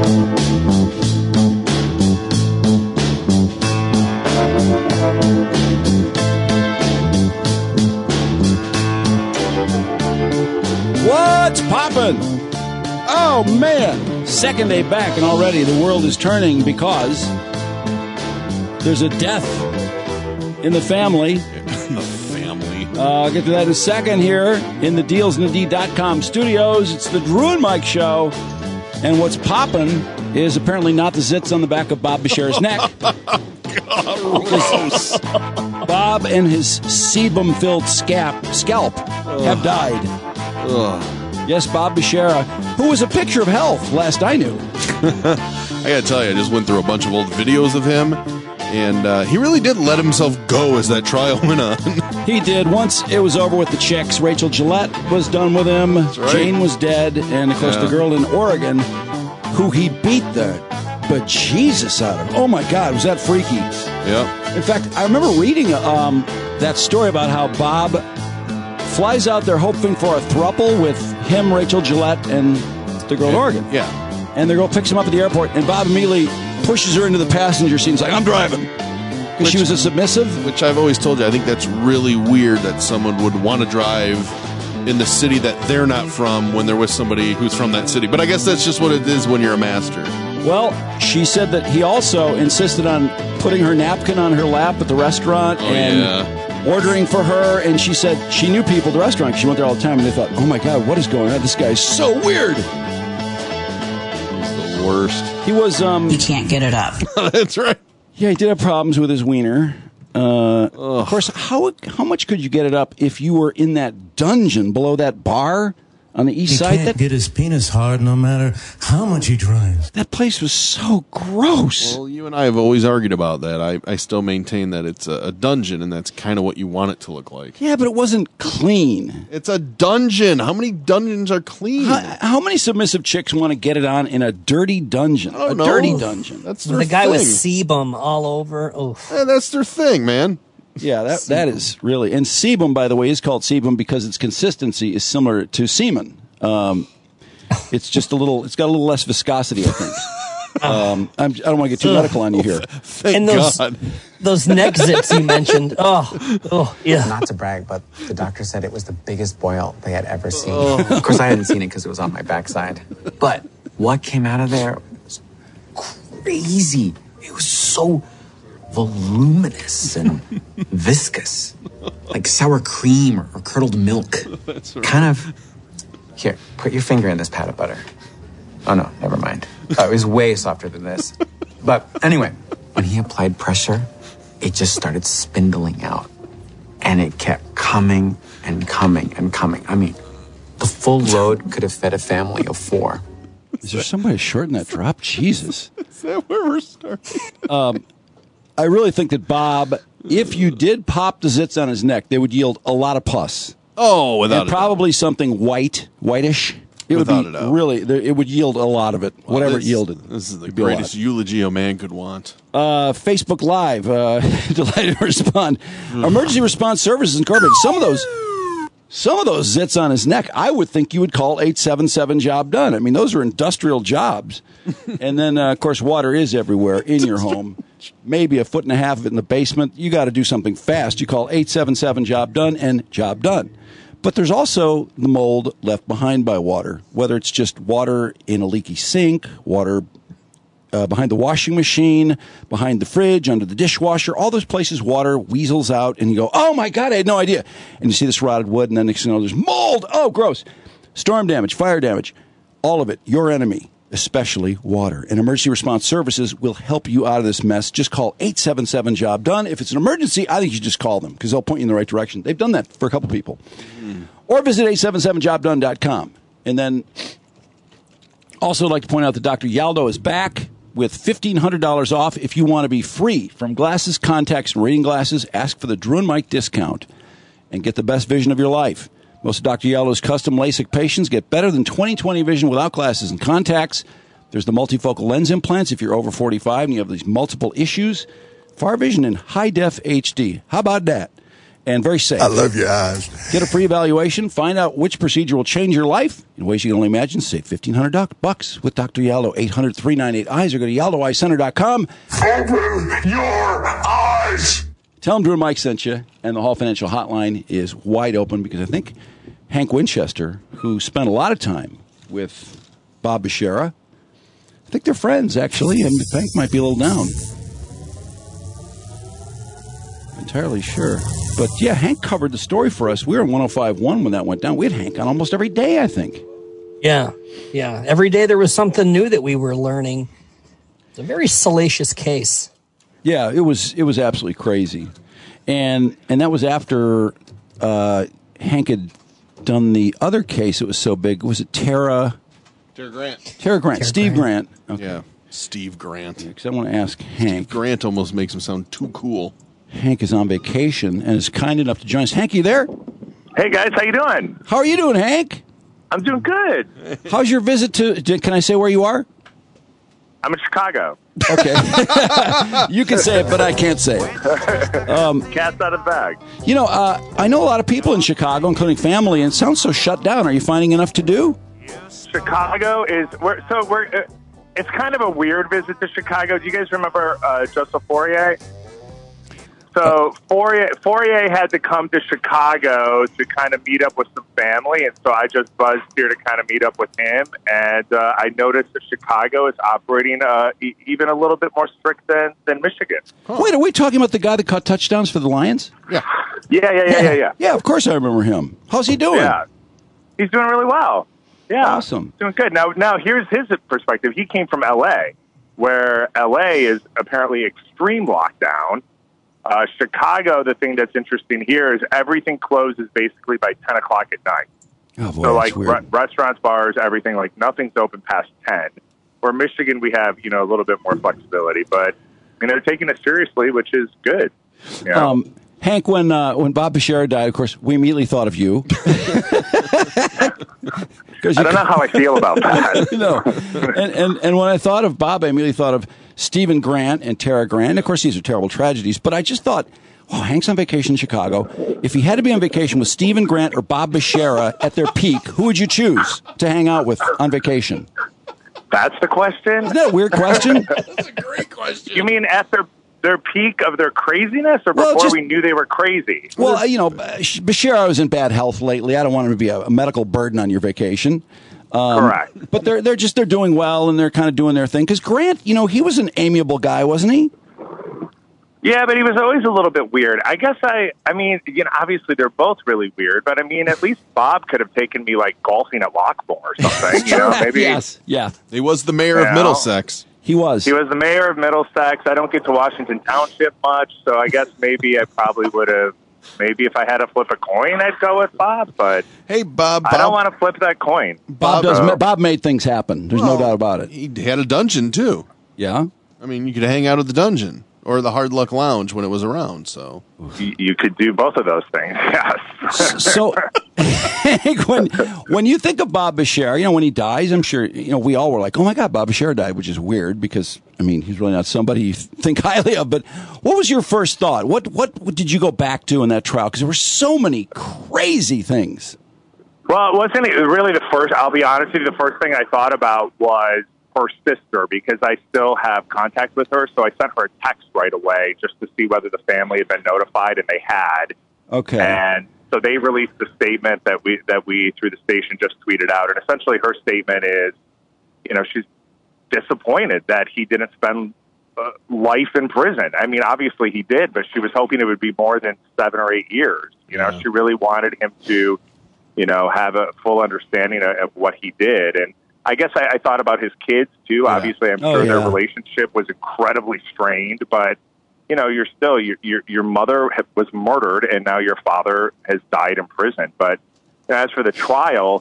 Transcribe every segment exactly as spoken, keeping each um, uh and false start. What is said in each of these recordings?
What's poppin'? Oh, man. Second day back, and already the world is turning because there's a death in the family. The family. Uh, I'll get to that in a second here in the deals and the D dot com studios. It's the Drew and Mike Show. And what's poppin' is apparently not the zits on the back of Bob Bashir's neck. Gross. Bob and his sebum-filled scalp, scalp have died. Ugh. Yes, Bob Bashara, who was a picture of health last I knew. I gotta tell you, I just went through a bunch of old videos of him, and uh, he really did let himself go as that trial went on. He did. Once it was over with the chicks, Rachel Gillette was done with him. Right. Jane was dead. And, of course, Yeah. the girl in Oregon who he beat the bejesus out of. Oh, my God, was that freaky. Yep. In fact, I remember reading um, that story about how Bob flies out there hoping for a throuple with him, Rachel Gillette, and the girl in Oregon. Yeah. And the girl picks him up at the airport, and Bob immediately pushes her into the passenger seat and is like, I'm driving. Because she was a submissive. Which I've always told you, I think that's really weird that someone would want to drive in the city that they're not from when they're with somebody who's from that city. But I guess that's just what it is when you're a master. Well, she said that he also insisted on putting her napkin on her lap at the restaurant Oh, and yeah. ordering for her. And she said she knew people at the restaurant because she went there all the time. And they thought, oh, my God, what is going on? This guy's so weird. He's the worst. He was... um You can't get it up. That's right. Yeah, he did have problems with his wiener. Uh, of course, how how much could you get it up if you were in that dungeon below that bar on the east He side? can't That, get his penis hard no matter how much he tries. that place was so gross. Well, you and I have always argued about that. I, I still maintain that it's a, a dungeon, and that's kind of what you want it to look like. Yeah, but it wasn't clean. It's a dungeon. How many dungeons are clean? How, how many submissive chicks want to get it on in a dirty dungeon? I don't a know. dirty dungeon. That's their The guy thing. with sebum all over. Oof. Yeah, that's their thing, man. Yeah, that that is really. And sebum, by the way, is called sebum because its consistency is similar to semen. Um, it's just a little. It's got a little less viscosity, I think. Um, I'm, I don't want to get too medical on you here. Thank And those God. those neck zits you mentioned. Oh, oh, yeah. Not to brag, but the doctor said it was the biggest boil they had ever seen. Of course, I hadn't seen it because it was on my backside. But what came out of there was crazy. It was so voluminous and viscous, like sour cream or, or curdled milk. That's right. Kind of. Here, put your finger in this pat of butter. Oh no, never mind. Oh, it was way softer than this. But anyway, when he applied pressure, it just started spindling out. And it kept coming and coming and coming. I mean, the full load could have fed a family of four. Is there somebody short in that drop? Jesus. Is that where we're starting? I really think that Bob, if you did pop the zits on his neck, they would yield a lot of pus. Oh, without And a doubt. probably something white, whitish. It Without would a be doubt. really, there- it would yield a lot of it, Well, whatever this, it yielded. This is the It'd be a lot. greatest eulogy a man could want. Uh, Facebook Live, uh, delighted to respond. Emergency Response Services Incorporated. Some of those, some of those zits on his neck, I would think you would call eight seven seven job done. I mean, those are industrial jobs. And then, uh, of course, water is everywhere in your home. Maybe a foot and a half of it in the basement. You got to do something fast. You call eight seven seven job done and job done. But there's also the mold left behind by water, whether it's just water in a leaky sink, water uh, behind the washing machine, behind the fridge, under the dishwasher, all those places water weasels out, and you go, oh, my God, I had no idea. And you see this rotted wood, and then next thing you know, there's mold. Oh, gross. Storm damage, fire damage, all of it, your enemy, especially water. And Emergency Response Services will help you out of this mess. Just call eight seven seven job done. If it's an emergency, I think you should just call them because they'll point you in the right direction. They've done that for a couple people. Mm. Or visit eight seven seven job done dot com. And then also I'd like to point out that Doctor Yaldo is back with fifteen hundred dollars off if you want to be free from glasses, contacts, and reading glasses. Ask for the Drew and Mike discount and get the best vision of your life. Most of Doctor Yaldo's custom LASIK patients get better than twenty twenty vision without glasses and contacts. There's the multifocal lens implants if you're over forty-five and you have these multiple issues. Far vision in high-def H D. How about that? and very safe. I love your eyes. Get a free evaluation. Find out which procedure will change your life in ways you can only imagine. Save fifteen hundred bucks with Doctor Yaldo. eight hundred, three nine eight, eyes or go to yaldo eye center dot com. Open your eyes. Tell them Drew and Mike sent you, and the Hall Financial Hotline is wide open because I think Hank Winchester, who spent a lot of time with Bob Bashara, I think they're friends, actually, and Hank might be a little down. Entirely sure. But, yeah, Hank covered the story for us. We were in one oh five point one when that went down. We had Hank on almost every day, I think. Yeah, yeah. Every day there was something new that we were learning. It's a very salacious case. Yeah, it was it was absolutely crazy. And and that was after uh, Hank had done the other case. It was so big. Was it Tara? Tara Grant. Tara Grant. Tara Steve Grant. Grant. Okay. Yeah. Steve Grant. Because I want to ask Hank. Grant almost makes him sound too cool. Hank is on vacation and is kind enough to join us. Hank, you there? Hey guys, how you doing? How are you doing, Hank? I'm doing good. How's your visit to? Can I say where you are? I'm in Chicago. Okay. You can say it, but I can't say it. Um, Cat's out of the bag. You know, uh, I know a lot of people in Chicago, including family, and it sounds so shut down. Are you finding enough to do? Chicago is we're, so we're. Uh, it's kind of a weird visit to Chicago. Do you guys remember uh, Joseph Fourier? So Fourier, Fourier had to come to Chicago to kind of meet up with some family, and so I just buzzed here to kind of meet up with him. And uh, I noticed that Chicago is operating uh, e- even a little bit more strict than, than Michigan. Huh. Wait, are we talking about the guy that caught touchdowns for the Lions? Yeah. Yeah, yeah, yeah, yeah, yeah. Yeah, of course I remember him. How's he doing? Yeah, he's doing really well. Yeah, Awesome. doing good. Now, now here's his perspective. He came from L A, where L A is apparently extreme lockdown. Uh, Chicago, the thing that's interesting here is everything closes basically by ten o'clock at night. Oh, boy, so, that's like, weird. re- restaurants, bars, everything, like, nothing's open past ten. Where Michigan, we have, you know, a little bit more flexibility. But, you know, they're taking it seriously, which is good. You know? Um, Hank, when uh, when Bob Bashara died, of course, we immediately thought of you. I don't know how I feel about that. No, and, and and when I thought of Bob, I immediately thought of Stephen Grant and Tara Grant. And of course, these are terrible tragedies. But I just thought, oh, Hank's on vacation in Chicago. If he had to be on vacation with Stephen Grant or Bob Bashara at their peak, who would you choose to hang out with on vacation? That's the question? Isn't that a weird question? That's a great question. You mean at their their peak of their craziness, or Well, before just- we knew they were crazy? Well, you know, Bashara was in bad health lately. I don't want him to be a, a medical burden on your vacation. Um, Correct. But they're they're just they're doing well and they're kind of doing their thing. Because Grant, you know, he was an amiable guy, wasn't he? Yeah, but he was always a little bit weird. I guess I, I mean, you know, obviously they're both really weird, but I mean, at least Bob could have taken me like golfing at Lockmore or something. You know, maybe. Yes. Yeah. He was the mayor Yeah. of Middlesex. He was. He was the mayor of Middlesex. I don't get to Washington Township much, so I guess maybe I probably would have. Maybe if I had to flip a coin, I'd go with Bob. But Hey, Bob. Bob I don't want to flip that coin. Bob does. So- Bob made things happen. There's Well, no doubt about it. He had a dungeon, too. Yeah. I mean, you could hang out at the dungeon or the Hard Luck Lounge when it was around, so. You, you could do both of those things. Yes. So, Hank, when when you think of Bob Bashara, you know, when he dies, I'm sure, you know, we all were like, oh my God, Bob Bashara died, which is weird because, I mean, he's really not somebody you think highly of. But what was your first thought? What what, what did you go back to in that trial? Because there were so many crazy things. Well, it wasn't really the first. I'll be honest with you. The first thing I thought about was her sister, because I still have contact with her. So I sent her a text right away just to see whether the family had been notified, and they had. Okay. And so they released a statement that we that we through the station just tweeted out, and essentially her statement is, you know, she's disappointed that he didn't spend uh, life in prison. I mean, obviously he did, but she was hoping it would be more than seven or eight years. You know, Yeah. she really wanted him to, you know, have a full understanding of, of what he did. And I guess I, I thought about his kids too. Yeah. Obviously, I'm Oh, sure their yeah. relationship was incredibly strained, but you know, you're still your your, your mother ha- was murdered, and now your father has died in prison. But you know, as for the trial,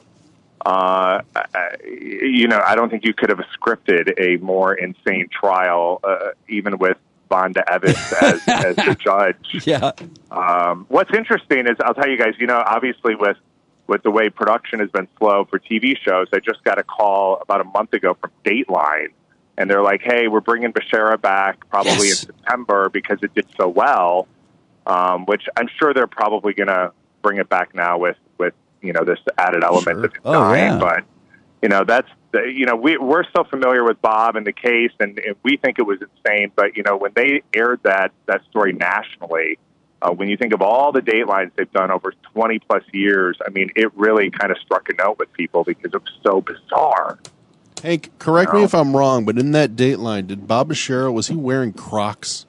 uh, I- you know, I don't think you could have scripted a more insane trial, uh, even with Vonda Evans as, as the judge. Yeah. Um, what's interesting is, I'll tell you guys, you know, obviously with with the way production has been slow for T V shows, I just got a call about a month ago from Dateline, and they're like, hey, we're bringing Bashara back probably Yes. in September because it did so well. um, which I'm sure they're probably going to bring it back now with, with you know, this added element Sure. of Oh, dying. yeah. But, you know, that's, the, you know, we, we're so familiar with Bob and the case, and, and we think it was insane. But, you know, when they aired that, that story nationally, uh, when you think of all the Datelines they've done over twenty plus years, I mean, it really kind of struck a note with people because it was so bizarre. Hank, correct me if I'm wrong, but in that Dateline, did Bob Bashara, was he wearing Crocs?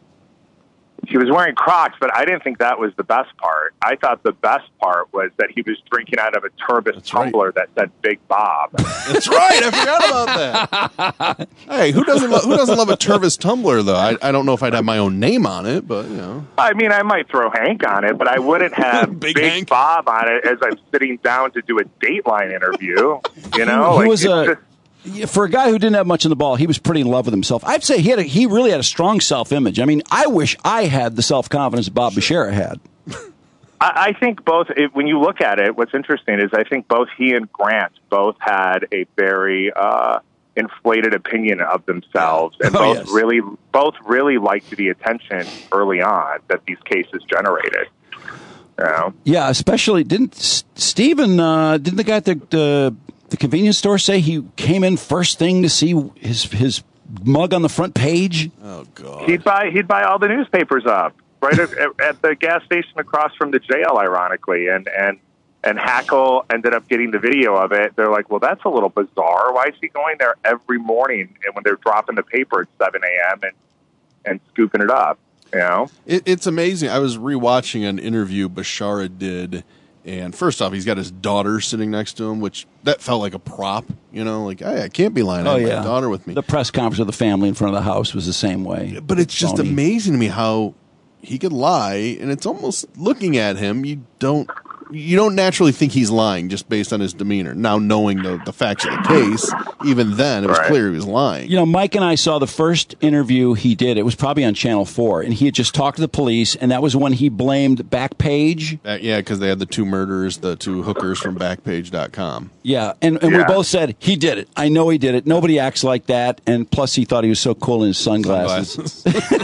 He was wearing Crocs, but I didn't think that was the best part. I thought the best part was that he was drinking out of a Turbis That's tumbler right. that said Big Bob. That's right. I forgot about that. Hey, who doesn't lo- who doesn't love a Tervis tumbler though? I, I don't know if I'd have my own name on it, but you know. I mean, I might throw Hank on it, but I wouldn't have Big Big, Hank. Bob on it as I'm sitting down to do a Dateline interview. You know, he Like, was it's a just- Yeah, for a guy who didn't have much in the ball, he was pretty in love with himself. I'd say he had a, he really had a strong self-image. I mean, I wish I had the self-confidence Bob Bashara had. I I think both, it, when you look at it, what's interesting is I think both he and Grant both had a very uh, inflated opinion of themselves, and Oh, both yes. really both really liked the attention early on that these cases generated. You know? Yeah, especially didn't S- Stephen uh, didn't the guy at the, the the convenience store say he came in first thing to see his his mug on the front page? Oh God. He'd buy he'd buy all the newspapers up right at, at the gas station across from the jail, ironically, and and and Hackle ended up getting the video of it. They're like, well, that's a little bizarre. Why is he going there every morning and when they're dropping the paper at seven a.m. and and scooping it up? You know, It, it's amazing. I was rewatching an interview Bashara did, and first off, he's got his daughter sitting next to him, which that felt like a prop. You know, like hey, I can't be lying. I Oh have yeah, my daughter with me. The press conference with the family in front of the house was the same way. But it's just Phony. amazing to me how he could lie, and it's almost looking at him, you don't you don't naturally think he's lying just based on his demeanor. Now knowing the, the facts of the case, even then it was Right. clear he was lying. You know, Mike and I saw the first interview he did. It was probably on Channel four, and he had just talked to the police, and that was when he blamed Backpage. Uh, yeah, because they had the two murderers, the two hookers from Backpage dot com. Yeah, and, and we Yeah. both said, he did it. I know he did it. Nobody acts like that. And plus, he thought he was so cool in his sunglasses.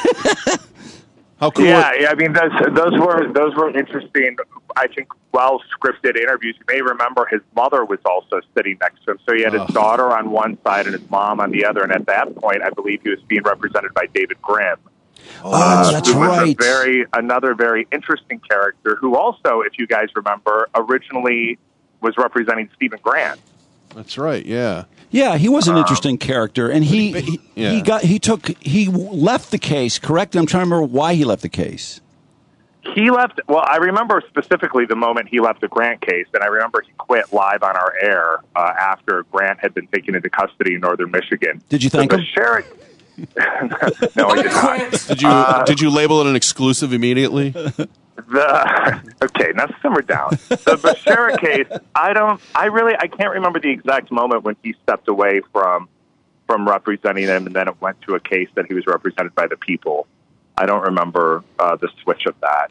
How cool! yeah, yeah. I mean, those those were those were interesting. I think well scripted interviews. You may remember his mother was also sitting next to him, so he had his Ugh. daughter on one side and his mom on the other. And at that point, I believe he was being represented by David Grimm. Oh, that's who was right. a very another very interesting character who also, if you guys remember, originally was representing Stephen Grant. That's right. Yeah. Yeah, he was an interesting character, and he he, Yeah. he got he took he left the case. Correct? I'm trying to remember why he left the case. He left. Well, I remember specifically the moment he left the Grant case, and I remember he quit live on our air uh, after Grant had been taken into custody in northern Michigan. Did you thank the him? Bashara- no, I did not. Did you did you label it an exclusive immediately? The okay, now simmer down. The Bashara case, I don't, I really, I can't remember the exact moment when he stepped away from from representing him, and then it went to a case that he was represented by the people. I don't remember uh, the switch of that.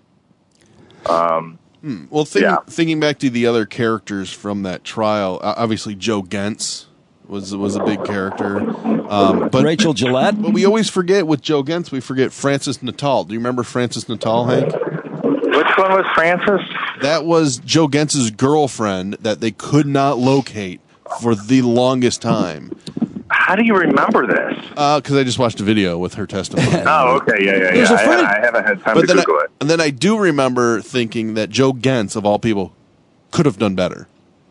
Um, Well, think, Yeah. thinking back to the other characters from that trial, uh, obviously Joe Gentz was was a big character. Um, but Rachel Gillette. But we always forget with Joe Gentz, we forget Francis Natal. Do you remember Francis Natal, Hank? which one was Francis? That was Joe Gentz's girlfriend that they could not locate for the longest time. How do you remember this? Because I just watched a video with her testimony. Oh, okay, yeah, yeah, There's yeah. a I, funny- I haven't had time But to then, Google I, it. and then I do remember thinking that Joe Gentz, of all people, could have done better.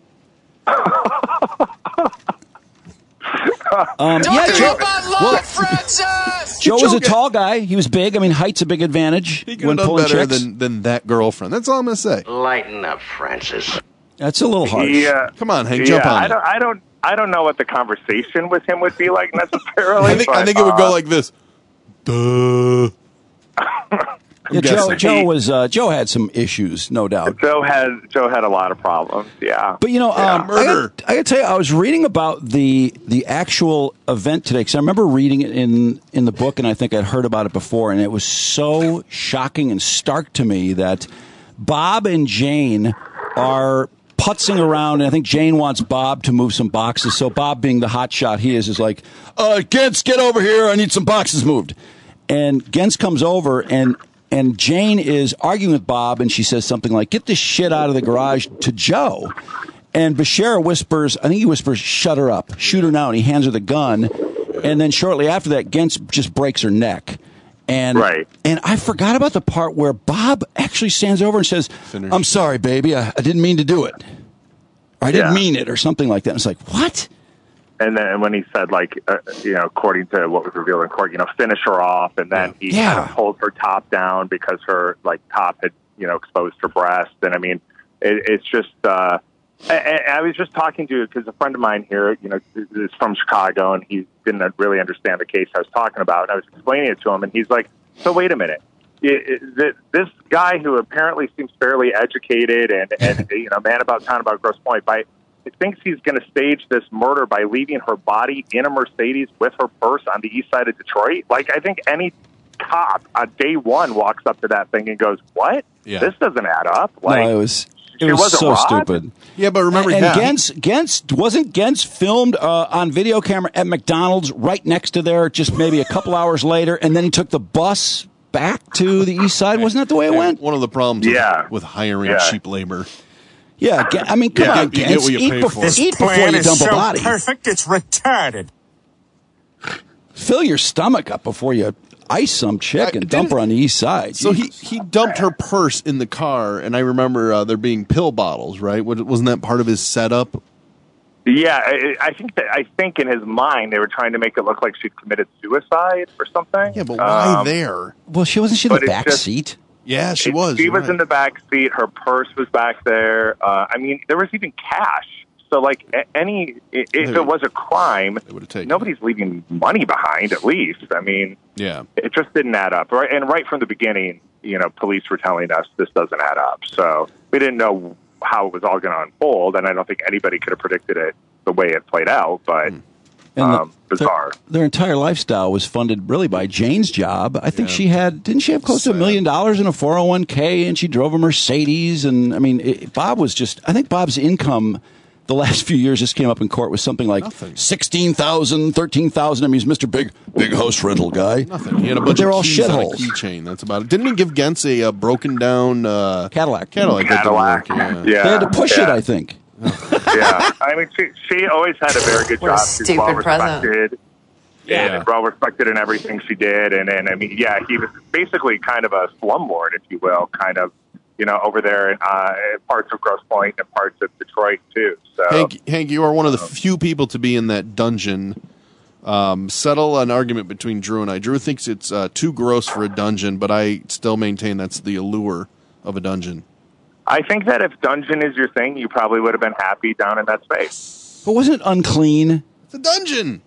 Um, yeah, Joe, well, Francis! Joe was Joe a Gant- tall guy. He was big. I mean, height's a big advantage He could when have done pulling better chicks. than, than that girlfriend. That's all I'm going to say. Lighten up, Francis. That's a little harsh. Yeah, Come on, Hank, jump yeah, on I it. don't, I don't, I don't know what the conversation with him would be like necessarily. I think, I but, think it would go uh, like this. Duh. Yeah, Joe, guessing. Joe was uh, Joe had some issues, no doubt. Joe had Joe had a lot of problems. Yeah, But you know, um, I, Murder. got, I got to tell you, I was reading about the the actual event today because I remember reading it in in the book, and I think I'd heard about it before, and it was so shocking and stark to me that Bob and Jane are putzing around, and I think Jane wants Bob to move some boxes. So Bob, being the hot shot he is, is like, uh, "Gentz, get over here! I need some boxes moved." And Gentz comes over, and and Jane is arguing with Bob, and she says something like, "Get this shit out of the garage," to Joe. And Bashir whispers, I think he whispers, "Shut her up, shoot her now," and he hands her the gun. And then shortly after that, Gentz just breaks her neck. And, right. and I forgot about the part where Bob actually stands over and says, Finish. "I'm sorry, baby, I, I didn't mean to do it. Or I didn't yeah. mean it," or something like that. And it's like, what? And then when he said, like, uh, you know, according to what was revealed in court, you know, finish her off, and then he yeah. kind of pulled her top down because her, like, top had, you know, exposed her breast. And, I mean, it, it's just, uh, I, I was just talking to, because a friend of mine here, you know, is from Chicago, and he didn't really understand the case I was talking about. And I was explaining it to him, and he's like, so wait a minute. It, it, this guy who apparently seems fairly educated and, and you know, man about town about Grosse Pointe, by thinks he's going to stage this murder by leaving her body in a Mercedes with her purse on the east side of Detroit. Like, I think any cop on day one walks up to that thing and goes, "What? Yeah. This doesn't add up." Like, no, it was it was so robbed? stupid. Yeah, but remember, and yeah. Gentz, Gentz wasn't Gentz filmed uh, on video camera at McDonald's right next to there, just maybe a couple hours later, and then he took the bus back to the east side. Wasn't that the way it yeah, went? One of the problems yeah. with, with hiring yeah. cheap labor. Yeah, I mean, come yeah, on, you get Gentz, what you eat, pay before, for. eat before you dump so a body. Perfect, it's retarded. Fill your stomach up before you ice some chick and dump her on the east side. So he, he dumped her purse in the car, and I remember uh, there being pill bottles, right? Wasn't that part of his setup? Yeah, I, I think that I think in his mind they were trying to make it look like she'd committed suicide or something. Yeah, but why um, there? Well, she wasn't she in but the it's back just- seat. Yeah, she It- was. She you're was right. in the back seat. Her purse was back there. Uh, I mean, there was even cash. So, like, a- any i- if They- it was a crime, They would've taken nobody's leaving money behind. At least, I mean, Yeah. it just didn't add up. Right, and right from the beginning, you know, police were telling us this doesn't add up. So we didn't know how it was all going to unfold, and I don't think anybody could have predicted it the way it played out. But Mm. And um, the, bizarre. Their, their entire lifestyle was funded really by Jane's job. I think Yeah. she had, didn't she have close to a million dollars in a four oh one k, and she drove a Mercedes? And I mean, it, Bob was just, I think Bob's income the last few years just came up in court was something like Nothing. sixteen thousand, thirteen thousand. I mean, he's Mister Big, big house rental guy. Nothing. He had a But bunch they're of all keys on a shitholes. keychain. That's about it. Didn't he give Gentz a, uh broken down uh, Cadillac. Cadillac. that didn't Cadillac. work, Yeah. Yeah, They had to push yeah. it, I think. Yeah, I mean, she she always had a very good What a job. She's stupid well present. respected. Yeah. And well respected in everything she did, and and I mean, yeah, he was basically kind of a slumlord, if you will, kind of, you know, over there in uh, parts of Grosse Pointe and parts of Detroit too. So Hank, Hank, you are one of the few people to be in that dungeon. Um, settle an argument between Drew and I. Drew thinks it's uh, too gross for a dungeon, but I still maintain that's the allure of a dungeon. I think that if dungeon is your thing, you probably would have been happy down in that space. But wasn't it unclean? It's a dungeon.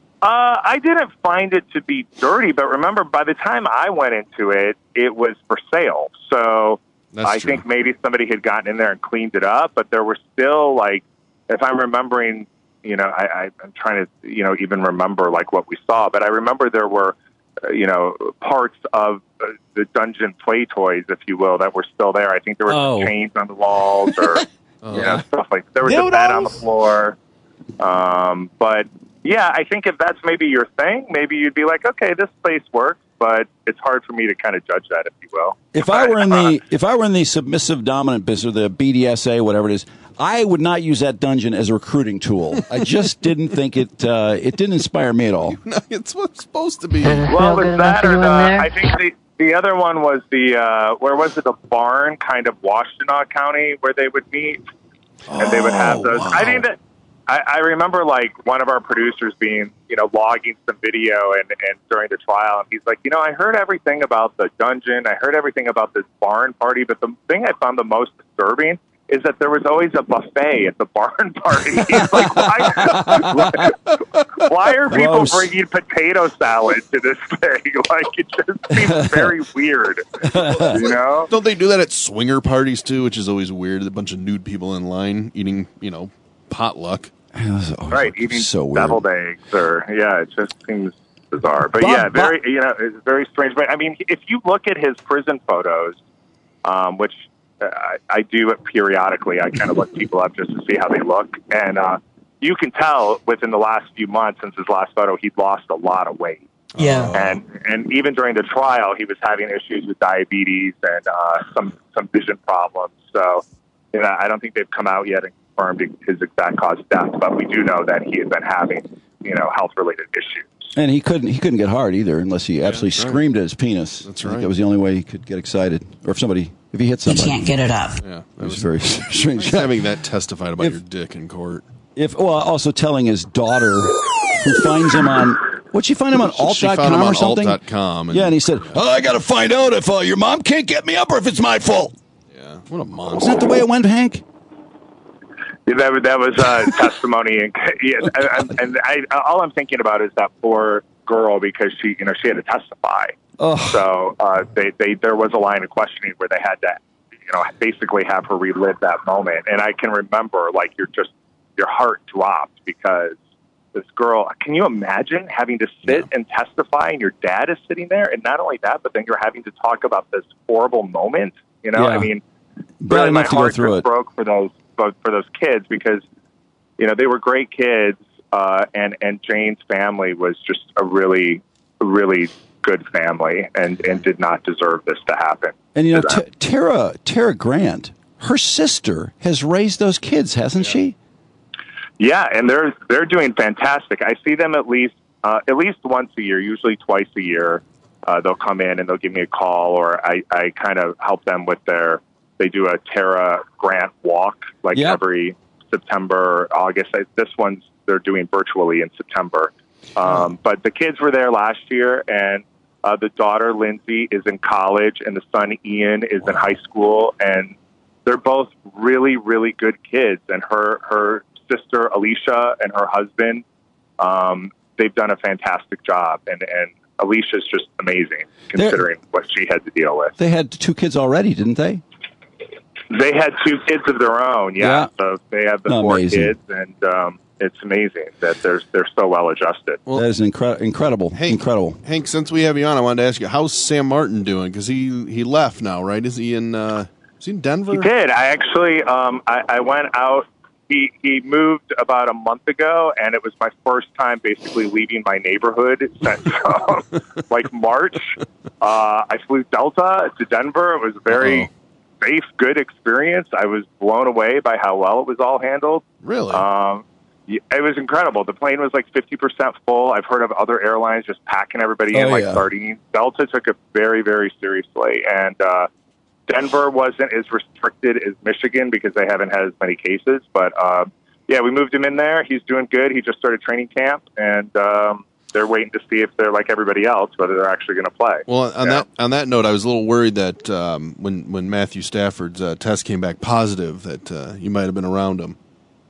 Uh, I didn't find it to be dirty, but remember, by the time I went into it, it was for sale. So That's I true. think maybe somebody had gotten in there and cleaned it up, but there were still, like, if I'm remembering, you know, I, I, I'm trying to, you know, even remember, like, what we saw, but I remember there were, uh, you know, parts of uh, the dungeon play toys, if you will, that were still there. I think there were Oh. some chains on the walls or, you know, stuff like There was a bed on the floor. Um, but, yeah, I think if that's maybe your thing, maybe you'd be like, okay, this place works, but it's hard for me to kind of judge that, if you will. If I were in the if I were in the submissive dominant business, or the B D S A, whatever it is, I would not use that dungeon as a recruiting tool. I just didn't think it uh, it didn't inspire me at all. No, it's what's supposed to be. Well, good it's enough that for or you in the, there? I think the, the other one was the, uh, where was it, the barn kind of Washtenaw County where they would meet and they would have those. I think that, I, I remember like one of our producers being, you know, logging some video and, and during the trial, and he's like, you know, I heard everything about the dungeon. I heard everything about this barn party, but the thing I found the most disturbing is that there was always a buffet at the barn party. He's like, why, why are people Gross. bringing potato salad to this thing? Like, it just seems very weird, you know? Don't they do that at swinger parties too, which is always weird? A bunch of nude people in line eating, you know, potluck. Right, eating so weird. deviled eggs, or yeah, it just seems bizarre. But Bob- yeah, very you know, it's very strange. But I mean, if you look at his prison photos, um, which uh, I, I do it periodically, I kind of look people up just to see how they look, and uh, you can tell within the last few months since his last photo, he'd lost a lot of weight. Yeah. And and even during the trial, he was having issues with diabetes and uh, some some vision problems. So, you know, I don't think they've come out yet and confirmed his exact cause of death, but we do know that he had been having, you know, health-related issues. And he couldn't he couldn't get hard either unless he absolutely that's right. screamed at his penis. That's I think right. that was the only way he could get excited. Or if somebody, if he hit You somebody. can't get it up. Yeah, It that was was very strange. nice having that testified about If- your dick in court. If well, also telling his daughter, who finds him on, what'd she find him on alt She dot found com him or on something? alt dot com. Yeah, and he said, oh, I got to find out if uh, your mom can't get me up or if it's my fault. Yeah, what a monster. Isn't that the way it went, Hank? Yeah, That was- that was uh, testimony, and yeah, and, and I, all I'm thinking about is that poor girl because she, you know, she had to testify. Ugh. So uh, they, they, there was a line of questioning where they had to, you know, basically have her relive that moment. And I can remember, like, you're just your heart dropped because this girl. Can you imagine having to sit Yeah. and testify, and your dad is sitting there, and not only that, but then you're having to talk about this horrible moment. You know, Yeah. I mean, Bad really, my enough to go heart through just it. broke for those for for those kids because you know they were great kids, uh, and and Jane's family was just a really really good family, and and did not deserve this to happen. And, you know, to them. T- Tara, Tara Grant, her sister has raised those kids, hasn't she? Yeah, and they're they're doing fantastic. I see them at least uh, at least once a year, usually twice a year. Uh, they'll come in and they'll give me a call, or I, I kind of help them with their. They do a Tara Grant walk like Yep. every September, August. I, this one's they're doing virtually in September. Um, but the kids were there last year, and uh, the daughter Lindsay is in college, and the son Ian is in high school, and they're both really, really good kids. And her her sister Alicia and her husband, um, they've done a fantastic job, and and Alicia's just amazing considering what she had to deal with. They had two kids already, didn't they? They had two kids of their own, yeah. Yeah. So they have the Oh, four amazing. kids, and um, it's amazing that they're they're so well adjusted. Well, that is incre- incredible. Hank, incredible. Hank, since we have you on, I wanted to ask you, how's Sam Martin doing? Because he, he left now, right? Is he in uh, is he in Denver? He did. I actually, um, I, I went out. He he moved about a month ago, and it was my first time basically leaving my neighborhood since um, like March. Uh, I flew Delta to Denver. It was a very Uh-oh. safe, good experience. I was blown away by how well it was all handled. Really? Um, y- it was incredible. The plane was like fifty percent full. I've heard of other airlines just packing everybody in Oh, like yeah. sardines. Delta took it very, very seriously. And uh, Denver wasn't as restricted as Michigan because they haven't had as many cases. But, uh, yeah, we moved him in there. He's doing good. He just started training camp, and um, they're waiting to see if they're like everybody else, whether they're actually going to play. Well, on Yeah. that on that note, I was a little worried that um, when when Matthew Stafford's uh, test came back positive, that uh, you might have been around him.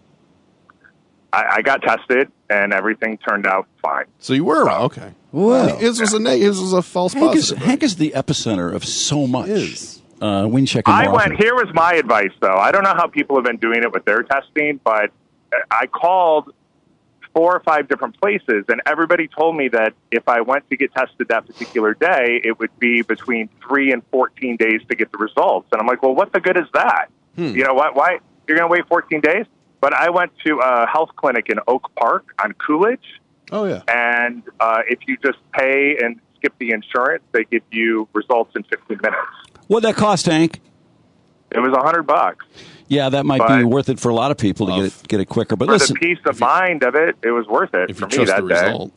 I, I got tested, and everything turned out fine. So you were around. Okay. Wow. His was a neg- his was a false Hank is, positive. Hank is the epicenter of so much. Is. Uh, we can check him I more went, often. here was my advice, though. I don't know how people have been doing it with their testing, but I called four or five different places, and everybody told me that if I went to get tested that particular day, it would be between three and fourteen days to get the results. And I'm like, well, what the good is that? Hmm. You know what? Why? You're going to wait fourteen days? But I went to a health clinic in Oak Park on Coolidge, Oh yeah. and uh, if you just pay and skip the insurance, they give you results in fifteen minutes. What'd that cost, Hank? It was a hundred bucks. Yeah, that might But- be worth it for a lot of people to Oh, get it, get it quicker. But For listen, the peace of mind of it, it was worth it If for you me trust that the day. result.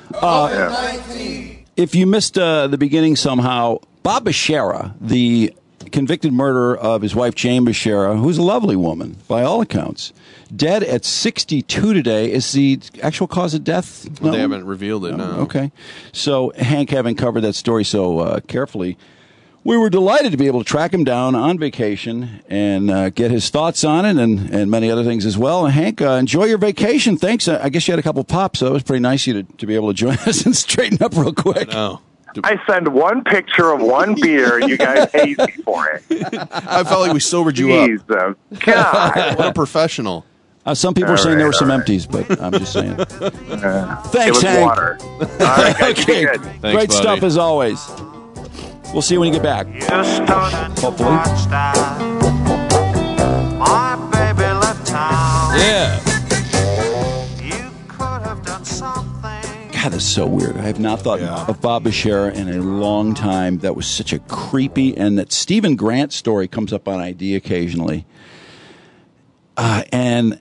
Yeah. if you missed uh, the beginning somehow, Bob Bashara, the convicted murderer of his wife Jane Bashara, who's a lovely woman by all accounts, dead at sixty-two today. Is the actual cause of death Well, they known? haven't revealed it. No. Okay. So Hank, having covered that story so uh, carefully, we were delighted to be able to track him down on vacation and uh, get his thoughts on it and, and many other things as well. And Hank, uh, enjoy your vacation. Thanks. I guess you had a couple pops, so it was pretty nice of you to, to be able to join us and straighten up real quick. No. I send one picture of one beer, and you guys hate me for it. I felt like we sobered you up. Jeez, uh, God. What a professional. Uh, some people All are saying there right, were some all right. empties, but I'm just saying. Uh, Thanks, it was Hank. water. All right, guys, you be Okay. good. Thanks, Great buddy. stuff as always. We'll see you when you get back. Hopefully. My baby left town. Yeah. You could have done something. God, that's so weird. I have not thought Yeah. of Bob Bashir in a long time. That was such a creepy, and that Stephen Grant story comes up on I D occasionally. Uh, and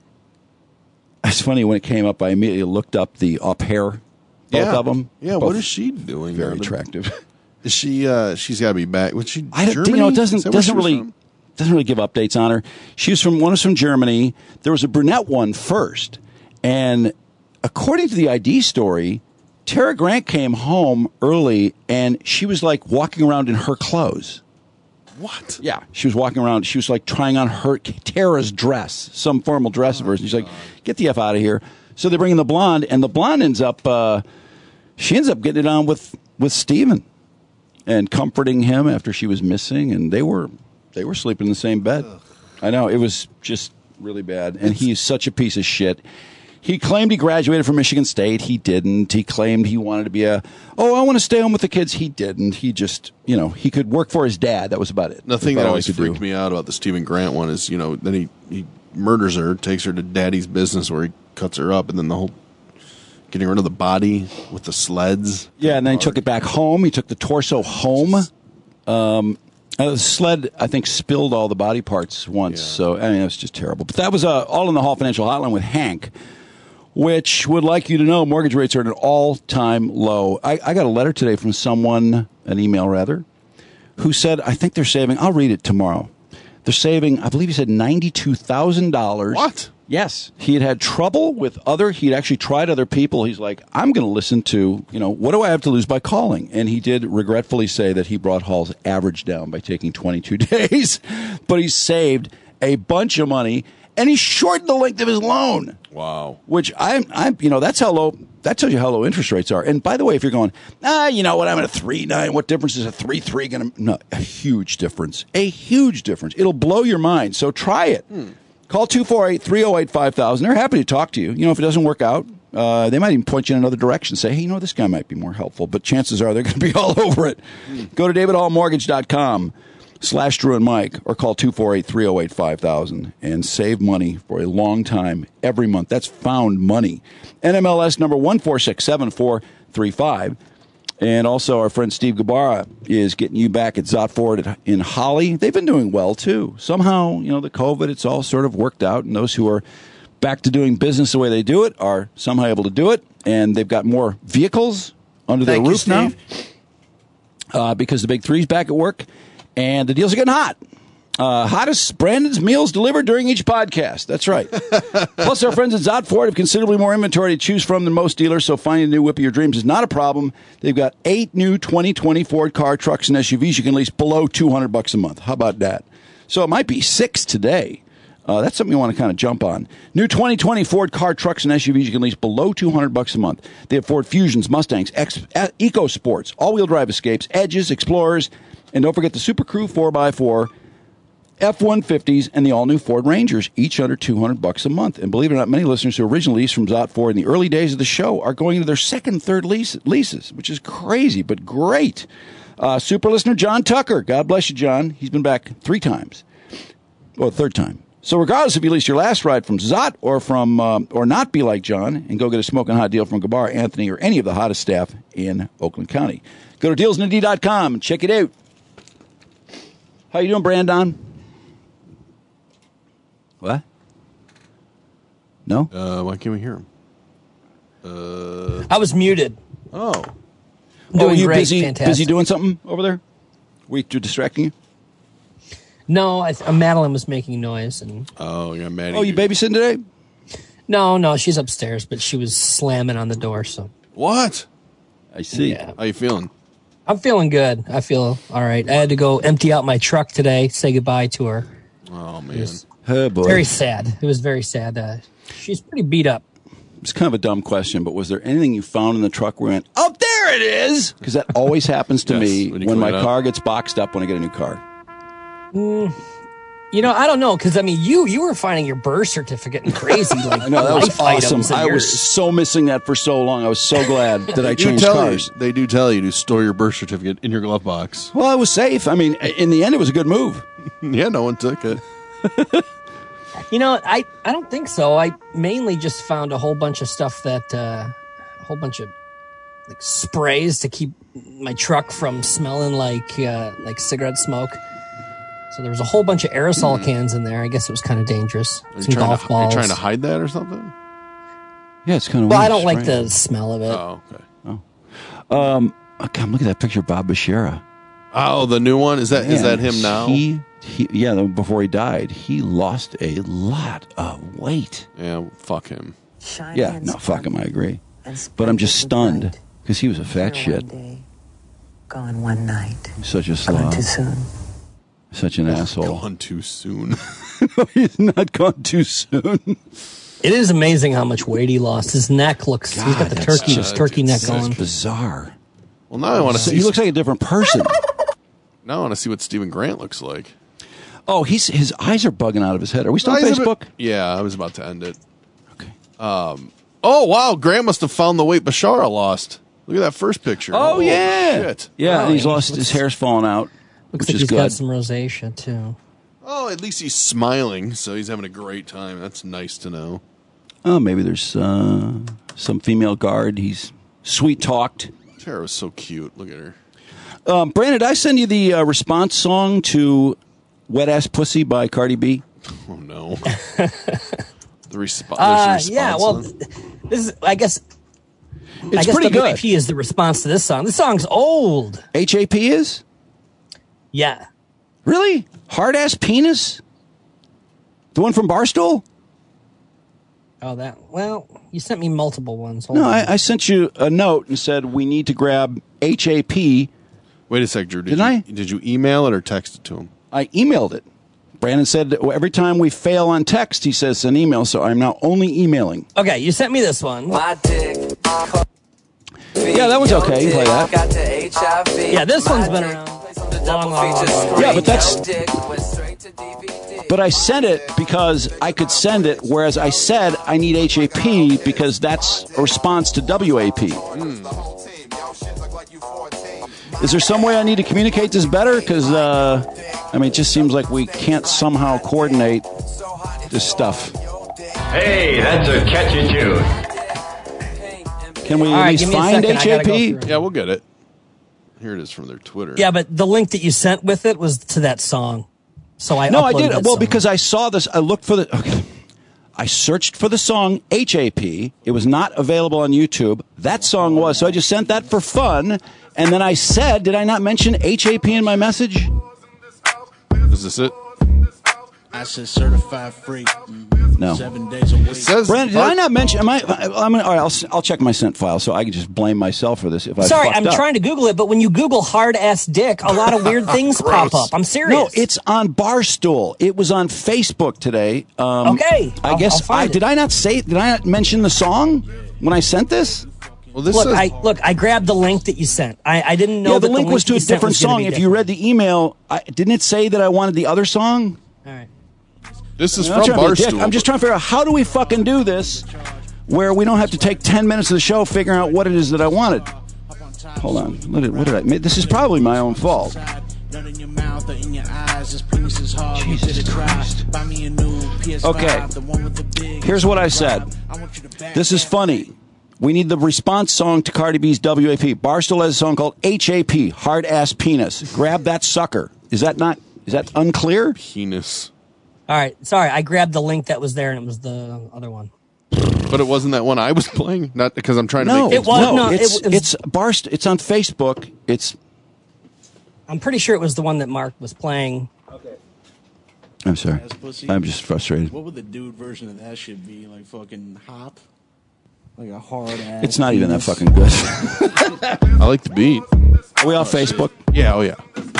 it's funny, when it came up, I immediately looked up the au pair, both Yeah. of them. Yeah, Both what is she doing? Very now? attractive. Is she? Uh, she's got to be back. Was she? I don't, Germany? you know, it Is doesn't that where doesn't she was really from? doesn't really give updates on her. She was from one was from Germany. There was a brunette one first, and according to the I D story, Tara Grant came home early, and she was like walking around in her clothes. What? Yeah, she was walking around. She was like trying on her Tara's dress, some formal dress of hers. And she's like, "Get the f out of here!" So they bring in the blonde, and the blonde ends up. Uh, she ends up getting it on with with Steven and comforting him after she was missing, and they were they were sleeping in the same bed. I know, it was just really bad, and he's such a piece of shit. He claimed he graduated from Michigan State. He didn't. He claimed he wanted to be a, oh, I want to stay home with the kids. He didn't. He just, you know, he could work for his dad. That was about it. The thing That's that all always he could freaked do. me out about the Stephen Grant one is, you know, then he, he murders her, takes her to daddy's business where he cuts her up, and then the whole getting rid of the body with the sleds. Yeah, and then he took it back home. He took the torso home. Um, uh, the sled, I think, spilled all the body parts once. Yeah. So, I mean, it was just terrible. But that was uh, all in the Hall Financial Hotline with Hank, which would like you to know mortgage rates are at an all-time low. I, I got a letter today from someone, an email rather, who said, I think they're saving, I'll read it tomorrow. They're saving, I believe he said ninety-two thousand dollars. What? Yes. He had had trouble with other, he'd actually tried other people. He's like, I'm going to listen to, you know, what do I have to lose by calling? And he did regretfully say that he brought Hall's average down by taking twenty-two days, but he saved a bunch of money, and he shortened the length of his loan. Wow. Which I'm, I'm, you know, that's how low, that tells you how low interest rates are. And by the way, if you're going, ah, you know what, I'm at a three nine, what difference is a three three going to, no, a huge difference. A huge difference. It'll blow your mind. So try it. Hmm. Call two four eight, three oh eight, five thousand. They're happy to talk to you. You know, if it doesn't work out, uh, they might even point you in another direction. Say, hey, you know, this guy might be more helpful. But chances are they're going to be all over it. Hmm. Go to david hall mortgage dot com. slash Drew and Mike, or call two four eight, three oh eight, five thousand and save money for a long time every month. That's found money. N M L S number one four six seven four three five. And also our friend Steve Gabara is getting you back at Zott Ford at, in Holly. They've been doing well, too. Somehow, you know, the COVID, it's all sort of worked out, and those who are back to doing business the way they do it are somehow able to do it, and they've got more vehicles under their Thank you, roof now Steve. uh, because the big three's back at work. And the deals are getting hot. Uh, hottest Brandon's meals delivered during each podcast. That's right. Plus, our friends at Zott Ford have considerably more inventory to choose from than most dealers, so finding a new whip of your dreams is not a problem. They've got eight new twenty twenty Ford car, trucks, and S U Vs you can lease below two hundred bucks a month. How about that? So it might be six today. Uh, that's something you want to kind of jump on. New twenty twenty Ford car, trucks, and S U Vs you can lease below two hundred bucks a month. They have Ford Fusions, Mustangs, X, uh, EcoSports, all-wheel drive Escapes, Edges, Explorers, and don't forget the Super Crew four by four, F one fifties, and the all-new Ford Rangers, each under two hundred bucks a month. And believe it or not, many listeners who originally leased from Zott Ford in the early days of the show are going into their second, third lease, leases, which is crazy, but great. Uh, super listener John Tucker, God bless you, John. He's been back three times. Well, third time. So regardless if you leased your last ride from Zott or from um, or not be like John and go get a smoking hot deal from Gabar, Anthony, or any of the hottest staff in Oakland County, go to deals in indy dot com and check it out. How you doing, Brandon? What? No? Uh, why can't we hear him? Uh, I was muted. oh. I'm doing oh, you great. busy, Fantastic. busy doing something over there? Were you distracting you? No, I th- uh, Madeline was making noise, and Oh, yeah, Maddie. Oh, you babysitting today? no, no, she's upstairs, but she was slamming on the door. So What? I see. Yeah. How you feeling? I'm feeling good. I feel all right. I had to go empty out my truck today, say goodbye to her. Oh, man. Oh, boy. Very sad. It was very sad. Uh, she's pretty beat up. It's kind of a dumb question, but was there anything you found in the truck where you went, oh, there it is? Because that always happens to Yes, me when you when my clean it up. car gets boxed up when I get a new car. You know, I don't know, because I mean, you you were finding your birth certificate and crazy like I know, that was life awesome. items. of I was yours. so missing that for so long. I was so glad that I They do changed tell cars. You, they do tell you to store your birth certificate in your glove box. Well, I was safe. I mean, in the end, it was a good move. Yeah, no one took it. You know, I, I don't think so. I mainly just found a whole bunch of stuff that, uh, a whole bunch of like sprays to keep my truck from smelling like uh, like cigarette smoke. So there was a whole bunch of aerosol mm. cans in there. I guess it was kind of dangerous. Are you Some trying golf to, balls. Are you trying to hide that or something? Yeah, it's kind of well, weird. I don't like spraying. the smell of it. Oh, okay. Oh, um, okay, I'm looking at that picture of Bob Bashara. Oh, the new one? Is that is Man, that him now? He, he, yeah, before he died, he lost a lot of weight. Yeah, fuck him. Yeah, no, fuck him, I agree. But I'm just stunned because he was a fat shit. Gone one night. Such a slob. Gone too soon. Such an asshole. Gone too soon. He's not gone too soon. It is amazing how much weight he lost. His neck looks. God, he's got the that's turkey just- turkey neck That's on. bizarre. Well, now I want to So see. he looks like a different person. Now I want to see what Stephen Grant looks like. Oh, he's his eyes are bugging out of his head. Are we still on Eyes a bit- Facebook? Yeah, I was about to end it. Okay. Um. Oh wow, Grant must have found the weight Bashara lost. Look at that first picture. Oh, Holy yeah. shit. Yeah, Wow, and he's he lost looks- his hair's falling out, Looks which like is he's good. got some rosacea too. Oh, at least he's smiling, so he's having a great time. That's nice to know. Oh, maybe there's uh, some female guard. He's sweet talked. Tara was so cute. Look at her. Um, Brandon, did I send you the uh, response song to "Wet Ass Pussy" by Cardi B? Oh no. the resp- Uh, there's a response. yeah, well, on it? this is. I guess. It's I guess pretty W A good. P is the response to this song. This song's old. H A P is? Yeah. Really? Hard ass penis? The one from Barstool? Oh, that. Well, you sent me multiple ones. Hold No, on. I, I sent you a note and said we need to grab H A P. Wait a sec, Drew. Did Did you, I? Did you email it or text it to him? I emailed it. Brandon said that every time we fail on text, he says an email, so I'm now only emailing. Okay, you sent me this one. My dick. Yeah, that one's okay. You can play that. Got the H I V. Yeah, this one's been around. Long, long, long, long. Yeah, but that's- But I sent it because I could send it, whereas I said I need H A P because that's a response to W A P. Is there some way I need to communicate this better? Because, uh, I mean, it just seems like we can't somehow coordinate this stuff. Hey, that's a catchy tune. Can we All at right, least give me a find second. I H A gotta go P? through it. Yeah, we'll get it. Here it is from their Twitter. Yeah, but the link that you sent with it was to that song. So I No, I uploaded did. that Well, song. because I saw this. I looked for the. Okay. I searched for the song H A P. It was not available on YouTube. That song was. So I just sent that for fun. And then I said, did I not mention H A P in my message? Is this it? I said certified freak. No. Seven days a week. It says. Brandon, did I not mention? Am I? I'm gonna, all right, I'll, I'll check my sent file so I can just blame myself for this if I. Sorry, fucked I'm up. trying to Google it, but when you Google hard ass dick, a lot of weird things pop up. I'm serious. No, it's on Barstool. It was on Facebook today. Um, Okay, I I'll- guess I'll find I it. did. I not say? Did I not mention the song when I sent this? Well, this Look, says. I look. I grabbed the link that you sent. I, I didn't know yeah, that the link was to you a sent different was gonna song. be If you read the email, I, didn't it say that I wanted the other song? All right. this is I'm not from trying to be a dick. Barstool. I'm just trying to figure out how do we fucking do this where we don't have to take ten minutes of the show figuring out what it is that I wanted. Hold on. What did, what did I? This is probably my own fault. Jesus Christ. Okay. Here's what I said. This is funny. We need the response song to Cardi B's W A P. Barstool has a song called H A P, Hard Ass Penis. Grab that sucker. Is that not? Is that unclear? Penis. All right. Sorry, I grabbed the link that was there, and it was the other one. But it wasn't that one I was playing. Not because I'm trying to No, make It was- no, no, it it's was- it's Barst. It's on Facebook. It's. I'm pretty sure it was the one that Mark was playing. I'm sorry. Ass pussy. I'm just frustrated. What would the dude version of that shit be? Like fucking hop? Like a hard ass. It's not even that penis? fucking good. I like the beat. Are we off Facebook? Yeah. Oh yeah.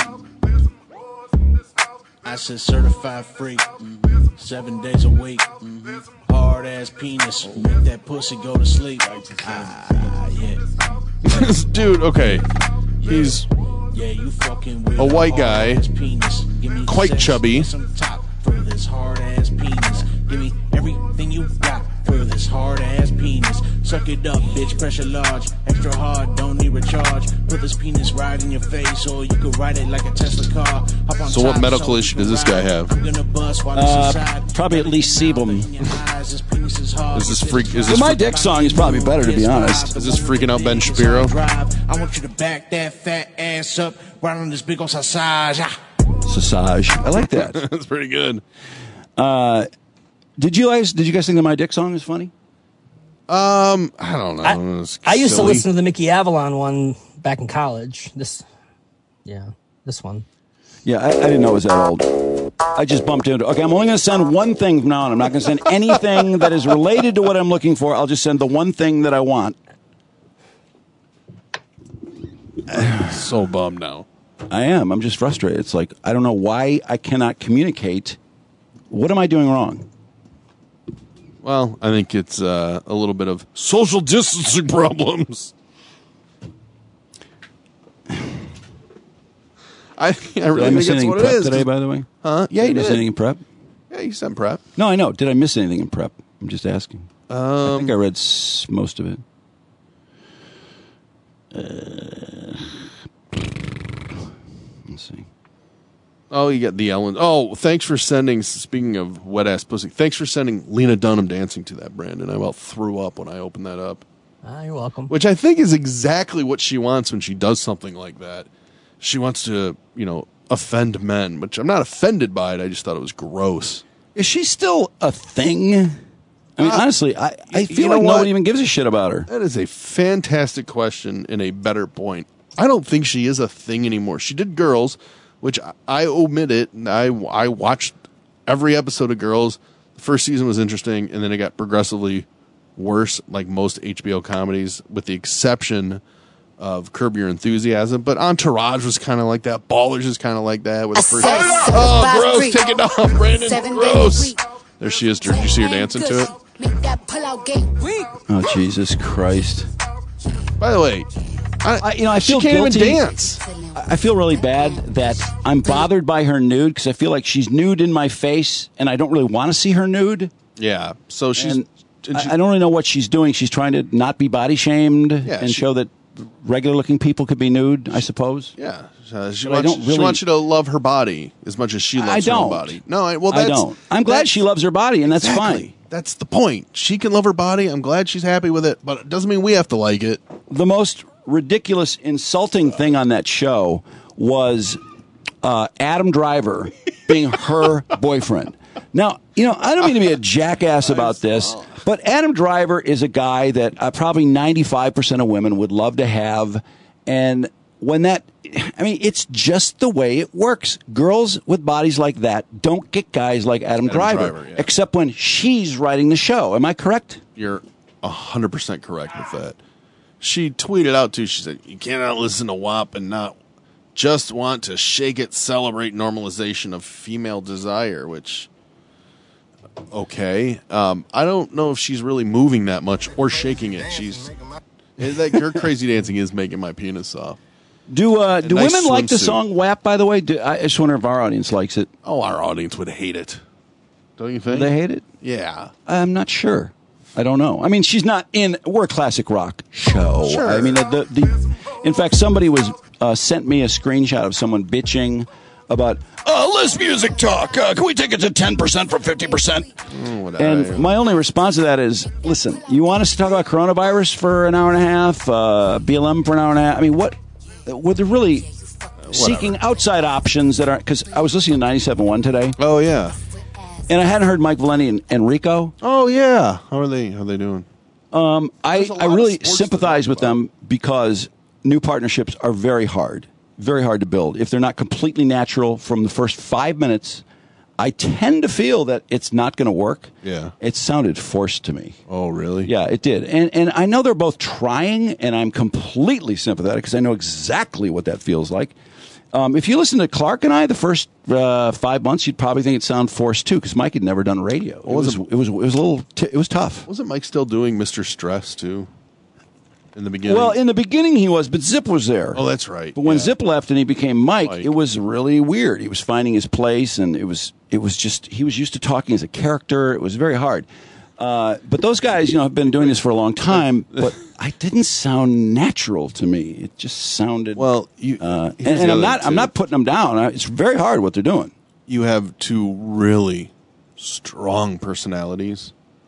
I said certified freak. Mm-hmm. Seven days a week. Mm-hmm. Hard ass penis. Make that pussy go to sleep. Ah, yeah. This dude. Okay. He's Yeah, you fucking with A white guy, hard-ass penis. Give me quite sex, chubby. some top for this hard ass penis. Give me everything you got for this hard ass penis. Suck it up, bitch, pressure large. Extra hard, don't need recharge. Put this penis right in your face, or you could ride it like a Tesla car. Hop on So what top medical so issue you does this can guy ride. have? I'm gonna bust while Uh, it's inside. probably at least sebum. Is this freak? Is The this My Dick song is probably better, to be honest. Is this freaking out Ben Shapiro? I want you to back that fat ass up right on this big old sausage. Ah. Sausage. I like that. That's pretty good. Uh, did you guys? Did you guys think the My Dick song is funny? Um, I don't know. I, It was I used to silly. listen to the Mickey Avalon one back in college. This, yeah, this one. Yeah, I, I didn't know it was that old. I just bumped into. Okay, I'm only going to send one thing from now on. I'm not going to send anything that is related to what I'm looking for. I'll just send the one thing that I want. So bummed now. I am. I'm just frustrated. It's like I don't know why I cannot communicate. What am I doing wrong? Well, I think it's uh, a little bit of social distancing problems. I, I Did really I miss think that's anything what in it prep is. today, by the way? Huh? Yeah, Did I you miss did. anything in prep? Yeah, you sent prep. No, I know. Did I miss anything in prep? I'm just asking. Um, I think I read s- most of it. Uh, let's see. Oh, you got the Ellen. Oh, thanks for sending. Speaking of wet ass pussy, thanks for sending Lena Dunham dancing to that, Brandon. I about threw up when I opened that up. Ah, you're welcome. Which I think is exactly what she wants when she does something like that. She wants to, you know, offend men, which I'm not offended by it. I just thought it was gross. Is she still a thing? I mean, Uh, honestly, I, I you feel know like what? nobody even gives a shit about her. That is a fantastic question and a better point. I don't think she is a thing anymore. She did Girls, which I, I omit it. And I, I watched every episode of Girls. The first season was interesting, and then it got progressively worse, like most H B O comedies, with the exception of Curb Your Enthusiasm. But Entourage was kind of like that. Ballers is kind of like that. With the first, oh, gross! Take it off, Brandon. Gross. There she is. Did you see her dancing to it? Oh, Jesus Christ! By the way, I, I, you know, I she feel can't guilty. even dance. I feel really bad that I'm bothered by her nude because I feel like she's nude in my face, and I don't really want to see her nude. Yeah. So she's. And and she- I I don't really know what she's doing. She's trying to not be body shamed Yeah, and she- show that regular looking people could be nude, I suppose. Yeah, uh, she, But I wants, don't she really- wants you to love her body as much as she loves I her don't. own body. No, I, well, I that's, don't. I'm glad that's- she loves her body, and that's exactly. fine. That's the point. She can love her body. I'm glad she's happy with it, but it doesn't mean we have to like it. The most ridiculous, insulting thing on that show was uh, Adam Driver being her boyfriend. Now, you know, I don't mean to be a jackass about this, but Adam Driver is a guy that uh, probably ninety-five percent of women would love to have. And when that, I mean, it's just the way it works. Girls with bodies like that don't get guys like Adam, Adam Driver, Driver, yeah. except when she's writing the show. Am I correct? You're one hundred percent correct with that. She tweeted out, too, she said, you cannot listen to W A P and not just want to shake it, celebrate normalization of female desire, which... Okay. Um, I don't know if she's really moving that much or shaking it. She's is that her crazy dancing is making my penis soft. Do uh, do nice women like the swimsuit. song W A P, by the way? Do, I just wonder if our audience likes it. Oh, our audience would hate it. Don't you think? Do they hate it? Yeah. I'm not sure. I don't know. I mean, she's not in. We're a classic rock show. Sure. I mean, the, the, the in fact, somebody was uh, sent me a screenshot of someone bitching about uh, less music talk. Uh, can we take it to ten percent from fifty percent? Mm, whatever. And my only response to that is, listen, you want us to talk about coronavirus for an hour and a half, uh, B L M for an hour and a half? I mean, what? Were they really seeking outside options that are? Because I was listening to ninety-seven point one today, Oh yeah. and I hadn't heard Mike Valenti and Enrico. Oh yeah. How are they? How are they doing? Um, I, There's a I lot of really sports to sympathize talk with about. them because new partnerships are very hard, very hard to build. If they're not completely natural from the first five minutes, I tend to feel that it's not going to work. Yeah. It sounded forced to me. Oh really? Yeah, it did. And and I know they're both trying, and I'm completely sympathetic because I know exactly what that feels like. Um, if you listen to Clark and I the first uh, five months, you'd probably think it sounded forced too because Mike had never done radio. It was, it was it was a little t- it was tough. Wasn't Mike still doing Mister Stress too? In the beginning. Well, in the beginning he was, but Zip was there. oh, that's right. But when Yeah. Zip left and he became Mike, Mike. it was really weird. He was finding his place, and it was it was just he was used to talking as a character. It was very hard. Uh, but those guys, you know, have been doing this for a long time, but it didn't sound natural to me. It just sounded well. You, uh, and, here's and the I'm other not. I'm too. not putting them down. Uh, It's very hard what they're doing. You have two really strong personalities.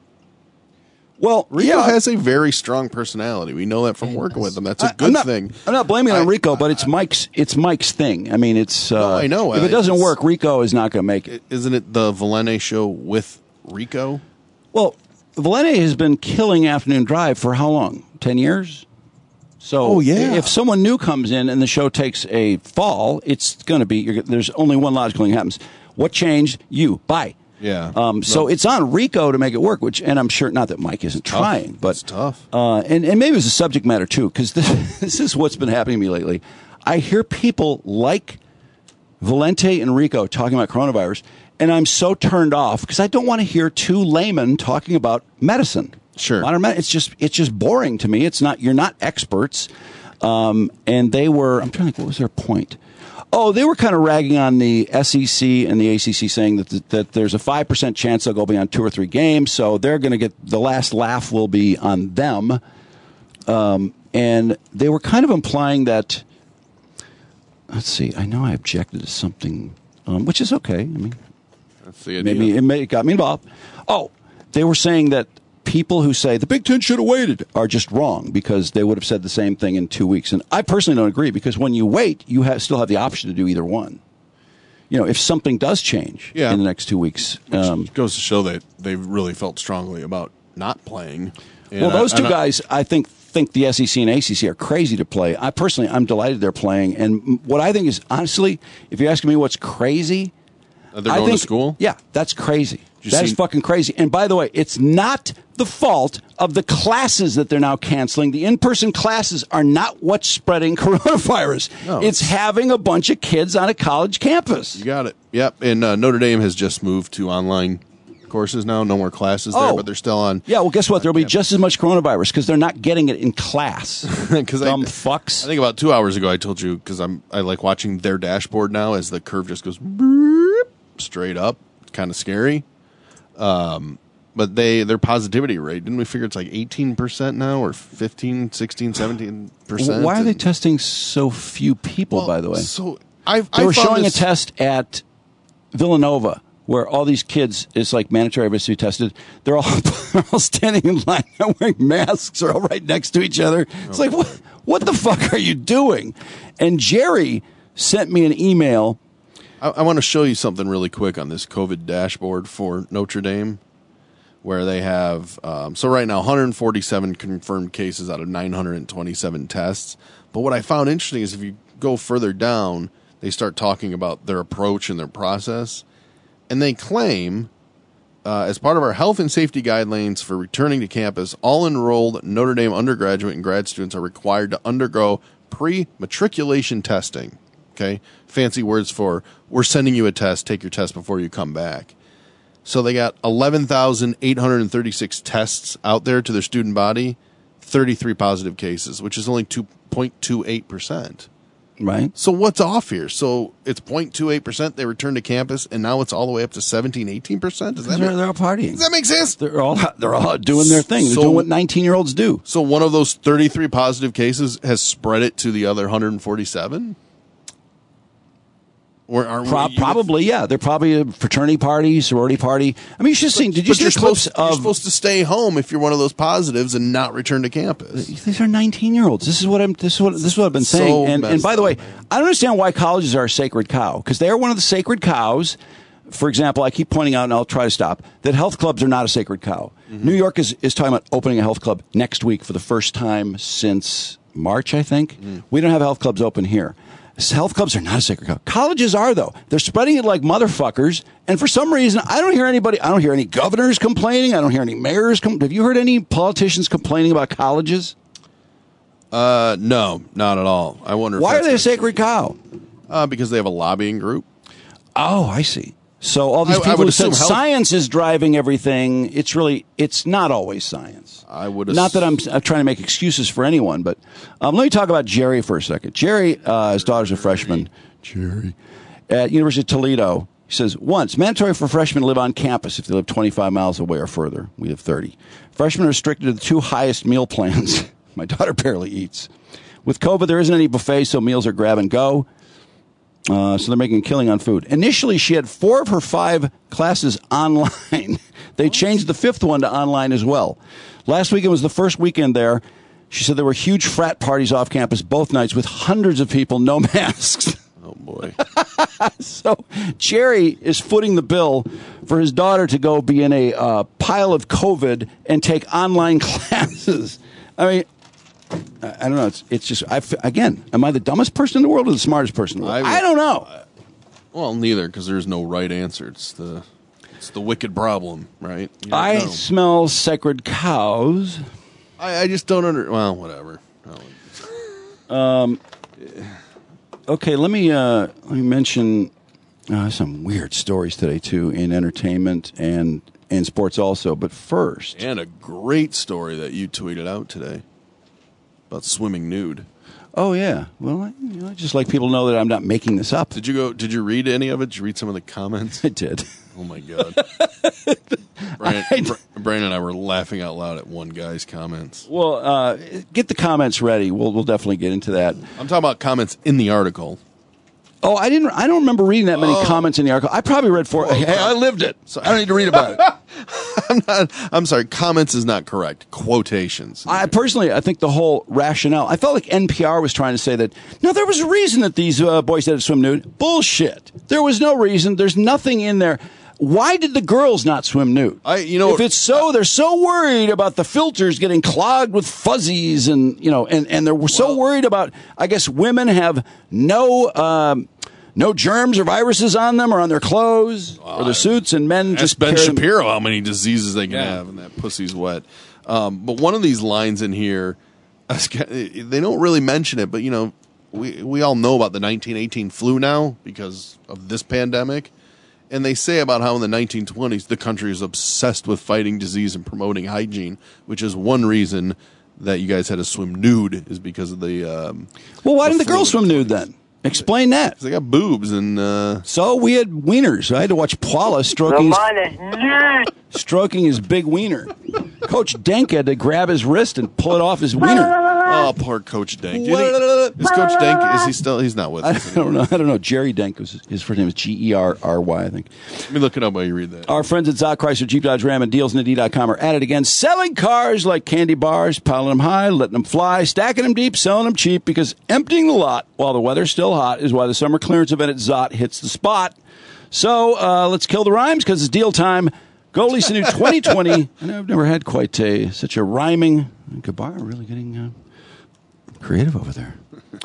Well, Rico yeah, has a very strong personality. We know that from working with him. That's a I- good I'm not, thing. I'm not blaming it I- on Rico, but it's Mike's. It's Mike's thing. I mean, it's. Uh, No, I know. If it doesn't It's- work, Rico is not going to make it. Isn't it the Valente show with Rico? Well, Valente has been killing Afternoon Drive for how long? Ten years. So, Oh, yeah. if someone new comes in and the show takes a fall, it's going to be. You're, there's only one logical thing that happens. What changed? You. Bye. Yeah. Um, so No. it's on Rico to make it work, which, and I'm sure not that Mike isn't Tough. trying, but It's tough. Uh, and and maybe it was a subject matter too, because this, this is what's been happening to me lately. I hear people like Valente and Rico talking about coronavirus, and I'm so turned off because I don't want to hear two laymen talking about medicine. Sure. Modern med- it's just it's just boring to me. It's not. You're not experts. Um, and they were. I'm trying to think. What was their point? Oh, they were kind of ragging on the S E C and the A C C, saying that that, that there's a five percent chance they'll go beyond two or three games, so they're going to get the last laugh will be on them. Um, and they were kind of implying that. Let's see. I know I objected to something, um, which is okay. I mean, That's the idea. maybe it, may, it got me involved. Oh, they were saying that people who say the Big Ten should have waited are just wrong because they would have said the same thing in two weeks. And I personally don't agree because when you wait, you have, still have the option to do either one. You know, if something does change Yeah. in the next two weeks. Um, Goes to show that they really felt strongly about not playing. And well, those I- two and I- guys, I think, think the S E C and A C C are crazy to play. I personally, I'm delighted they're playing. And what I think is, honestly, if you're asking me what's crazy, Uh, they're I going think, to school? Yeah, that's crazy. you That is see- fucking crazy. And by the way, it's not the fault of the classes that they're now canceling. The in-person classes are not what's spreading coronavirus. No, it's it's- having a bunch of kids on a college campus. You got it. Yep. And uh, Notre Dame has just moved to online courses now. No more classes there, Oh. but they're still on. Yeah, well, guess what? There'll be just as much coronavirus because they're not getting it in class. Because I, Dumb I fucks. think about two hours ago I told you because I'm I like watching their dashboard now as the curve just goes boop, straight up. It's kind of scary. Um, but they their positivity rate, didn't we figure it's like eighteen percent now or fifteen, sixteen, seventeen percent? Why are they testing so few people, Well, by the way? So I They I were found showing this- a test at Villanova where all these kids, it's like mandatory everybody to be tested. They're all, they're all standing in line, not wearing masks, they're all right next to each other. It's like, what, what the fuck are you doing? And Jerry sent me an email. I, I want to show you something really quick on this COVID dashboard for Notre Dame, where they have um, so right now one hundred forty-seven confirmed cases out of nine hundred twenty-seven tests. But what I found interesting is if you go further down, they start talking about their approach and their process, and they claim. Uh, as part of our health and safety guidelines for returning to campus, all enrolled Notre Dame undergraduate and grad students are required to undergo pre-matriculation testing. Okay, fancy words for we're sending you a test. Take your test before you come back. So they got eleven thousand eight hundred thirty-six tests out there to their student body, thirty-three positive cases, which is only two point two eight percent. Right. So what's off here? So it's zero point two eight percent they return to campus, and now it's all the way up to seventeen, eighteen percent? Does that They're, make, they're all partying. does that make sense? They're all they're all doing their thing. They're So- doing what nineteen-year-olds do. So one of those thirty-three positive cases has spread it to the other one hundred forty-seven? Or aren't Pro- we, probably, yeah. They're probably a fraternity party, sorority party. I mean, you should have seen. Did you But see you're the clips supposed, you're of? supposed to stay home if you're one of those positives and not return to campus. These are nineteen-year-olds. This is what I'm. This is what. This is what I've been So saying. And, and messed by the way, up, man. I don't understand why colleges are a sacred cow because they are one of the sacred cows. For example, I keep pointing out, and I'll try to stop, that health clubs are not a sacred cow. Mm-hmm. New York is, is talking about opening a health club next week for the first time since March, I think. Mm. We don't have health clubs open here. Health clubs are not a sacred cow. Colleges are, though. They're spreading it like motherfuckers. And for some reason, I don't hear anybody, I don't hear any governors complaining. I don't hear any mayors. Com- have you heard any politicians complaining about colleges? Uh, no, not at all. I wonder if Why are that's they a what- sacred cow? Uh, because they have a lobbying group. Oh, I see. So all these I- I people would who said assume health- science is driving everying, it's really, it's not always science. I would Not that I'm, ass- I'm trying to make excuses for anyone, but um, let me talk about Jerry for a second. Jerry, uh, his daughter's a freshman. Jerry. At University of Toledo. He says, once, mandatory for freshmen to live on campus if they live twenty-five miles away or further. We have thirty. Freshmen are restricted to the two highest meal plans. My daughter barely eats. With COVID, there isn't any buffet, so meals are grab and go. Uh, so they're making a killing on food. Initially, she had four of her five classes online. They changed the fifth one to online as well. Last weekend was the first weekend there. She said there were huge frat parties off campus both nights with hundreds of people, no masks. Oh, boy. So Jerry is footing the bill for his daughter to go be in a uh, pile of COVID and take online classes. I mean, I, I don't know. It's, it's just, I, again, am I the dumbest person in the world or the smartest person in the world? I, I don't know. I, well, neither, because there's no right answer. It's the it's the wicked problem, right? I know. smell sacred cows. I, I just don't under. Well, whatever. Um. Okay, let me uh, let me mention uh, some weird stories today too in entertainment and and sports also. But first, and a great story that you tweeted out today about swimming nude. Oh yeah, well, I, you know, I just like people to know that I'm not making this up. Did you go? Did you read any of it? Did you read some of the comments? I did. Oh my god. Brian, Brian and I were laughing out loud at one guy's comments. Well, uh, get the comments ready. We'll we'll definitely get into that. I'm talking about comments in the article. Oh, I didn't. I don't remember reading that many oh. comments in the article. I probably read four. Hey, I lived it, so I don't need to read about it. I'm not. I'm sorry. Comments is not correct. Quotations. I personally, I think the whole rationale. I felt like N P R was trying to say that no, there was a reason that these uh, boys had to swim nude. Bullshit. There was no reason. There's nothing in there. Why did the girls not swim nude? I, you know, if it's so, they're so worried about the filters getting clogged with fuzzies, and you know, and and they're well, so worried about. I guess women have no. Um, No germs or viruses on them or on their clothes uh, or their suits, and men just Ben carry Shapiro them. how many diseases they can yeah. have, and that pussy's wet. Um, but one of these lines in here, they don't really mention it, but you know, we we all know about the nineteen eighteen flu now because of this pandemic, and they say about how in the nineteen twenties the country is obsessed with fighting disease and promoting hygiene, which is one reason that you guys had to swim nude is because of the. Um, well, why the didn't the girls swim nude then? Explain that. They got boobs and uh... so we had wieners. I had to watch Paula stroking his, stroking his big wiener. Coach Denk had to grab his wrist and pull it off his wiener. Oh, poor Coach Denk. You think, is Coach Denk? Is he still? He's not with us. I don't know. I don't know. Jerry Denk was his first name is G E R R Y. I think. Let me look it up while you read that. Our friends at Zott Chrysler Jeep Dodge Ram and deals in the D dot com are at it again, selling cars like candy bars, piling them high, letting them fly, stacking them deep, selling them cheap. Because emptying the lot while the weather's still hot is why the summer clearance event at Zott hits the spot. So uh, let's kill the rhymes because it's deal time. Go lease a new twenty twenty. I know I've never had quite a, such a rhyming. Gabar really getting uh, creative over there.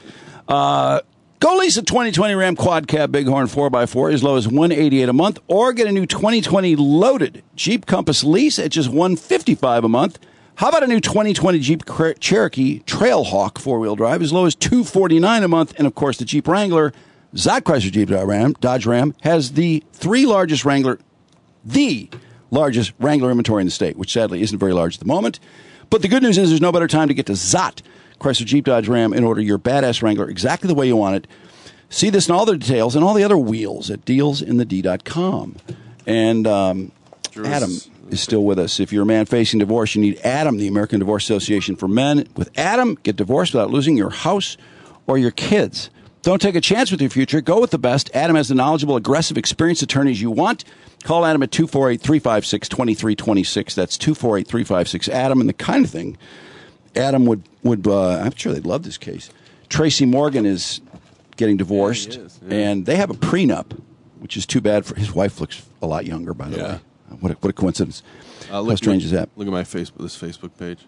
Uh, go lease a twenty twenty Ram Quad Cab Bighorn four by four as low as one hundred eighty-eight dollars a month, or get a new twenty twenty loaded Jeep Compass lease at just one hundred fifty-five dollars a month. How about a new twenty twenty Jeep Cherokee Trailhawk four-wheel drive as low as two hundred forty-nine dollars a month? And, of course, the Jeep Wrangler. Zott Chrysler Jeep Ram, Dodge Ram has the three largest Wrangler, the largest Wrangler inventory in the state, which sadly isn't very large at the moment. But the good news is there's no better time to get to Zott Chrysler Jeep Dodge Ram and order your badass Wrangler exactly the way you want it. See this and all the details and all the other wheels at deals in the D dot com. And um, Adam is still with us. If you're a man facing divorce, you need Adam, the American Divorce Association for Men. With Adam, get divorced without losing your house or your kids. Don't take a chance with your future. Go with the best. Adam has the knowledgeable, aggressive, experienced attorneys you want. Call Adam at two four eight, three five six, two three two six. That's two four eight, three five six, Adam. And the kind of thing Adam would, would uh, I'm sure they'd love this case. Tracy Morgan is getting divorced, yeah, is, yeah. and they have a prenup, which is too bad for his wife. Looks a lot younger, by the yeah. way. What a, what a coincidence. Uh, look, How strange look, is that? Look at my Facebook, this Facebook page.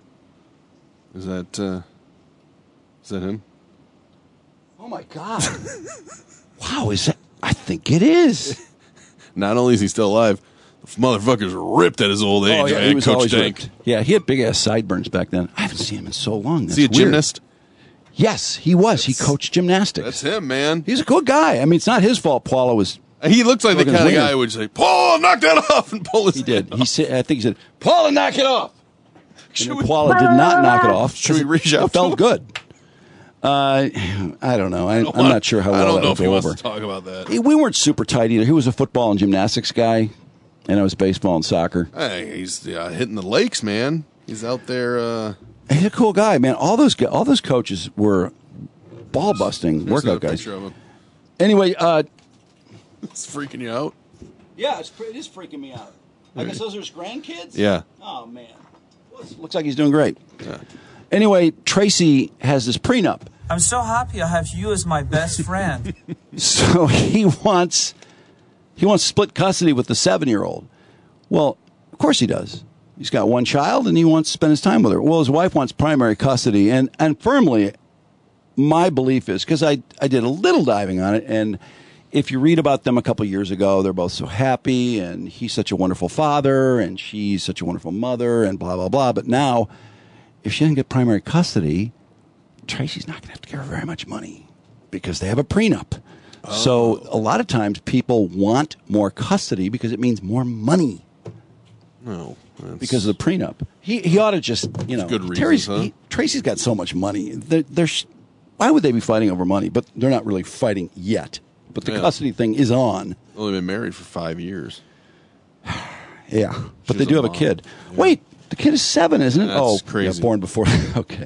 Is that, uh, is that him? Oh, my God. Wow, is that? I think it is. Not only is he still alive, the motherfucker's ripped at his old age. Oh, yeah, man. he was Coach always Denk. ripped. Yeah, he had big-ass sideburns back then. I haven't seen him in so long. That's is he a weird. gymnast? Yes, he was. That's, he coached gymnastics. That's him, man. He's a good guy. I mean, it's not his fault Paula was... He looks like the kind of guy who would say, Paula, knock that off, and pull his He did. Off. He said, I think he said, Paula, knock it off. And Paula did not knock it off. Should we reach out? It felt good. Uh, I don't know. I, I don't I'm want- not sure how I well don't that know would if he go wants over. to talk about that. He- We weren't super tight either. He was a football and gymnastics guy, and I was baseball and soccer. Hey, he's uh, hitting the lakes, man. He's out there. Uh, He's a cool guy, man. All those gu- all those coaches were ball busting there's workout a guys. picture of him. Anyway, uh, It's freaking you out. yeah, it's, it is freaking me out. I guess those are his grandkids. Yeah. Oh man, well, it looks like he's doing great. Anyway, Tracy has this prenup. I'm so happy I have you as my best friend. So he wants he wants split custody with the seven-year-old. Well, of course he does. He's got one child, and he wants to spend his time with her. Well, his wife wants primary custody, and, and firmly, my belief is, because I, I did a little diving on it, and if you read about them a couple years ago, they're both so happy, and he's such a wonderful father, and she's such a wonderful mother, and blah, blah, blah. But now, if she doesn't get primary custody, Tracy's not going to have to give her very much money because they have a prenup. Oh. So a lot of times people want more custody because it means more money. No, because of the prenup. He he ought to just, you know, good reasons, Terry's, huh? he, Tracy's got so much money. They're, they're, why would they be fighting over money? But they're not really fighting yet. But the Yeah. custody thing is on. Only been married for five years. Yeah, but She's they do a have a mom. kid. Wait, the kid is seven, isn't it? That's oh, crazy. Yeah, born before. Okay.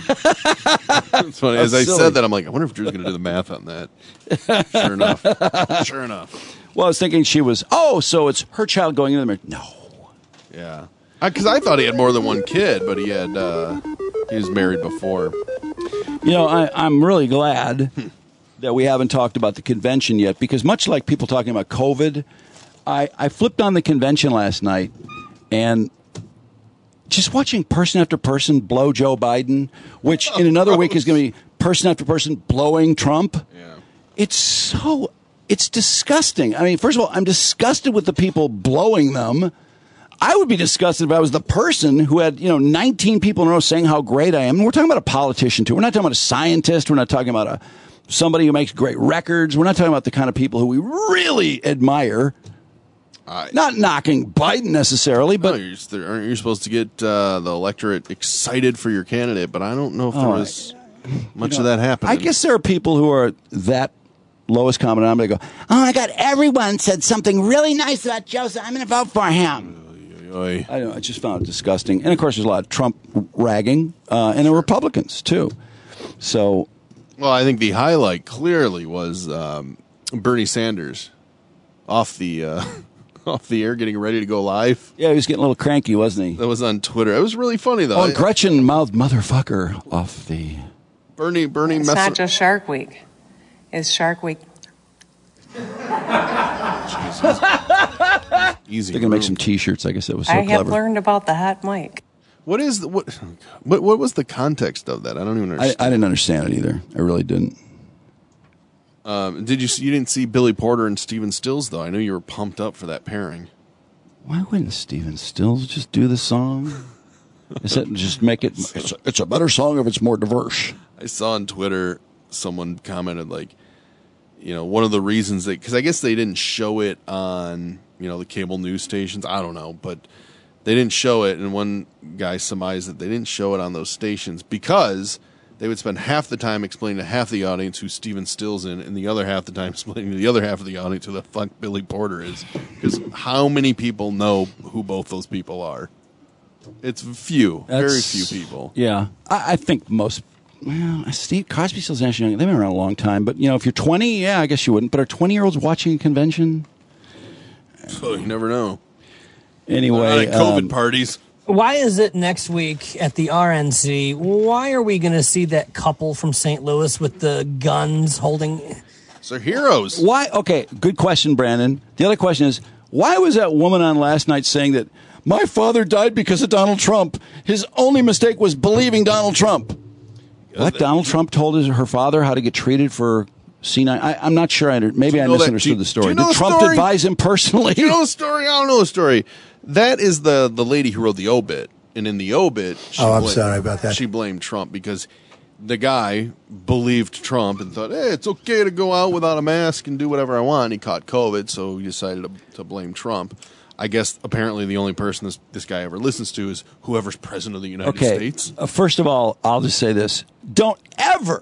It's funny. As That's I silly. said that, I'm like, I wonder if Drew's going to do the math on that. Sure enough. Sure enough. Well, I was thinking she was. Oh, so it's her child going into the marriage. No. Yeah. Because I, I thought he had more than one kid, but he had. Uh, he was married before. You know, I, I'm really glad that we haven't talked about the convention yet, because much like people talking about COVID, I, I flipped on the convention last night, and just watching person after person blow Joe Biden, which in another week is going to be person after person blowing Trump. Yeah. It's so, it's disgusting. I mean, first of all, I'm disgusted with the people blowing them. I would be disgusted if I was the person who had, you know, nineteen people in a row saying how great I am. And we're talking about a politician, too. We're not talking about a scientist. We're not talking about a somebody who makes great records. We're not talking about the kind of people who we really admire. I, Not knocking Biden necessarily, but no, you're, just- aren't you supposed to get uh, the electorate excited for your candidate? But I don't know if there Oh, was much you of know, that happening. I guess there are people who are that lowest common denominator. Go, oh my God, everyone said something really nice about Joe, so I'm going to vote for him. Oy. I don't know. I just found it disgusting. And of course, there's a lot of Trump ragging, uh, and the Republicans too. So, Well, I think the highlight clearly was um, Bernie Sanders off the uh, off the air, getting ready to go live. yeah, he was getting a little cranky, wasn't he? That was on Twitter. It was really funny though. Oh, and Gretchen mouthed motherfucker off the. Bernie, Bernie, It's mess- not just Shark Week. It's Shark Week. easy. They're gonna make room. some T-shirts. I guess that was so I have clever. learned about the hot mic. What is the, what, what? What was the context of that? I don't even I, understand. I didn't understand it either. I really didn't. Um, did you? You didn't see Billy Porter and Steven Stills though? I know you were pumped up for that pairing. Why wouldn't Steven Stills just do the song? Is it just make it? It's a, it's a better song if it's more diverse. I saw on Twitter someone commented like, you know, one of the reasons that, because I guess they didn't show it on, you know, the cable news stations. I don't know, but they didn't show it, and one guy surmised that they didn't show it on those stations because they would spend half the time explaining to half the audience who Steven Stills in, and the other half the time explaining to the other half of the audience who the fuck Billy Porter is. Because how many people know who both those people are? It's few, very That's- few people. Yeah, I, I think most. Well, Steve Cosby, Stills, Nash Young, they've been around a long time. But you know, if you're twenty, yeah, I guess you wouldn't. But are twenty-year-olds watching a convention? So you never know. Anyway, Not at COVID um, parties. Why is it next week at the R N C? Why are we going to see that couple from Saint Louis with the guns holding? They're heroes. Why? Okay, good question, Brandon. The other question is, why was that woman on last night saying that my father died because of Donald Trump? His only mistake was believing Donald Trump. What? Donald Trump told his, her father how to get treated for senile. I, I'm not sure. I under, maybe Do you I know that- misunderstood do you- the story. do you know Did the Trump story? advise him personally? Do you know the story? I don't know the story. That is the the lady who wrote the obit, and in the obit, she Oh, I'm blamed- sorry about that. She blamed Trump because the guy believed Trump and thought, "Hey, it's okay to go out without a mask and do whatever I want." He caught COVID, so he decided to, to blame Trump. I guess apparently the only person this this guy ever listens to is whoever's president of the United Okay. States. Uh, first of all, I'll just say this: don't ever,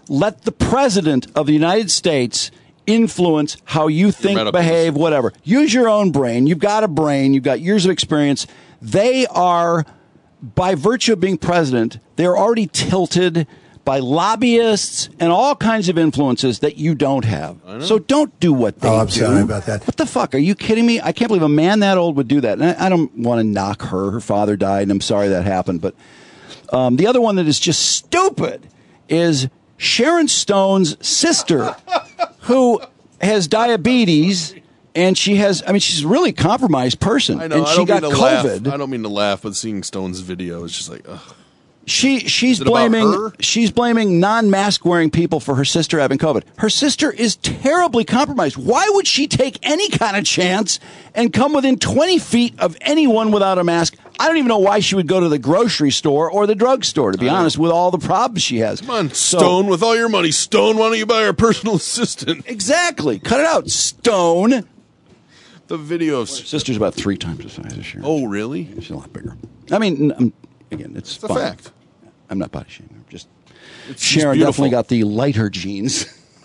let the president of the United States influence how you think, behave, whatever. Use your own brain. You've got a brain. You've got years of experience. They are, by virtue of being president, they're already tilted by lobbyists and all kinds of influences that you don't have. So don't do what they oh, I'm do. sorry about that. What the fuck? Are you kidding me? I can't believe a man that old would do that. And I, I don't want to knock her. Her father died, and I'm sorry that happened. But um, the other one that is just stupid is Sharon Stone's sister, who has diabetes. And she has, I mean, she's a really compromised person. I know, and I she don't got mean to COVID. Laugh. I don't mean to laugh, but seeing Stone's video is just like, ugh. She she's Is it about blaming her? she's blaming non-mask wearing people for her sister having COVID. Her sister is terribly compromised. Why would she take any kind of chance and come within twenty feet of anyone without a mask? I don't even know why she would go to the grocery store or the drugstore, to be honest, with all the problems she has. Come on, Stone, with all your money. Stone, why don't you buy our personal assistant? Exactly. Cut it out, Stone. The video of... Her sister's about three times the size of Sharon. Oh, really? She's a lot bigger. I mean, I'm, again, it's, It's a fine. fact. I'm not body shaming. I'm just It's Sharon beautiful. definitely got the lighter genes.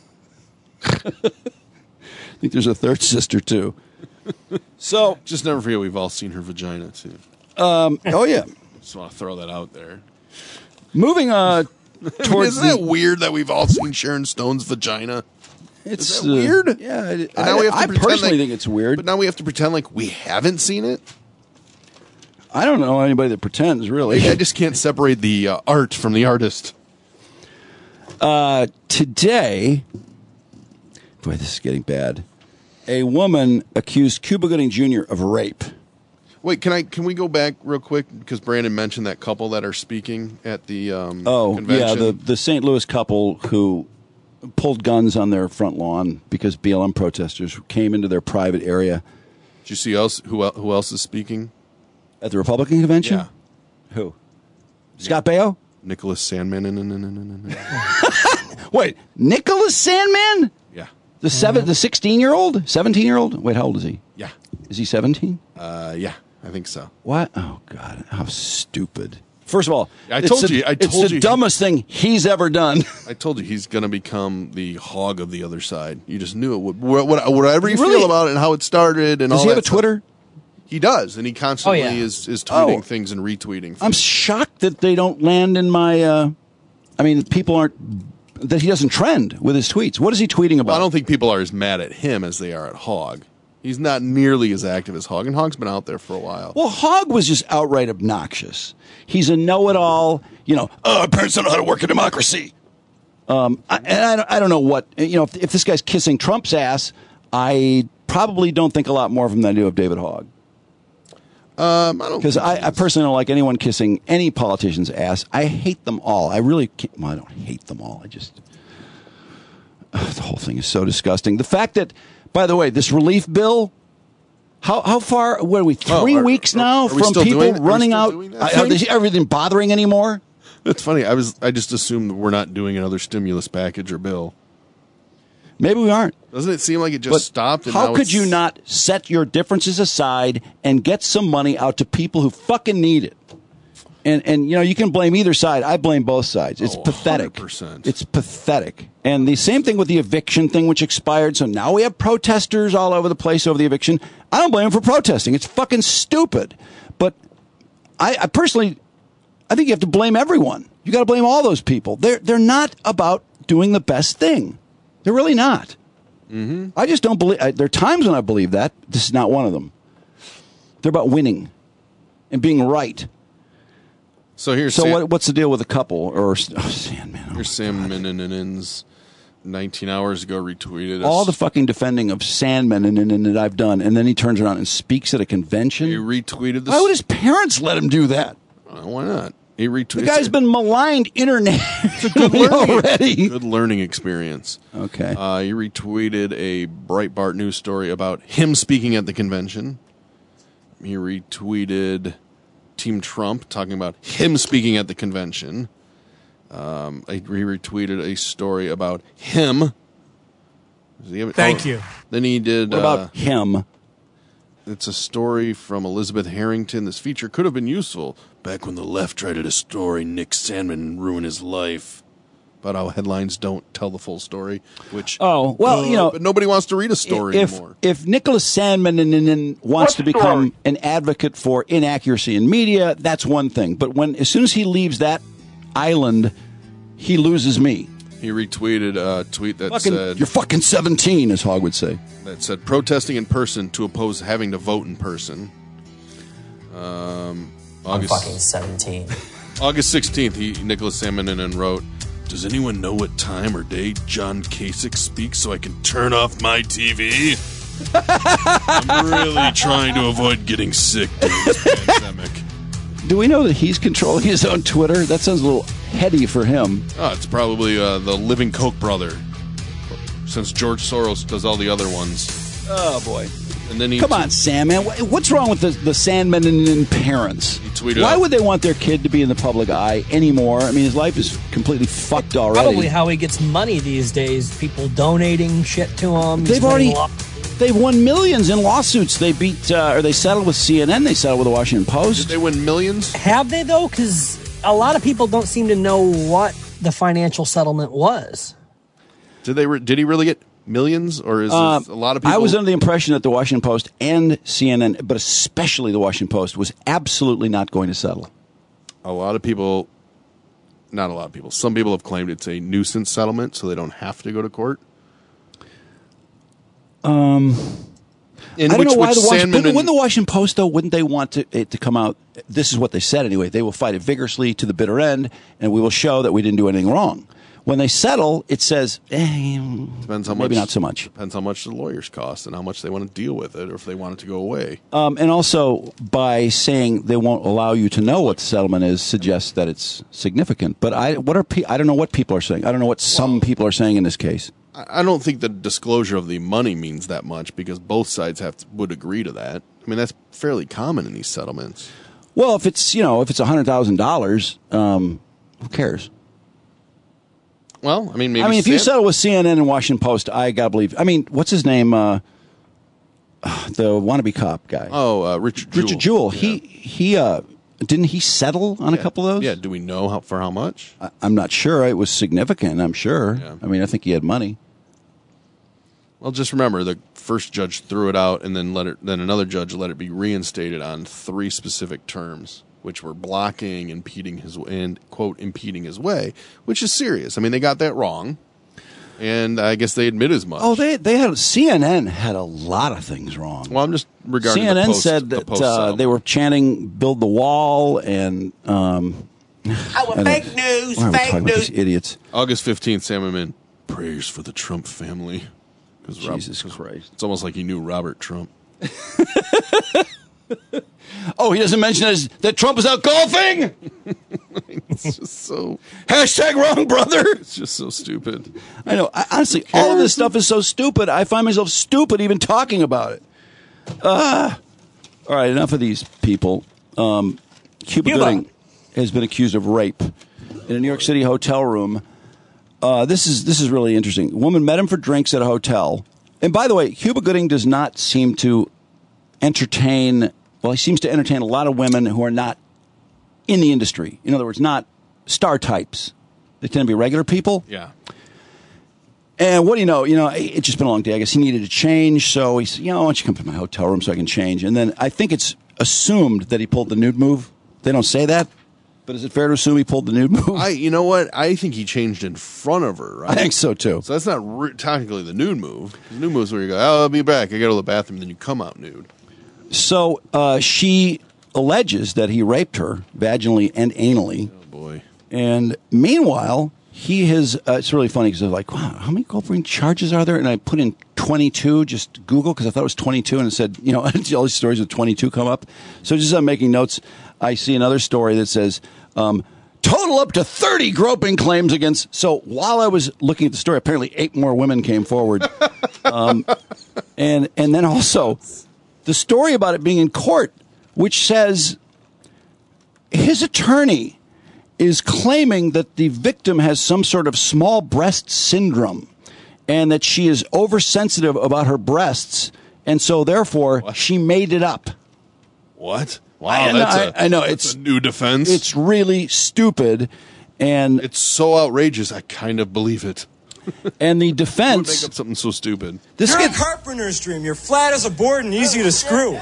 I think there's a third sister too. So just never forget we've all seen her vagina too. Um, oh yeah. Just want to throw that out there. Moving uh, towards Isn't that the, weird that we've all seen Sharon Stone's vagina? It's Is that uh, weird? Yeah, it, And I, now we have to I pretend personally like- think it's weird. But now we have to pretend like we haven't seen it. I don't know anybody that pretends really. Maybe I just can't separate the uh, art from the artist. Uh, today, boy, this is getting bad. A woman accused Cuba Gooding Junior of rape. Wait, can I? Can we go back real quick because Brandon mentioned that couple that are speaking at the um, Oh, convention. yeah, the, the Saint Louis couple who pulled guns on their front lawn because B L M protesters came into their private area. Did you see else who el- who else is speaking At the Republican convention? Yeah. Who? Scott Baio? Nicholas Sandman. Wait, Nicholas Sandman? Yeah. The seven, the sixteen-year-old? seventeen-year-old? Wait, how old is he? Yeah. Is he seventeen? Uh, yeah, I think so. What? Oh, God, how stupid. First of all, I it's told the- you. I it's told the you. dumbest thing he's ever done. I told you he's going to become the hog of the other side. You just knew it. Would, what- what- whatever you Really? feel about it and how it started and Does all he have a that stuff. Twitter? He does, and he constantly Oh, yeah. is, is tweeting Oh. things and retweeting things. I'm shocked that they don't land in my. Uh, I mean, people aren't. That he doesn't trend with his tweets. What is he tweeting about? Well, I don't think people are as mad at him as they are at Hog. He's not nearly as active as Hog, and Hog's been out there for a while. Well, Hogg was just outright obnoxious. He's a know-it-all. You know, oh, our parents don't know how to work a democracy. Um, I, and I, don't- I don't know what you know. If, if this guy's kissing Trump's ass, I probably don't think a lot more of him than I do of David Hogg. Um, I don't Because think I, I he's- personally don't like anyone kissing any politician's ass. I hate them all. I really can't. Well, I don't hate them all. I just. Ugh, the whole thing is so disgusting. The fact that, by the way, this relief bill. How how far? What are we? Three Oh, are- weeks are- now are we from still people doing- are we running still out. doing that I- are thing? they- everything bothering anymore? That's funny. I was I just assumed we're not doing another stimulus package or bill. Maybe we aren't. Doesn't it seem like it just But stopped? And how now could it's- you not set your differences aside and get some money out to people who fucking need it? And and you know you can blame either side. I blame both sides. It's Oh, pathetic. one hundred percent. It's pathetic. And the same thing with the eviction thing, which expired. So now we have protesters all over the place over the eviction. I don't blame them for protesting. It's fucking stupid. But I, I personally, I think you have to blame everyone. You got to blame all those people. They're they're not about doing the best thing. They're really not. Mm-hmm. I just don't believe. I, there are times when I believe that. This is not one of them. They're about winning and being right. So here's So Sam, what, what's the deal with a couple or oh, Sandman? Oh, here's Sam Meninins nineteen hours ago retweeted us. all the fucking defending of Sandman and, and, and that I've done, and then he turns around and speaks at a convention. He retweeted this. Why would his parents let him do that? Uh, why not? He retweeted. The guy's been maligned internationally good learning, already. good learning experience. Okay. Uh, he retweeted a Breitbart news story about him speaking at the convention. He retweeted Team Trump talking about him speaking at the convention. Um, he retweeted a story about him. Does he have it? Thank Oh, you. Then he did. What about uh, him? It's a story from Elizabeth Harrington. This feature could have been useful back when the left tried to destroy Nick Sandman and ruin his life. about how headlines don't tell the full story. Which oh well, uh, you know, but nobody wants to read a story if, anymore. If Nicholas Sandman wants What to become story? an advocate for inaccuracy in media, that's one thing. But when as soon as he leaves that island, he loses me. He retweeted a tweet that Fucking, said, "You're fucking seventeen," as Hogg would say. That said, protesting in person to oppose having to vote in person. Um, August, I'm fucking seventeen. August sixteenth, he, Nicholas Salmonen wrote, "Does anyone know what time or day John Kasich speaks so I can turn off my T V? I'm really trying to avoid getting sick during this pandemic." Do we know that he's controlling his own Twitter? That sounds a little heady for him. Oh, it's probably uh, the living Koch brother, since George Soros does all the other ones. Oh, boy. And then he Come on, Sam, man. What's wrong with the, the Sandman and parents? He tweeted Why out, would they want their kid to be in the public eye anymore? I mean, his life is completely fucked already. Probably how he gets money these days. People donating shit to him. They've already... They've won millions in lawsuits. They beat, uh, or they settled with C N N. They settled with the Washington Post. Did they win millions? Have they, though? Because a lot of people don't seem to know what the financial settlement was. Did they? Re- did he really get millions, or is Uh, this a lot of people? I was under the impression that the Washington Post and C N N, but especially the Washington Post, was absolutely not going to settle. A lot of people, not a lot of people. Some people have claimed it's a nuisance settlement, so they don't have to go to court. Um, In I don't which, know why which the Washington, Sandman and- wouldn't the Washington Post, though, wouldn't they want to, it to come out? This is what they said anyway. They will fight it vigorously to the bitter end, and we will show that we didn't do anything wrong. When they settle, it says, eh, depends how maybe much, not so much. Depends how much the lawyers cost and how much they want to deal with it, or if they want it to go away. Um, and also, by saying they won't allow you to know what the settlement is, suggests that it's significant. But I, what are pe- I don't know what people are saying. I don't know what some people are saying in this case. I I don't think the disclosure of the money means that much, because both sides have to, would agree to that. I mean, that's fairly common in these settlements. Well, if it's you know if it's a hundred thousand dollars, um, who cares? Well, I mean, maybe I mean, if you Sam- settle with C N N and Washington Post, I gotta believe. I mean, what's his name? Uh, the wannabe cop guy. Oh, uh, Richard Jewell. Richard Jewell. He he. Uh, didn't he settle on Yeah. a couple of those? Yeah. Do we know how, for how much? I, I'm not sure. It was significant. I'm sure. Yeah. I mean, I think he had money. Well, just remember, the first judge threw it out, and then let it. Then another judge let it be reinstated on three specific terms, which were blocking, impeding his and quote impeding his way, which is serious. I mean, they got that wrong, and I guess they admit as much. Oh, they they had C N N had a lot of things wrong. Well, I'm just regarding C N N the post, said the that post uh, settlement. they were chanting "Build the Wall" and. Um, Oh, and, fake news, why are we fake talking about news. these idiots? August fifteenth, Sam Amin, prayers for the Trump family. Jesus Christ. It's almost like he knew Robert Trump. Oh, he doesn't mention that, that Trump is out golfing? It's just so... Hashtag wrong, brother. It's just so stupid. I know. I, honestly, all of this stuff is so stupid. I find myself stupid even talking about it. Uh, all right, enough of these people. Um, Cuba, Cuba. Gooding has been accused of rape in a New York City hotel room. Uh, this is this is really interesting. A woman met him for drinks at a hotel. And by the way, Cuba Gooding does not seem to entertain, well, he seems to entertain a lot of women who are not in the industry. In other words, not star types. They tend to be regular people. Yeah. And what do you know? You know, it's just been a long day. I guess he needed to change. So he said, you know, why don't you come to my hotel room so I can change? And then I think it's assumed that he pulled the nude move. They don't say that. But is it fair to assume he pulled the nude move? I, you know what? I think he changed in front of her, right? I think so, too. So that's not re- technically the nude move. The nude move is where you go, oh, I'll be back. I go to the bathroom, and then you come out nude. So uh, she alleges that he raped her vaginally and anally. Oh, boy. And meanwhile, he has, uh, it's really funny because I was like, wow, how many girlfriend charges are there? And I put in twenty-two, just Google, because I thought it was twenty-two, and it said, you know, all these stories with twenty-two come up. So just as I'm making notes, I see another story that says, um, total up to thirty groping claims against. So while I was looking at the story, apparently eight more women came forward. um, and and then also the story about it being in court, which says his attorney is claiming that the victim has some sort of small breast syndrome and that she is oversensitive about her breasts. And so therefore What? she made it up. What? Wow, I, that's I, a, I know that's it's a new defense. It's really stupid. And it's so outrageous, I kind of believe it. And the Who would defense... make up something so stupid? This You're kid, a carpenter's dream. You're flat as a board and easy to screw.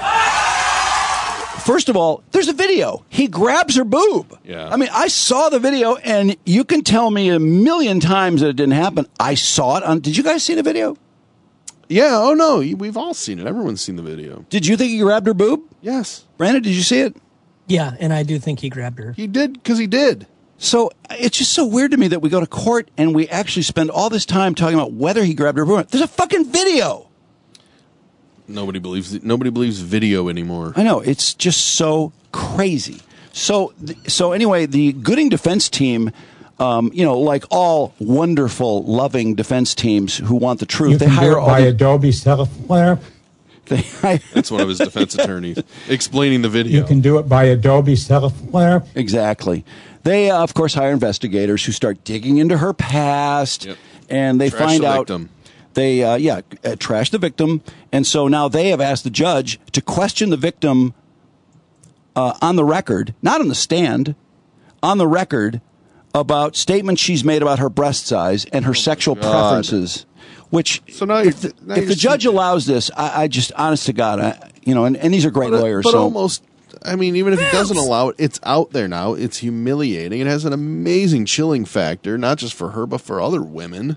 first of all, there's a video. He grabs her boob. Yeah. I mean, I saw the video, and you can tell me a million times that it didn't happen. I saw it on... Did you guys see the video? Yeah, oh no, we've all seen it. Everyone's seen the video. Did you think he grabbed her boob? Yes. Brandon, did you see it? Yeah, and I do think he grabbed her. He did, because he did. So it's just so weird to me that we go to court and we actually spend all this time talking about whether he grabbed her boob. There's a fucking video. Nobody believes it. Nobody believes video anymore. I know. It's just so crazy. So, so anyway, the Gooding defense team, um, you know, like all wonderful, loving defense teams who want the truth, You they can hire do it all by the, Adobe software. they hire, That's one of his defense attorneys explaining the video. You can do it by Adobe software. Exactly. They, uh, of course, hire investigators who start digging into her past, Yep. and they Trash find the out. victim. They, uh, yeah, uh, trash the victim, and so now they have asked the judge to question the victim uh, on the record, not on the stand, on the record about statements she's made about her breast size and her sexual God. preferences. Which, So now if you're- the, now if you're the judge seeing- allows this, I, I just, honest to God, I, you know, and, and these are great But, lawyers. but so almost, I mean, even if he doesn't allow it, it's out there now. It's humiliating. It has an amazing chilling factor, not just for her, but for other women.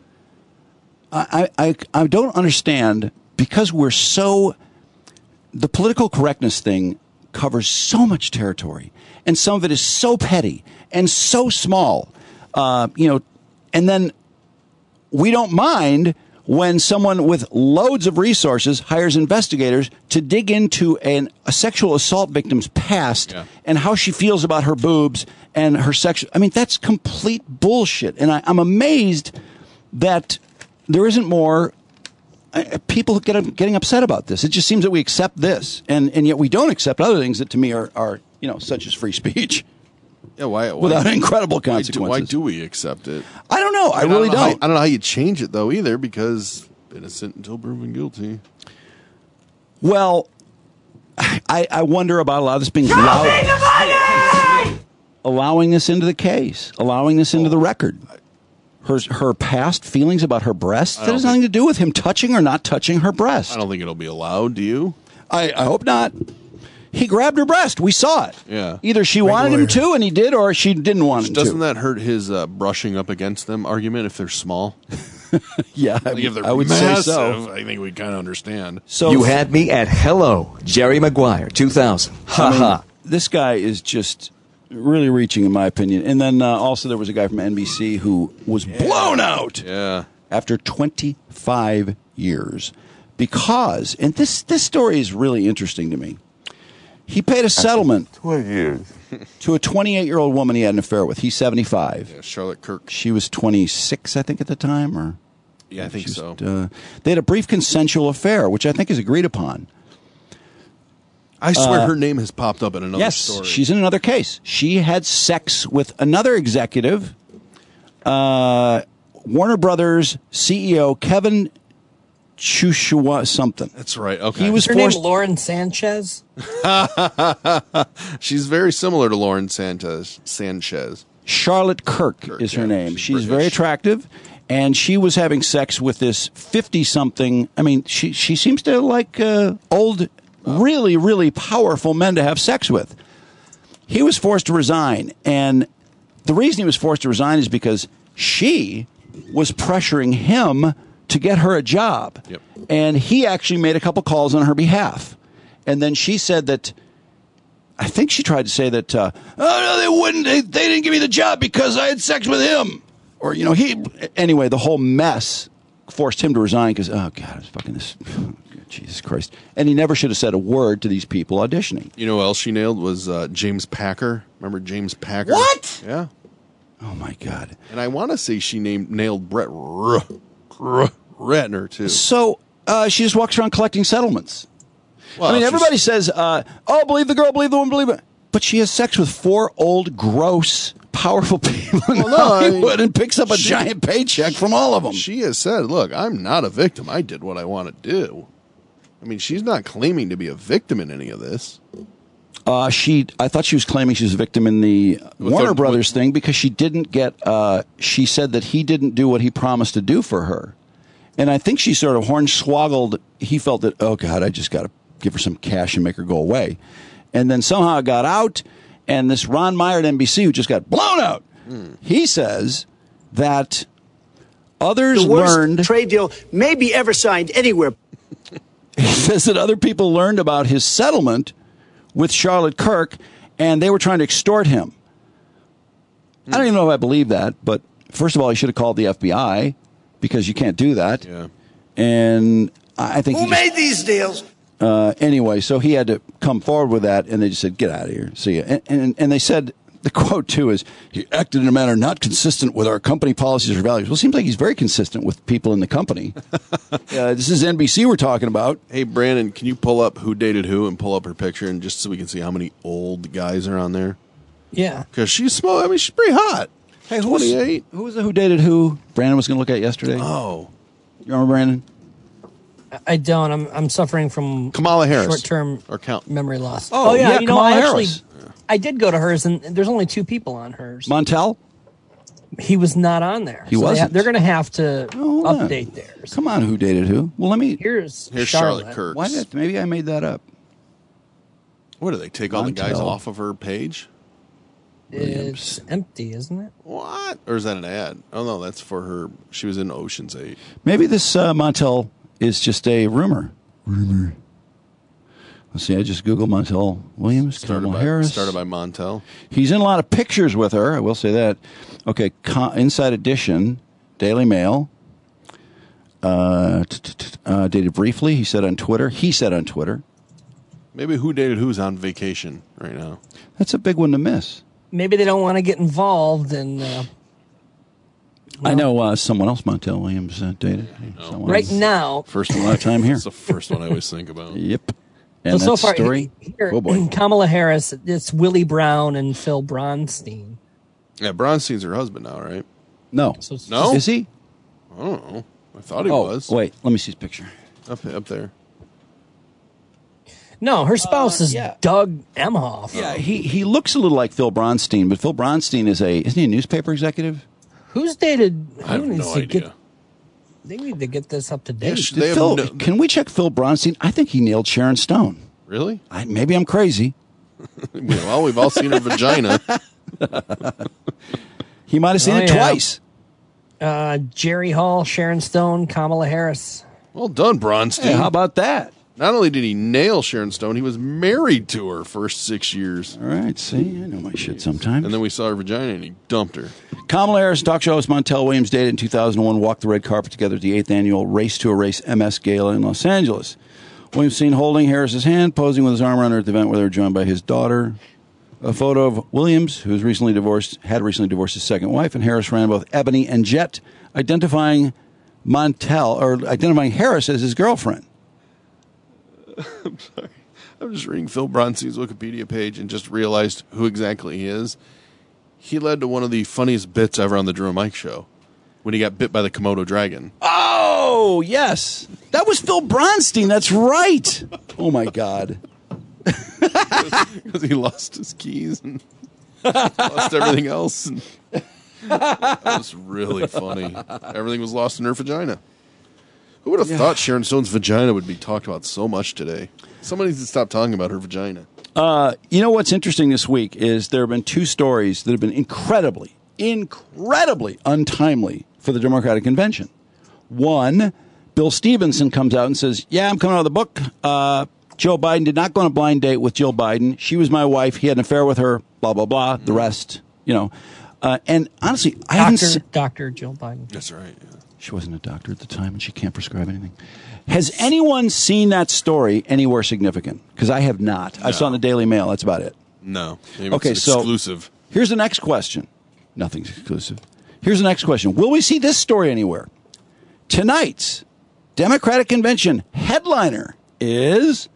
I, I, I don't understand, because we're so, the political correctness thing covers so much territory, and some of it is so petty and so small, uh, you know, and then we don't mind when someone with loads of resources hires investigators to dig into an, a sexual assault victim's past Yeah. and how she feels about her boobs and her sexual. I mean, that's complete bullshit. And I, I'm amazed that there isn't more uh, people get, getting upset about this. It just seems that we accept this, and, and yet we don't accept other things that to me are, are you know, such as free speech. Yeah, why? why Without incredible why do, consequences. why do we accept it? I don't know. I, mean, really don't. know how- don't. I don't know how you change it though either, because innocent until proven guilty. Well, I, I wonder about a lot of this being allowed, allowing this into the case, allowing this into the record. Her her past feelings about her breasts, that don't has nothing to do with him touching or not touching her breast. I don't think it'll be allowed. Do you? I, I hope not. He grabbed her breast. We saw it. Yeah. Either she wanted him to, and he did, or she didn't want him Doesn't to. that hurt his uh, brushing up against them argument if they're small? Yeah, I, Like if they're I would massive, say so. I think we kind of understand. So You had me at hello, Jerry Maguire, two thousand. Ha I mean, ha. this guy is just really reaching, in my opinion. And then uh, also there was a guy from N B C who was blown out Yeah. after twenty-five years because, and this this story is really interesting to me. He paid a settlement twenty years. to a twenty-eight-year-old woman he had an affair with. He's seventy-five. Yeah, Charlotte Kirk. She was twenty-six, I think, at the time, or Yeah, I think she's, so. Uh, they had a brief consensual affair, which I think is agreed upon. I swear uh, her name has popped up in another yes, story. she's in another case. She had sex with another executive, uh, Warner Brothers C E O Kevin Chushua something. That's right. Okay. He was Her forced. name Lauren Sanchez. She's very similar to Lauren Sanchez. Sanchez. Charlotte Kirk, Kirk, is her yeah, name. she's She's, British. very attractive, and she was having sex with this fifty-something. I mean, she she seems to like uh, old, really, really powerful men to have sex with. He was forced to resign, and the reason he was forced to resign is because she was pressuring him to get her a job. Yep. And he actually made a couple calls on her behalf. And then she said that, I think she tried to say that, uh, oh, no, they wouldn't. They, they didn't give me the job because I had sex with him. Or, you know, he, anyway, the whole mess forced him to resign because, oh, God, it's fucking this, Jesus Christ. And he never should have said a word to these people auditioning. You know who else she nailed was uh, James Packer. Remember James Packer? What? Yeah. Oh, my God. And I want to say she named nailed Brett R- R- Ratner, too. So uh, she just walks around collecting settlements. Well, I mean, she's- everybody says, uh, oh, believe the girl, believe the woman, believe it. But she has sex with four old, gross, powerful people in Well, no, I mean, Hollywood and picks up a she- giant paycheck from all of them. She has said, look, I'm not a victim. I did what I want to do. I mean, she's not claiming to be a victim in any of this. Uh, she, I thought she was claiming she was a victim in the With Warner the- Brothers thing because she didn't get. Uh, she said that he didn't do what he promised to do for her, and I think she sort of hornswoggled. He felt that, oh God, I just got to give her some cash and make her go away, and then somehow it got out. And this Ron Meyer at N B C, who just got blown out, mm. he says that others the worst learned trade deal maybe ever signed anywhere. He says that other people learned about his settlement with Charlotte Kirk, and they were trying to extort him. Mm. I don't even know if I believe that, but first of all, he should have called the F B I because you can't do that. Yeah. And I think Who he made just, these deals? Uh, anyway, so he had to come forward with that, and they just said, "Get out of here, see ya." And, and, and they said the quote too is, "He acted in a manner not consistent with our company policies or values." Well, it seems like he's very consistent with people in the company. uh, this is N B C we're talking about. Hey, Brandon, can you pull up Who Dated Who and pull up her picture, and just so we can see how many old guys are on there? Yeah, because she's small. I mean, she's pretty hot. Hey, who was, who was the Who Dated Who? Brandon was going to look at yesterday. Oh, you remember Brandon? I don't. I'm I'm suffering from Kamala Harris short-term or count memory loss. Oh, yeah, yeah, you know, Kamala I actually Harris. I did go to hers, and there's only two people on hers. Montel? He was not on there. He so wasn't. They are going to have to Oh, hold on. update theirs. Come on, Who Dated Who? Well, let me. Here's Here's Charlotte, Charlotte Kirk. Why did maybe I made that up? What do they take all the guys Montel. off of her page? It's empty, isn't it? What? Or is that an ad? Oh no, that's for her. She was in Ocean's Eight. Maybe this uh, Montel is just a rumor. Rumor. Let's see. I just googled Montel Williams, Started Kamala by, Harris. started by Montel. He's in a lot of pictures with her. I will say that. Okay, Co- Inside Edition, Daily Mail. Uh, t- t- t- uh, dated briefly. He said on Twitter. He said on Twitter. Maybe Who Dated Who's on vacation right now. That's a big one to miss. Maybe they don't want to get involved in. Uh, I know uh, someone else Montel Williams uh, dated. Someone right else. now. First of my time here. That's the first one I always think about. Yep. And so, so that far, story. here, Oh boy. Kamala Harris, it's Willie Brown and Phil Bronstein. Yeah, Bronstein's her husband now, right? No. So it's No? Is he? I don't know. I thought he oh, was. wait. Let me see his picture. Up, up there. No, her spouse is yeah. Doug Emhoff. Yeah, he, he looks a little like Phil Bronstein, but Phil Bronstein is a isn't he a newspaper executive? Who's dated? I have who needs no to idea. Get, they need to get this up to Yeah, date. sh- Did they have Phil, no- can we check Phil Bronstein? I think he nailed Sharon Stone. Really? I, maybe I'm crazy. Well, we've all seen her vagina. He might have seen Oh, it yeah. twice. Uh, Jerry Hall, Sharon Stone, Kamala Harris. Well done, Bronstein. Hey, how about that? Not only did he nail Sharon Stone, he was married to her for six years. All right, see, I know my shit sometimes. And then we saw her vagina and he dumped her. Kamala Harris, talk show host Montel Williams, dated in two thousand one, walked the red carpet together at the eighth annual Race to a Race M S Gala in Los Angeles. Williams seen holding Harris's hand, posing with his arm around her at the event where they were joined by his daughter. A photo of Williams, who was recently divorced, had recently divorced his second wife, and Harris ran both Ebony and Jet, identifying Montel or identifying Harris as his girlfriend. I'm sorry. I'm just reading Phil Bronstein's Wikipedia page and just realized who exactly he is. He led to one of the funniest bits ever on the Drew and Mike show when he got bit by the Komodo dragon. Oh, yes. That was Phil Bronstein. That's right. Oh, my God. Because he lost his keys and lost everything else. And that was really funny. Everything was lost in her vagina. Who would have Yeah. thought Sharon Stone's vagina would be talked about so much today? Somebody needs to stop talking about her vagina. Uh, you know what's interesting this week is there have been two stories that have been incredibly, incredibly untimely for the Democratic Convention. One, Bill Stevenson comes out and says, yeah, I'm coming out of the book. Uh, Joe Biden did not go on a blind date with Jill Biden. She was my wife. He had an affair with her, blah, blah, blah. The rest, you know. Uh, and honestly, I haven't Doctor seen... Doctor Jill Biden. That's right. Yeah. She wasn't a doctor at the time, and she can't prescribe anything. Has anyone seen that story anywhere significant? Because I have not. I saw it in the Daily Mail. That's about it. No. Maybe Okay, it's so exclusive. Here's the next question. Nothing's exclusive. Here's the next question. Will we see this story anywhere? Tonight's Democratic Convention headliner is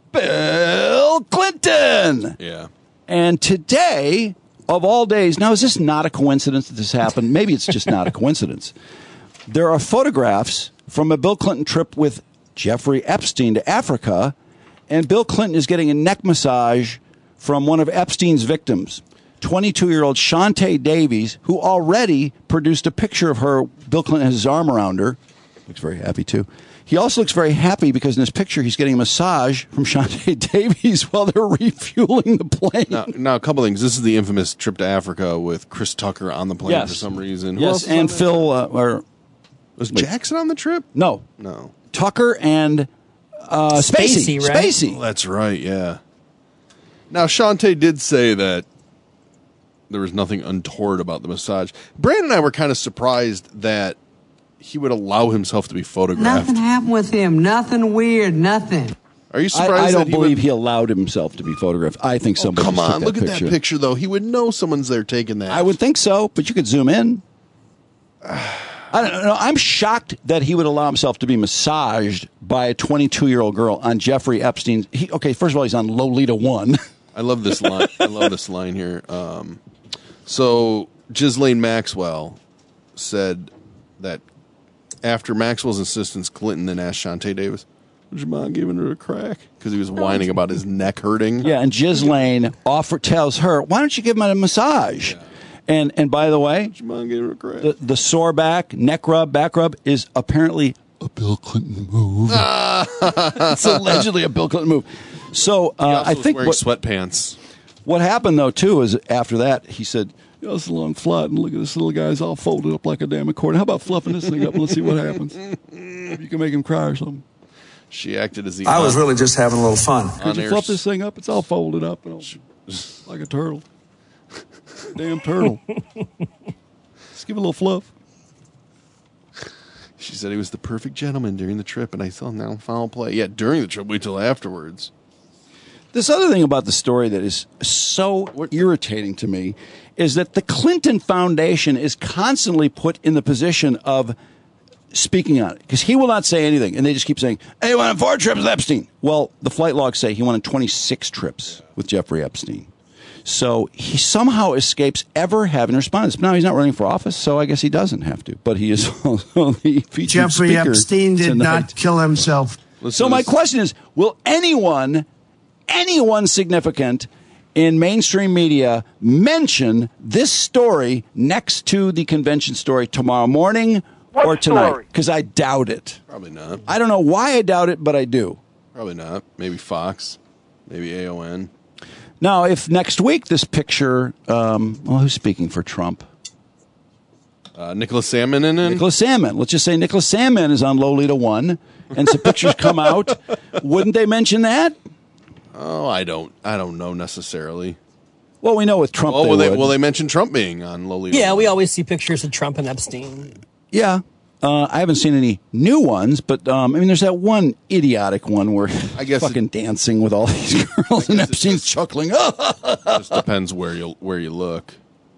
Bill Clinton. Yeah. And today, of all days, now is this not a coincidence that this happened? Maybe it's just not a coincidence. There are photographs from a Bill Clinton trip with Jeffrey Epstein to Africa, and Bill Clinton is getting a neck massage from one of Epstein's victims, twenty-two-year-old Shantae Davies, who already produced a picture of her. Bill Clinton has his arm around her. Looks very happy, too. He also looks very happy because in this picture, he's getting a massage from Shantae Davies while they're refueling the plane. Now, now, a couple things. This is the infamous trip to Africa with Chris Tucker on the plane Yes. for some reason. Who Yes, else was and on that Phil... Uh, or, Was wait. Jackson on the trip? No. No. Tucker and uh, Spacey. Spacey, right? Spacey. Oh, that's right, yeah. Now, Shantae did say that there was nothing untoward about the massage. Brandon and I were kind of surprised that he would allow himself to be photographed. Nothing happened with him. Nothing weird. Nothing. Are you I, surprised? I don't that he believe would... he allowed himself to be photographed. I think somebody Come just took on, that look picture. at that picture, though. He would know someone's there taking that. I would think so, but you could zoom in. I don't know. I'm shocked that he would allow himself to be massaged by a twenty-two-year-old girl on Jeffrey Epstein's. He, okay, first of all, he's on Lolita One. I love this line. I love this line here. Um, so Ghislaine Maxwell said that after Maxwell's insistence, Clinton then asked Shantae Davis, "Would you mind giving her a crack?" Because he was whining about his neck hurting. Yeah, and Ghislaine offer, tells her, "Why don't you give him a massage?" Yeah. And and by the way, Would you mind giving her a crack? the, the sore back, neck rub, back rub is apparently a Bill Clinton move. It's allegedly a Bill Clinton move. So He uh, also I was think wearing what, sweatpants. what happened, though, too, is after that, he said, "You know, this long flight, and look at this little guy's all folded up like a damn accordion. How about fluffing this thing up and let's see what happens? Maybe you can make him cry or something." She acted as the. I was really just having a little fun. Could you fluff this thing up? It's all folded up and all, like a turtle. Damn turtle. Just give it a little fluff. She said he was the perfect gentleman during the trip, and I saw now foul play. Yeah, during the trip. Wait till afterwards. This other thing about the story that is so irritating to me is that the Clinton Foundation is constantly put in the position of speaking on it because he will not say anything, and they just keep saying, "Hey, he went on four trips with Epstein." Well, the flight logs say he went on twenty-six trips with Jeffrey Epstein. So he somehow escapes ever having responded. Now, he's not running for office, so I guess he doesn't have to. But he is also the featured Jeffrey speaker Epstein did tonight. not kill himself. So my question is, will anyone, anyone significant in mainstream media mention this story next to the convention story tomorrow morning What or tonight? story? Because I doubt it. Probably not. I don't know why I doubt it, but I do. Probably not. Maybe Fox. Maybe A O N. Now, if next week this picture, um, well, who's speaking for Trump? Uh, Nicholas Salmon in it? Nicholas Salmon. Let's just say Nicholas Salmon is on Lolita One, and some pictures come out. Wouldn't they mention that? Oh, I don't. I don't know necessarily. Well, we know with Trump. Oh, they well, they, would. well, they mentioned Trump being on Lolita. Yeah, we always see pictures of Trump and Epstein. Yeah. Uh, I haven't seen any new ones, but um, I mean, there's that one idiotic one where I guess fucking it, dancing with all these girls and Epstein's chuckling. just depends where you where you look.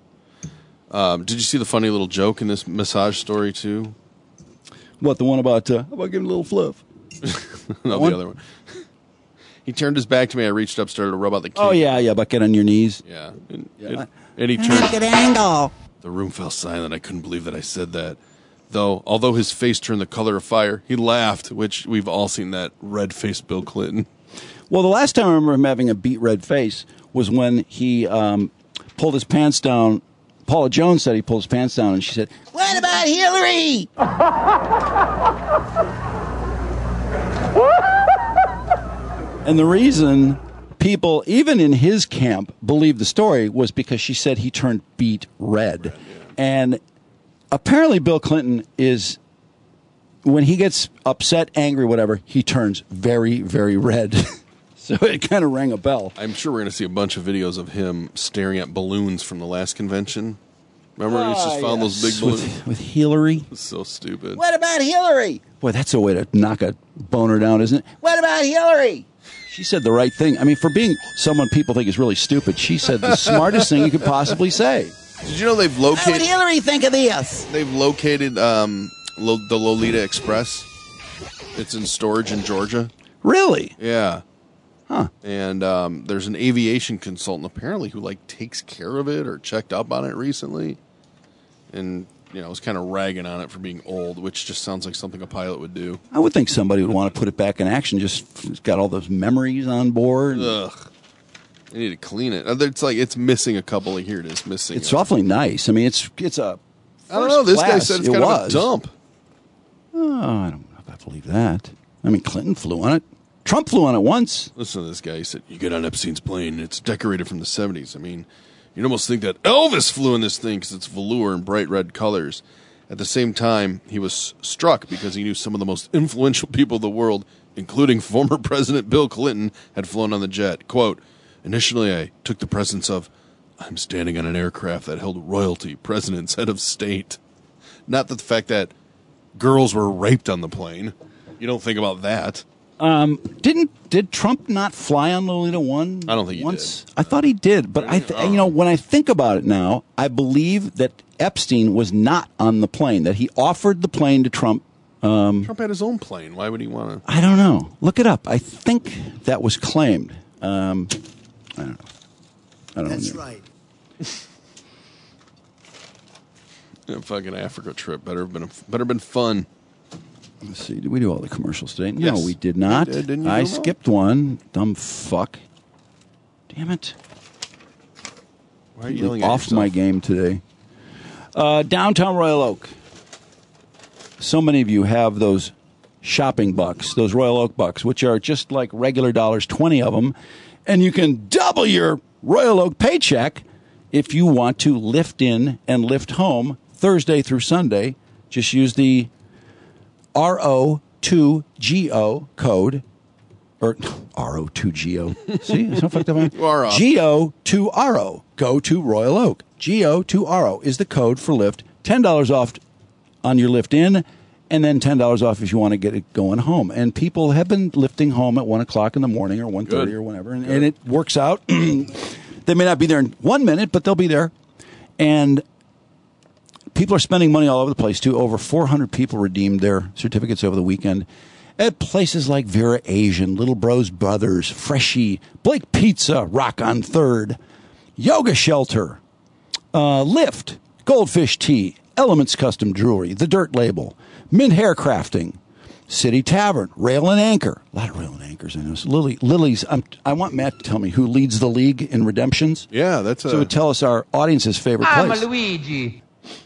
Um, did you see the funny little joke in this massage story too? What, the one about uh, how about giving a little fluff? No, One? the other one. He turned his back to me. I reached up, started to rub out the key. Oh yeah, yeah, about get on your knees. Yeah. And, Yeah. and- and he turned. Good angle. The room fell silent. I couldn't believe that I said that. Though, although his face turned the color of fire, he laughed, which we've all seen that red-faced Bill Clinton. Well, the last time I remember him having a beet red face was when he um, pulled his pants down. Paula Jones said he pulled his pants down, and she said, "What about Hillary?" And the reason people, even in his camp, believed the story was because she said he turned beet red. And apparently Bill Clinton is, when he gets upset, angry, whatever, he turns very, very red. So it kind of rang a bell. I'm sure we're going to see a bunch of videos of him staring at balloons from the last convention. Remember, he just found yes. those big balloons? With, with Hillary. It's so stupid. What about Hillary? Boy, that's a way to knock a boner down, isn't it? What about Hillary? She said the right thing. I mean, for being someone people think is really stupid, she said the smartest thing you could possibly say. Did you know they've How would located? Hillary think of this? They've located um, Lo- the Lolita Express. It's in storage in Georgia. Really? Yeah. Huh. And um, there's an aviation consultant apparently who like takes care of it or checked up on it recently, and you know was kind of ragging on it for being old, which just sounds like something a pilot would do. I would think somebody would want to put it back in action. Just it's got all those memories on board. Ugh. They need to clean it. It's like it's missing a couple. Of, here it is missing. It's a, awfully nice. I mean, it's it's a. I don't know. This guy class. said it's it kind was. of a dump. Oh, I don't know if I believe that. I mean, Clinton flew on it. Trump flew on it once. Listen to this guy. He said, "You get on Epstein's plane. It's decorated from the seventies. I mean, you'd almost think that Elvis flew in this thing because it's velour and bright red colors." At the same time, he was struck because he knew some of the most influential people in the world, including former President Bill Clinton, had flown on the jet. Quote, initially I took the presence of, I'm standing on an aircraft that held royalty, presidents, head of state. Not that the fact that girls were raped on the plane. You don't think about that. Um, didn't did Trump not fly on Lolita One? I don't think he once? did. I thought he did, but I, th- Oh. you know, when I think about it now, I believe that Epstein was not on the plane. That he offered the plane to Trump. Um, Trump had his own plane. Why would he want to? I don't know. Look it up. I think that was claimed. Um, I don't know. I don't That's know. right. A fucking Africa trip better have been better been fun. Let's see. Did we do all the commercials today? Yes. No, we did not. You did, didn't you I do them all? skipped one. Dumb fuck. Damn it. Why are you yelling at Off yourself? my game today. Uh, downtown Royal Oak. So many of you have those shopping bucks, those Royal Oak bucks, which are just like regular dollars, twenty of them. And you can double your Royal Oak paycheck if you want to lift in and lift home Thursday through Sunday. Just use the R O two G O code. Or R O two G O. See? It's not fucked up. You are off. G O two R O. Go to Royal Oak. G O two R O is the code for lift. ten dollars off on your lift in, and then ten dollars off if you want to get it going home. And people have been lifting home at one o'clock in the morning or one thirty Good. or whenever, and, and it works out. They may not be there in one minute, but they'll be there. And people are spending money all over the place, too. Over four hundred people redeemed their certificates over the weekend at places like Vera Asian, Little Bros Brothers, Freshie, Blake Pizza, Rock on Third, Yoga Shelter, uh, Lyft, Goldfish Tea, Elements Custom Jewelry, The Dirt Label, Mint Hair Crafting, City Tavern, Rail and Anchor. A lot of Rail and Anchors, I know. So Lily, Lily's, I'm, I want Matt to tell me who leads the league in redemptions. Yeah, that's a... So it would tell us our audience's favorite place. Luigi.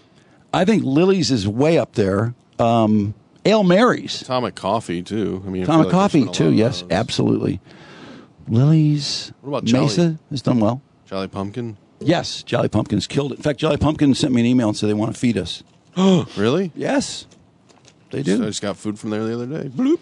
I think Lily's is way up there. Um, Ale Mary's. Atomic Coffee, too. I mean, I feel Atomic like Coffee, there's been a too. lot of Yes, those. absolutely. Lily's. What about Jolly? Mesa has done well. Jolly Pumpkin? Yes, Jolly Pumpkin's killed it. In fact, Jolly Pumpkin sent me an email and said they want to feed us. Really? Yes, they I do. just got food from there the other day. Bloop.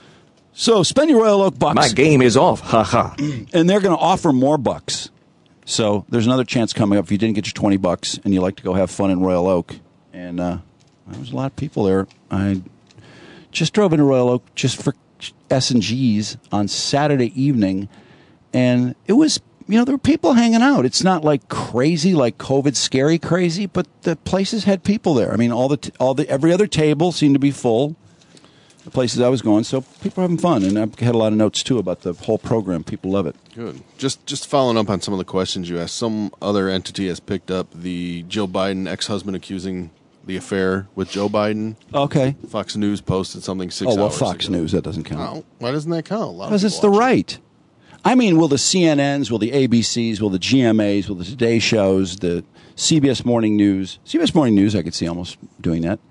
So spend your Royal Oak bucks. My game is off. Ha ha. And they're going to offer more bucks. So there's another chance coming up if you didn't get your twenty bucks and you like to go have fun in Royal Oak. And uh, there was a lot of people there. I just drove into Royal Oak just for S and G's on Saturday evening, and it was, you know, there were people hanging out. It's not like crazy, like COVID scary crazy, but the places had people there. I mean, all the t- all the every other table seemed to be full. The places I was going, so people are having fun, and I've had a lot of notes too about the whole program. People love it. Good. Just just following up on some of the questions you asked, some other entity has picked up the Jill Biden ex-husband accusing the affair with Joe Biden. Okay. Fox News posted something six Oh well, hours Fox ago. News, that doesn't count. No, why doesn't that count? A lot of Because it's the people watch right. I mean, will the C N Ns, will the A B Cs, will the G M As, will the Today Shows, the C B S Morning News, C B S Morning News, I could see almost doing that.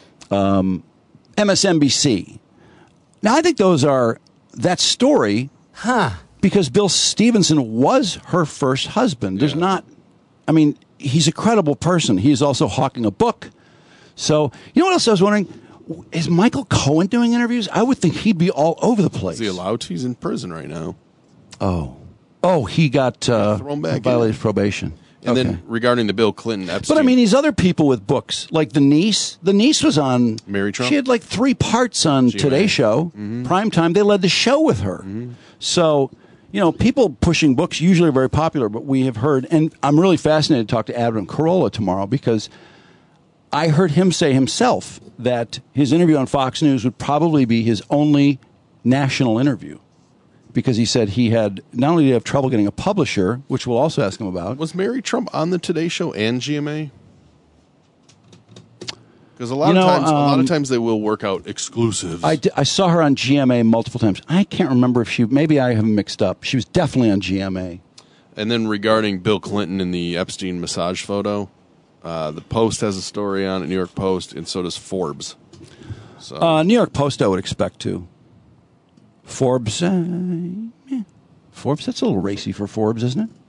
Um, M S N B C. Now, I think those are that story, huh? Because Bill Stevenson was her first husband. There's not, I mean, he's a credible person. He's also hawking a book. So, you know what else I was wondering? Is Michael Cohen doing interviews? I would think he'd be all over the place. Is he allowed to? He's in prison right now. Oh. Oh, he got uh, Thrown back violated in. probation. And Okay. then regarding the Bill Clinton Epstein. But I mean, these other people with books, like the niece. The niece was on. Mary Trump? She had like three parts on G M A. Today Show. Mm-hmm. Prime time. They led the show with her. Mm-hmm. So, you know, people pushing books usually are very popular, but we have heard, and I'm really fascinated to talk to Adam Carolla tomorrow because I heard him say himself that his interview on Fox News would probably be his only national interview. Because he said he had, not only did he have trouble getting a publisher, which we'll also ask him about. Was Mary Trump on the Today Show and G M A? Because a lot You of know, times, a lot um, of times they will work out exclusives. I, d- I saw her on G M A multiple times. I can't remember if she, maybe I have them mixed up. She was definitely on G M A. And then regarding Bill Clinton and the Epstein massage photo, uh, the Post has a story on it, New York Post, and so does Forbes. So Uh, New York Post, I would expect to. Forbes, uh, yeah. Forbes. That's a little racy for Forbes, isn't it?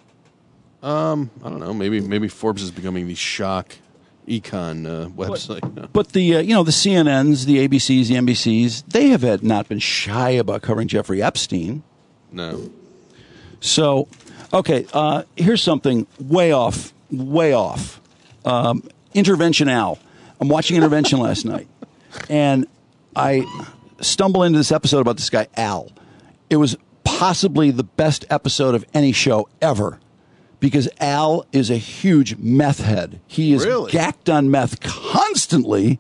um, I don't know. Maybe maybe Forbes is becoming the shock econ uh, website. now. But the uh, you know the C N Ns, the A B Cs, the N B Cs, they have had not been shy about covering Jeffrey Epstein. No. So, okay, uh, here's something way off, way off. Um, Intervention Al. I'm watching Intervention last night, and I stumble into this episode about this guy Al. It was possibly the best episode of any show ever, because Al is a huge meth head. He is Really? gacked on meth constantly,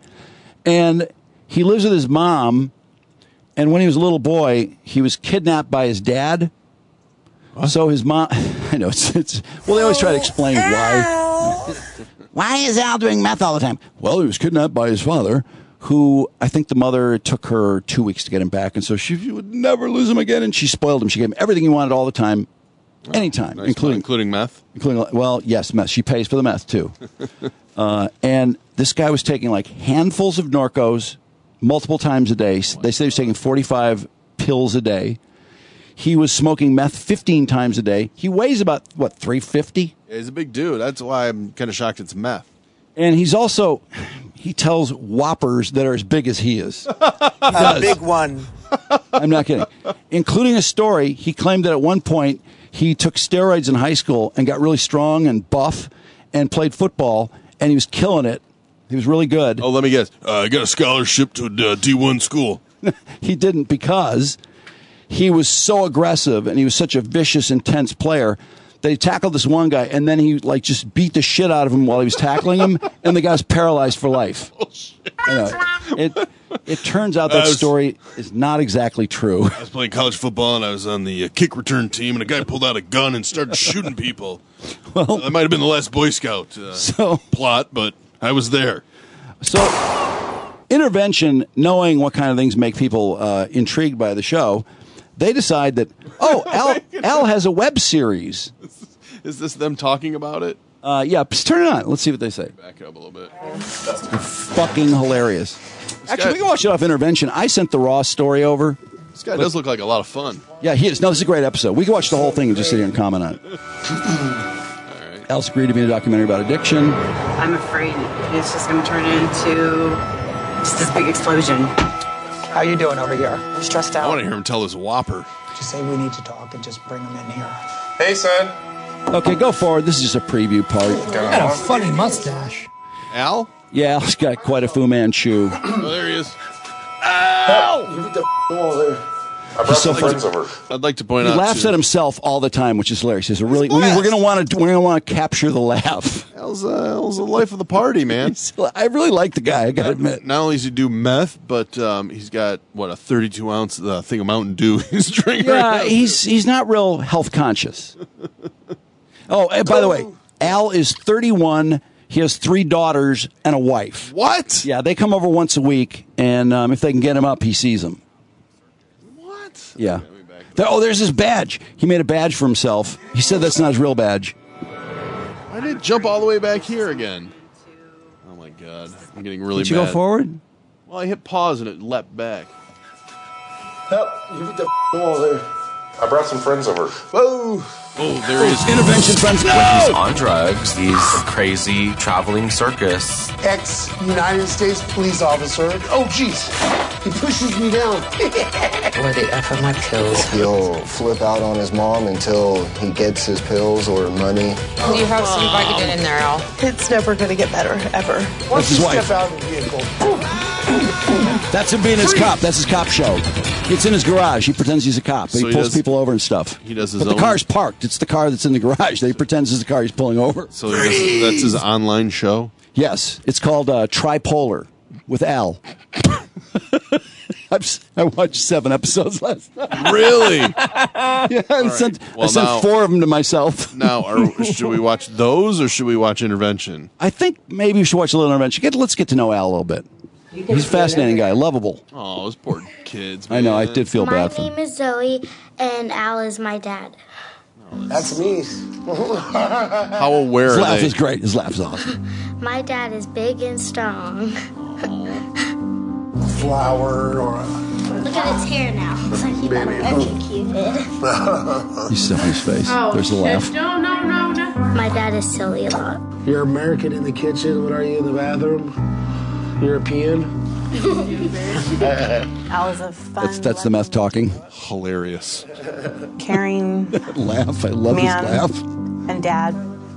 and he lives with his mom. And when he was a little boy, he was kidnapped by his dad. What? So his mom, I know it's, it's well, they always try to explain why. Why is Al doing meth all the time? Well, he was kidnapped by his father, who I think the mother it took her two weeks to get him back, and so she would never lose him again. And she spoiled him. She gave him everything he wanted all the time, anytime, Nice. including including meth. including well, yes, meth. She pays for the meth too. uh, and this guy was taking like handfuls of Norcos multiple times a day. They say he was taking forty-five pills a day. He was smoking meth fifteen times a day. He weighs about, what, three fifty? Yeah, he's a big dude. That's why I'm kind of shocked it's meth. And he's also, he tells whoppers that are as big as he is. He A does. big one. I'm not kidding. Including a story, he claimed that at one point he took steroids in high school and got really strong and buff and played football, and he was killing it. He was really good. Oh, let me guess. Uh, I got a scholarship to a uh, D one school. He didn't, because he was so aggressive and he was such a vicious, intense player that he tackled this one guy, and then he like just beat the shit out of him while he was tackling him, and the guy was paralyzed for life. I know. It it turns out that I was- story is not exactly true. I was playing college football, and I was on the uh, kick return team, and a guy pulled out a gun and started shooting people. Well, that might have been the last Boy Scout uh, So- plot, but I was there. So, Intervention, knowing what kind of things make people uh, intrigued by the show, they decide that, oh, Al, Al has a web series. Is this them talking about it? Uh, yeah, just turn it on. Let's see what they say. Back up a little bit. Fucking hilarious. Actually, guy- we can watch it off Intervention. I sent the Raw story over. This guy does look like a lot of fun. Yeah, he is. No, this is a great episode. We can watch the whole thing and just sit here and comment on it. Al's agreed to be in a documentary about addiction. I'm afraid it's just going to turn into just this big explosion. How you doing over here? I'm stressed I out. want to hear him tell his whopper. Just say we need to talk and just bring him in here. Hey, son. Okay, go forward. This is just a preview part. He's got a funny mustache. Al? Yeah, Al's got quite a Fu Manchu. Oh, there he is. You get the wall there. I brought He's so some friends funny. over. I'd like to point He out laughs too, at himself all the time, which is hilarious. He's a really. We, blast. we're gonna want to. We're gonna want to capture the laugh. Al's, uh, Al's the life of the party, man. I really like the guy. I gotta admit. Not only does he do meth, but um, he's got what a thirty-two ounce uh, thing of Mountain Dew he's drinking. right Yeah, now. he's he's not real health conscious. Oh, and by the way, Al is thirty-one. He has three daughters and a wife. What? Yeah, they come over once a week, and um, if they can get him up, he sees them. What? Yeah. There- oh, there's his badge. He made a badge for himself. He said that's not his real badge. Why did it jump all the way back here again? Oh my god, I'm getting really Did you mad. go forward? Well, I hit pause and it leapt back. Help. You get the wall there. I brought some friends over. Whoa. Oh, there he is. Intervention friends. When No! he's on drugs, he's a crazy traveling circus. Ex-United States police officer. Oh, jeez. He pushes me down. Where the F are my pills? He'll flip out on his mom until he gets his pills or money. Do you have some Vicodin in there, Al? It's never going to get better, ever. That's Once his you wife. step out of the vehicle. That's him being his cop. That's his cop show. It's in his garage. He pretends he's a cop. But So he he pulls does- people over and stuff. he does his But own- the car's parked. It's the car that's in the garage that he pretends is the car he's pulling over. So he does, that's his online show. Yes, it's called uh, Tripolar with Al. I've, s- I watched seven episodes last night. Really? Yeah, I sent, I Well, sent now- four of them to myself. Now, are, should we watch those or should we watch Intervention? I think maybe you should watch a little intervention. Get, let's get to know Al a little bit. He's a fascinating guy, lovable. Oh, those poor kids. I know, I man. did feel My bad for name him. is Zoe, and Al is my dad. That's me. How aware His are laugh they? is great. His laugh is awesome. My dad is big and strong. Flower or Look at his hair now. Looks like he got electrocuted. You stuff his face. Oh, There's the laugh. No, no, no, no. My dad is silly a lot. You're American in the kitchen. What are you in the bathroom? European. Al is a fun, That's that's the meth talking. Hilarious. caring Laugh. I love man his laugh. and dad.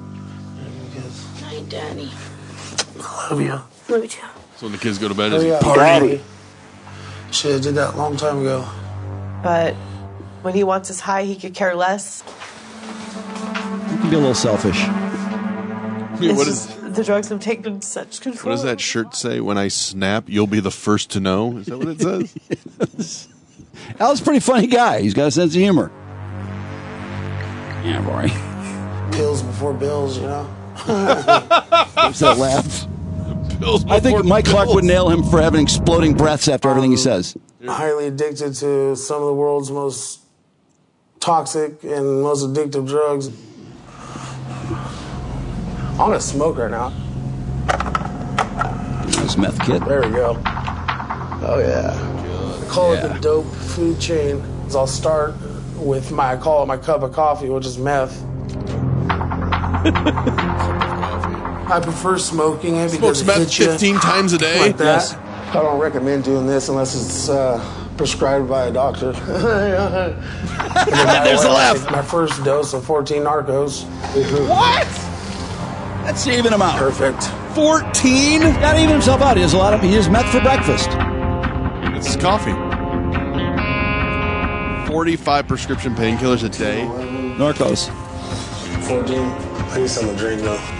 Hi, Daddy. Love you. Love you too. So when the kids go to bed, Oh, is he yeah, party? Daddy. Shit, I did that a long time ago. But when he wants his high, he could care less. You can be a little selfish. Yeah, It's what is just, the drugs have taken such control. what does that shirt say? When I snap, you'll be the first to know. Is that what it says? Al's a pretty funny guy. He's got a sense of humor. Yeah, boy. Pills before bills, you know? There's that laugh. Pills I think before Mike Clark pills. would nail him for having exploding breaths after everything he says. Highly addicted to some of the world's most toxic and most addictive drugs. I'm gonna smoke right now. Nice meth kid. There we go. Oh yeah. I call it the dope food chain. I'll start with my I call it my cup of coffee, which is meth. I prefer smoking it because Smokes it meth hits you fifteen times a day. like that. Yes. I don't recommend doing this unless it's uh, prescribed by a doctor. There's a laugh. My first dose of fourteen Narcos. What? That's even him out. Perfect. fourteen? He's got to even himself out. He has a lot of. He has meth for breakfast. It's his coffee. Forty-five prescription painkillers a day. Narcos. fourteen. I need something to drink though.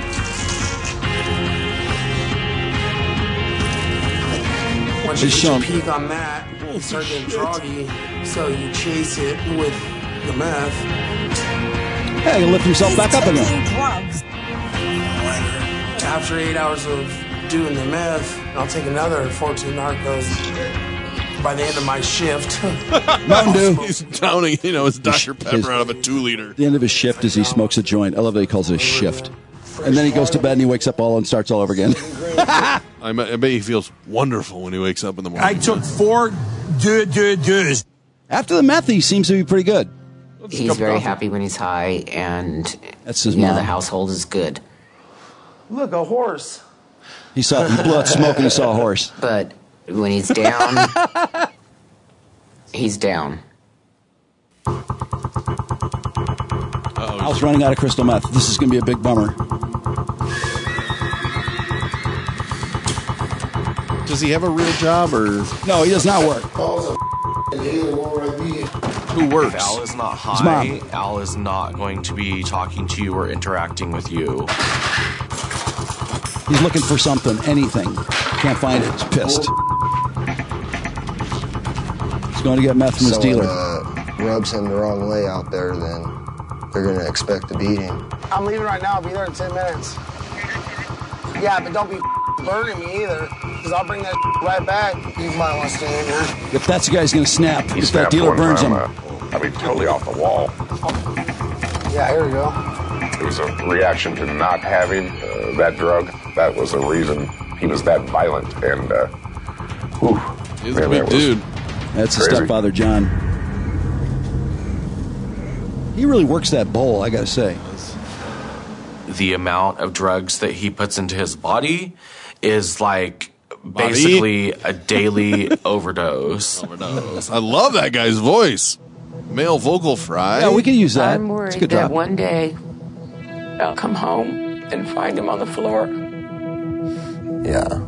Once you He's get your shown- peak on that, you start getting groggy, so you chase it with the meth. Yeah, he'll lift himself back up again. Drugs. After eight hours of doing the meth, I'll take another fourteen Narcos by the end of my shift. Mountain Dew. He's downing, you know, his Doctor Pepper out of a two-liter. The end of his shift is he smokes a joint. I love that he calls it a shift. And then he goes to bed and he wakes up all and starts all over again. I, I bet he feels wonderful when he wakes up in the morning. I took four deux, deux, deux. After the meth, he seems to be pretty good. He's very happy when he's high, and That's his yeah, mom. the household is good. Look, a horse. He saw he blew out smoke and he saw a horse. But when he's down, he's down. I was running out of crystal meth. This is going to be a big bummer. Does he have a real job or No, he does not work. who works? If Al is not His high, mom. Al is not going to be talking to you or interacting with you. He's looking for something, anything. Can't find it. He's pissed. He's going to get meth from his Someone, dealer. uh, rubs him the wrong way out there, then they're going to expect a beating. I'm leaving right now. I'll be there in ten minutes. Yeah, but don't be burning me either, because I'll bring that right back. You might want to stay in there. If that's the guy who's going to snap, He if that snapped dealer one burns time, him. uh, I mean, totally off the wall. Yeah, here we go. It was a reaction to not having uh, that drug. That was the reason he was that violent. And, uh, whew, He's a man, big that was dude. That's his crazy. stepfather, John. He really works that bowl, I got to say. The amount of drugs that he puts into his body is like Body? basically a daily overdose. Overdose. I love that guy's voice. Male vocal fry. Yeah, we could use that. I'm It's a worried good that drop. one day I'll come home and find him on the floor. Yeah.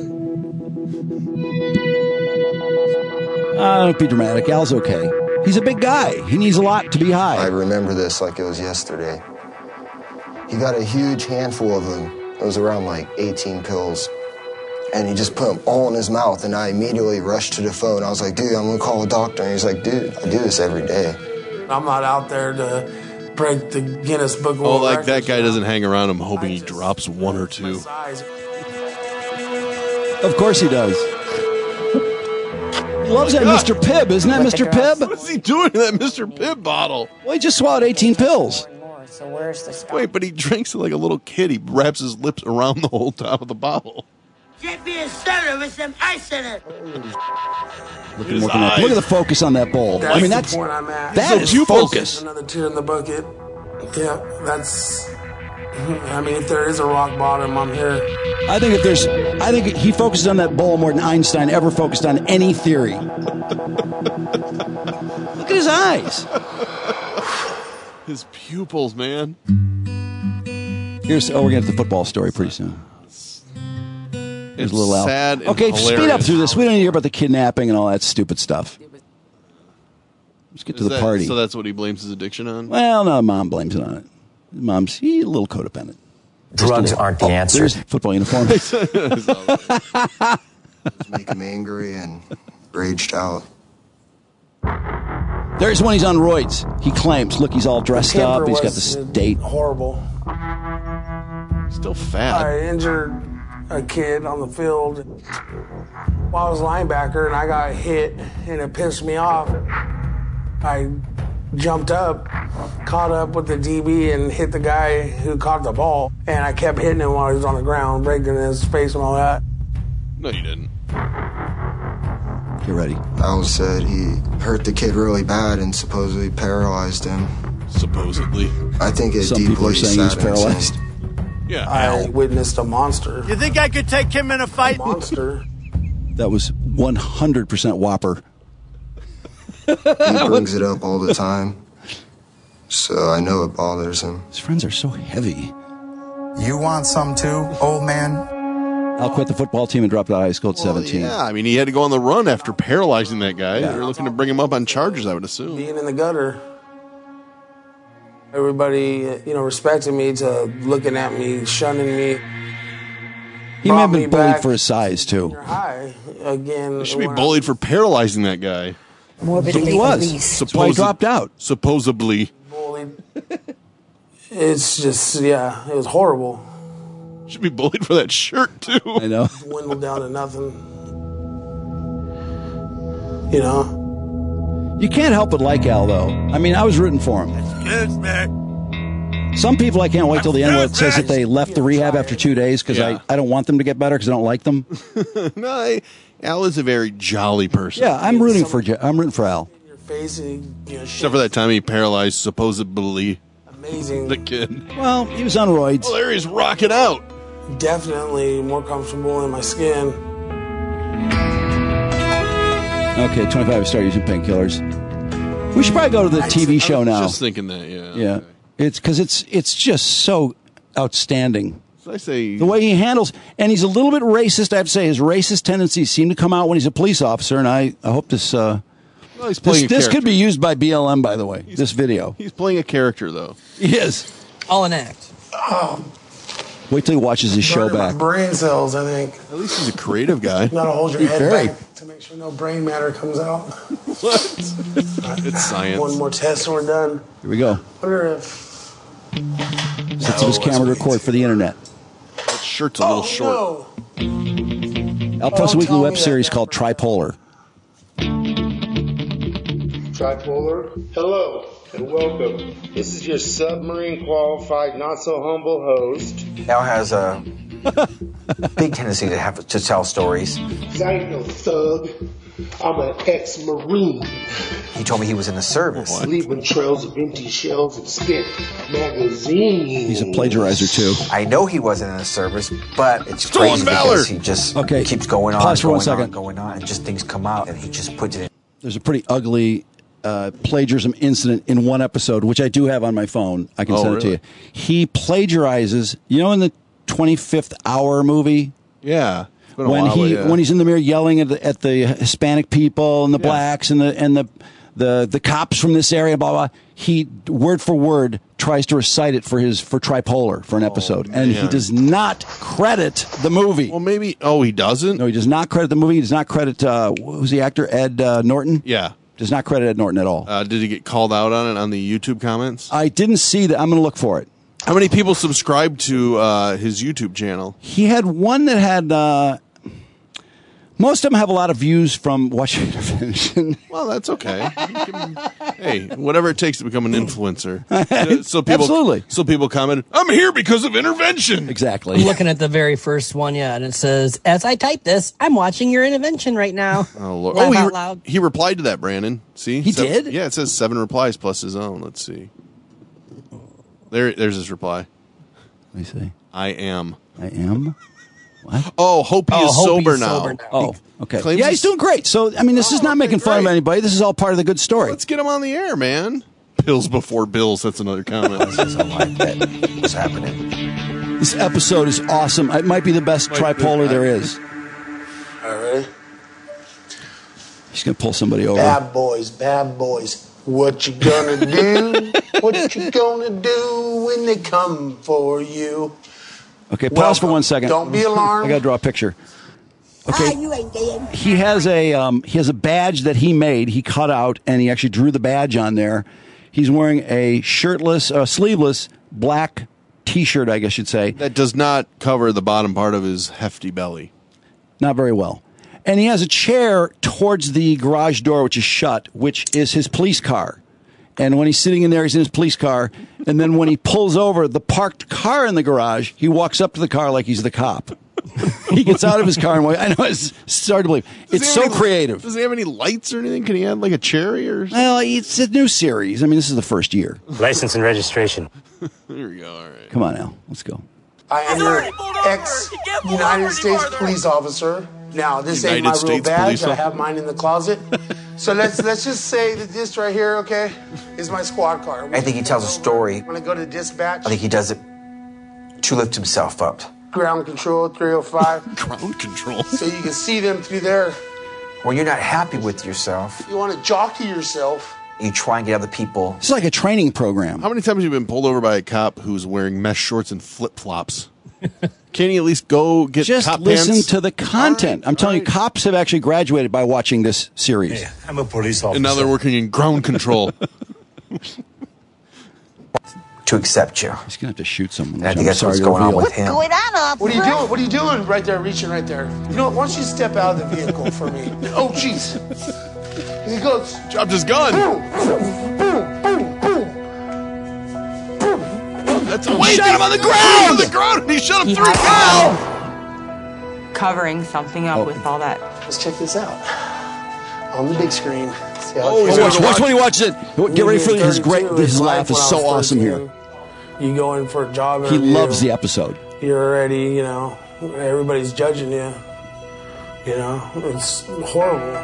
Uh, don't be dramatic. Al's okay. He's a big guy. He needs a lot to be I high. remember this like it was yesterday. He got a huge handful of them. It was around like eighteen pills. And he just put them all in his mouth, and I immediately rushed to the phone. I was like, dude, I'm gonna call a doctor. And he's like, dude, I do this every day. I'm not out there to break the Guinness Book of Oh, World like Records, that guy you know? doesn't hang around him hoping he drops one or two. Size. Of course he does. loves that Mister Pibb, isn't that Mister Pibb? What is he doing in that Mister Pibb bottle? Well, he just swallowed eighteen pills. So where's the stuff? Wait, but he drinks it like a little kid. He wraps his lips around the whole top of the bottle. Get me a soda with some ice in it. Look at, looking at, look at the focus on that bowl. That's I mean, the that's point I'm at. that is focus. Another tear in the bucket. Yeah, that's. I mean, if there is a rock bottom, I'm here. I think if there's, I think he focuses on that bowl more than Einstein ever focused on any theory. Look at his eyes. His pupils, man. Here's oh, we're gonna get the football story pretty soon. Here's It's a little Al. sad and Okay, hilarious. speed up through this. We don't need to hear about the kidnapping and all that stupid stuff. Let's get to Is the that- party. So that's what he blames his addiction on? Well, no, mom blames it on it. Mom's he a little codependent. Drugs aren't the Oh, answer. there's football uniform. Just make him angry and raged out. There's when he's on roids. He claims, look, he's all dressed The up. camper He's got was, this uh, date. Horrible. Still fat. I injured a kid on the field while I was linebacker, and I got hit, and it pissed me off. I jumped up, caught up with the D B, and hit the guy who caught the ball. And I kept hitting him while he was on the ground, breaking his face and all that. No, you didn't. Get ready. Al said he hurt the kid really bad and supposedly paralyzed him. Supposedly. I think it Some deeply people are saying he's saddens paralyzed. him. Yeah. I witnessed a monster. You think I could take him in a fight? Monster. That was one hundred percent Whopper. He brings it up all the time. So I know it bothers him. His friends are so heavy. You want some too, old man? Al quit the football team and dropped out of high school at Well, seventeen. yeah, I mean, he had to go on the run after paralyzing that guy. Yeah. They were looking to bring him up on charges, I would assume. Being in the gutter. Everybody, you know, respecting me to looking at me, shunning me. He may have brought me been bullied back for his size, too. high again. They should be when I- bullied for paralyzing that guy. He was. That's why he dropped out. Supposedly. bullied. It's just, yeah, it was horrible. Should be bullied for that shirt, too. I know. Dwindled down to nothing. You know? You can't help but like Al, though. I mean, I was rooting for him. Good, man. Some people I can't wait till the end where it says that they left the rehab after two days because Yeah. I, I don't want them to get better because I don't like them. No, I, Al is a very jolly person. Yeah, I'm rooting for Ja- I'm rooting for Al. Your face, and, you know, Except for that time he paralyzed supposedly amazing. the kid. Well, he was on roids. Oh, there he's rocking out. Definitely more comfortable in my skin. Okay, twenty-five, start using painkillers. We should probably go to the T V show now. Just thinking that, yeah. Yeah, okay. it's because it's it's just so outstanding. So I say The way he handles, and he's a little bit racist. I have to say, his racist tendencies seem to come out when he's a police officer, and I, I hope this uh, well, he's this, playing a this could character. be used by B L M. By the way, this video. He's playing a character, though. He is. All an act. Oh, Wait till he watches his show burning my back. brain cells, I think. At least he's a creative guy. Gotta hold your He's head very- back to make sure no brain matter comes out. What? It's science. One more test and we're done. Here we go. Wonder if. Sets up his camera to record for the internet. That shirt's a little Oh, short. no. I'll post a Oh, weekly tell web me series that. called Tripolar. Tripolar. Hello and welcome. This is your submarine qualified, not so humble host. Al has a big tendency to have to tell stories. 'Cause I ain't no thug. I'm an ex-marine, He told me he was in the service. leaving trails of empty shells and spent magazines. He's a plagiarizer too. I know he wasn't in the service, but it's Stolen crazy valor. because he just Okay. keeps going on, Pause for going one second. on, going on, and just things come out, and he just puts it in. There's a pretty ugly uh, plagiarism incident in one episode, which I do have on my phone. I can Oh, send it to really? you. He plagiarizes. You know, in the twenty-fifth Hour movie, Yeah. It's been a when while, he but yeah. when he's in the mirror yelling at the, at the Hispanic people and the Yeah. blacks and the and the the the cops from this area, blah blah. He word for word tries to recite it for his for Tripolar for an episode, and he man. does not credit the movie. Well, maybe. Oh, he doesn't? No, he does not credit the movie. He does not credit uh, who's the actor? Ed uh, Norton. Yeah. Does not credit Ed Norton at all. Uh, did he get called out on it on the YouTube comments? I didn't see that. I'm going to look for it. How many people subscribe to uh, his YouTube channel? He had one that had uh, Most of them have a lot of views from watching Intervention. Well, that's okay. You can- hey, whatever it takes to become an influencer. So people, Absolutely. So people comment, I'm here because of Intervention. Exactly. I'm looking at the very first one, yeah, and it says, as I type this, I'm watching your Intervention right now. Oh, Lord. Laugh oh he, out re- loud. he replied to that, Brandon. See? He Seven- did? Yeah, it says seven replies plus his own. Let's see. There, There's his reply. Let me see. I am. I am? What? Oh, hope he Oh, is hope sober he's now. sober now. Oh, okay. claims Yeah, he's- he's doing great. So, I mean, this is Oh, not making okay, fun of great. anybody. This is all part of the good story. Let's get him on the air, man. Pills before bills. That's another comment. What's happening? This episode is awesome. It might be the best tripolar there is. All right. He's going to pull somebody over. Bad boys, bad boys. What you gonna do? What you gonna do when they come for you? Okay, pause Welcome. for one second. Don't be alarmed. I got to draw a picture. Okay. Ah, you ain't dead. He has a um, he has a badge that he made. He cut out and he actually drew the badge on there. He's wearing a shirtless, uh, sleeveless black T-shirt, I guess you'd say. That does not cover the bottom part of his hefty belly. Not very well. And he has a chair towards the garage door, which is shut, which is his police car. And when he's sitting in there, he's in his police car. And then when he pulls over the parked car in the garage, he walks up to the car like he's the cop. He gets out of his car and walks. I know, it's, it's hard to believe. Does It's he so have any- creative. Does he have any lights or anything? Can he add like a cherry or something? Well, it's a new series. I mean, this is the first year. License and registration. There we go. All right. Come on, Al. Let's go. I am your ex-United States police officer. Now, this ain't my United real States badge. police I officer. have mine in the closet. So let's let's just say that this right here, okay, is my squad car. I think he tells a story. When I go to dispatch, I think he does it to lift himself up. ground control three oh five, Ground control. so you can see them through there. When you're not happy with yourself, You want to jockey yourself. you try and get other people. It's like a training program. How many times have you been pulled over by a cop who's wearing mesh shorts and flip flops? Can't he at least go get Just cop listen pants? to the content. I'm telling you, cops have actually graduated by watching this series. I'm a police officer. And now they're working in ground control. To accept you. He's gonna have to shoot someone. And I which think I'm that's sorry what's to going on reveal. with him. Going on up. What are you doing? What are you doing right there, reaching right there? You know what? Why don't you step out of the vehicle for me? Oh, jeez. He goes. Dropped his gun. Boom, boom, boom, boom. That's a He shot him on the ground! On the ground, and he shot him He through had the to ground. go covering something up Oh. with all that. Let's check this out. On the big screen. See how Oh, it he's feels? Watch, gonna watch watch- when he watches it. Get ready for his great. thirty-two, His it's laugh like is when I so was awesome here. thirteen. You go in for a job He interview. loves the episode. You're already, you know, everybody's judging you. You know, it's horrible.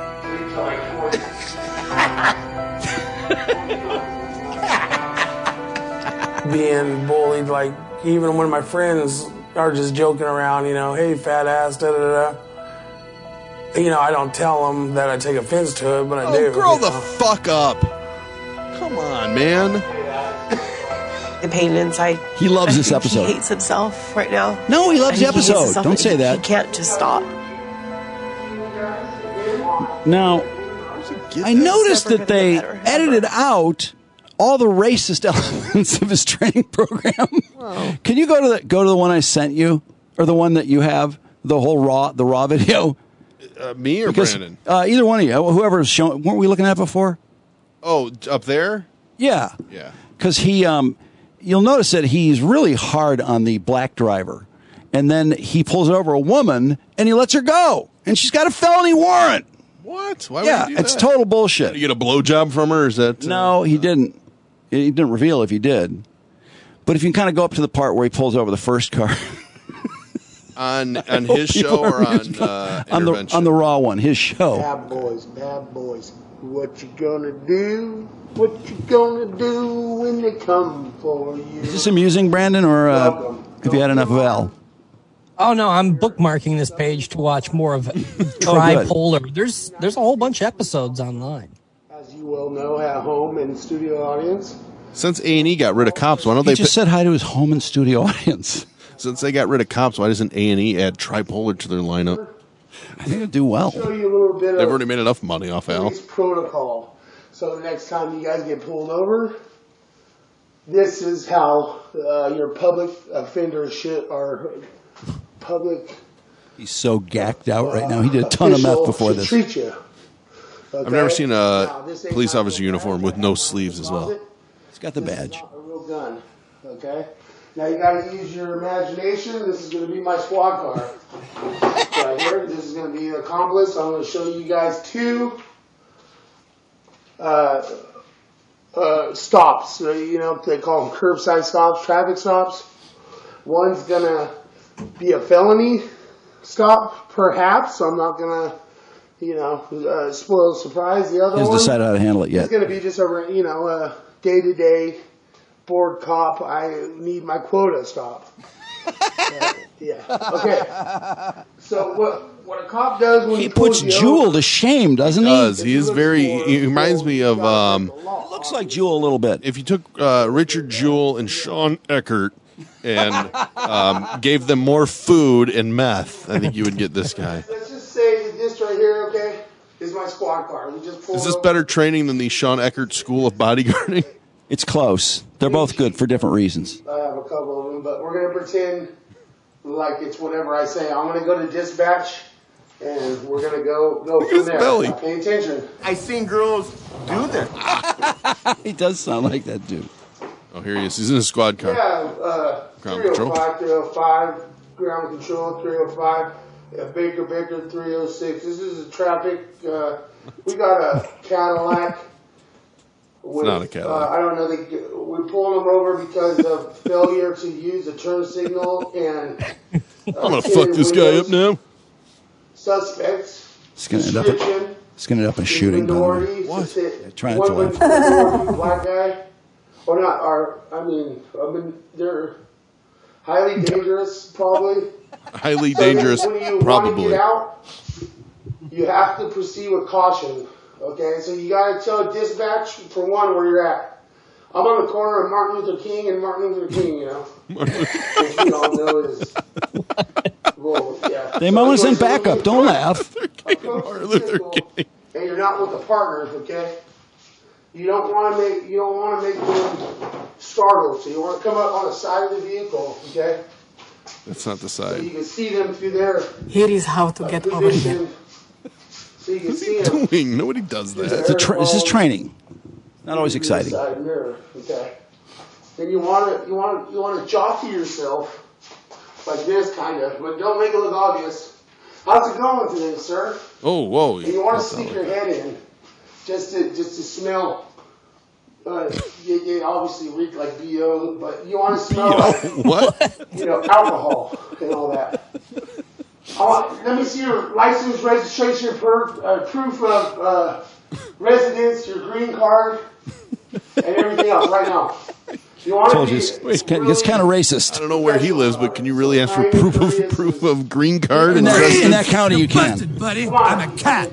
Being bullied, like, even when my friends are just joking around, you know, hey, fat ass, da da da. You know, I don't tell them that I take offense to it, but I do. Oh, grow you the know. fuck up. Come on, man. The pain inside. He loves I this think episode. He hates himself right now. No, he loves I the think he hates episode. himself, Don't and say he- that. He can't just stop. Now, I noticed never that gonna they get better, edited out all the racist elements of his training program. Can you go to the go to the one I sent you, or the one that you have, the whole raw the raw video? Uh, me or Because, Brandon? Uh, either one of you, whoever's showing. Weren't we looking at it before? Oh, up there? Yeah, Yeah. because he, um, you'll notice that he's really hard on the black driver, and then he pulls over a woman and he lets her go, and she's got a felony warrant. What? Why Yeah, would he do it's that? total Did bullshit. you get a blowjob from her? Or is that? uh, No, he didn't. He didn't reveal if he did. But if you can kind of go up to the part where he pulls over the first car on on his show or on uh, on the Intervention? on the raw one, his show. Bad boys, bad boys. What you gonna do? What you gonna do when they come for you? Is this amusing, Brandon, or uh, have you had enough of Al? Oh no, I'm bookmarking this page to watch more of Oh, Tripolar. There's there's a whole bunch of episodes online. As you well know, at home and studio audience. Since A and E got rid of cops, why don't He they? just put- said hi to his home and studio audience. Since they got rid of cops, why doesn't A and E add Tripolar to their lineup? I think it'll do well. Show you a little bit They've of already made enough money off Al. police protocol. So the next time you guys get pulled over, this is how uh, your public offender shit or public He's so gacked out right now. He did a ton of meth before this. Treat you. Okay? I've never seen a Now, this ain't police not officer no uniform with no sleeves as well. He's got the This is badge. not a real gun. Okay. Now you got to use your imagination. This is going to be my squad car. Right here. This is going to be the accomplice. I'm going to show you guys two uh, uh, stops. So, you know, they call them curbside stops, traffic stops. One's going to be a felony stop, perhaps. I'm not going to, you know, uh, spoil the surprise. The other He hasn't one decided how to handle it is yet. going to be just a, you know, a day-to-day board cop. I need my quota stop. uh, yeah. Okay. So what what a cop does when he, He puts pulls you Jewel over- to shame, doesn't he? Does he is very? He reminds me of. Um, looks like Jewel a little bit. If you took uh, Richard Jewell and Sean Eckert and um, gave them more food and meth, I think you would get this guy. Let's just say that this right here, okay, is my squad car. We just pull Is it this over. better training than the Sean Eckert School of Bodyguarding? It's close. They're both good for different reasons. I have a couple of them, but we're going to pretend like it's whatever I say. I'm going to go to dispatch, and we're going to go, go from there. belly. Now, pay attention. I seen girls do that. He does sound like that dude. Oh, here he is. He's in his squad car. Yeah, uh, Ground three oh control. five, three oh five, ground control, three oh five, uh, Baker, Baker, three oh six. This is a traffic. Uh, we got a Cadillac. With, not a Cadillac. Uh, I don't know. They, we pulled them over because of failure to use a turn signal and. Uh, I'm gonna tinted fuck this guy windows. up now. Suspects. It's gonna end up. Description. It's gonna end up in shooting. by the way. Minority. What? Yeah, trying one to laugh. minority black guy. Or not, or, I mean, I mean, they're highly dangerous, probably. Highly So dangerous, when you want to probably. get out, you have to proceed with caution. Okay, so you got to tell dispatch, for one, where you're at. I'm on the corner of Martin Luther King and Martin Luther King, you know. Which we all know is. Well, yeah. They might want to send backup. Don't laugh. Martin Luther King. And you're not with the partners, okay? You don't want to make you don't want to make them startled. So you want to come up on the side of the vehicle, okay? That's not the So you side. can see them through their Here is how to uh, get over position. here. So you can What's see he them. doing? Nobody does It's that. a tra- this is training. Not always through the exciting. Side mirror, okay? Then you want to you want to you want to jockey yourself like this, kind of, but don't make it look obvious. How's it going today, sir? Oh, whoa. And you want to That's not stick like your head in, just to just to smell. Uh, you, you obviously reek like B O, but you want to smell like What? you know alcohol and all that. I want, let me see your license, registration, per, uh, proof of uh, residence, your green card, and everything else right now. You want Told to you be it's, it's, kind- it's kind of I racist. don't know where he lives, but can you really ask for proof of proof of green card In and that, in residence? that county, you can. buddy. Come on. I'm a cat.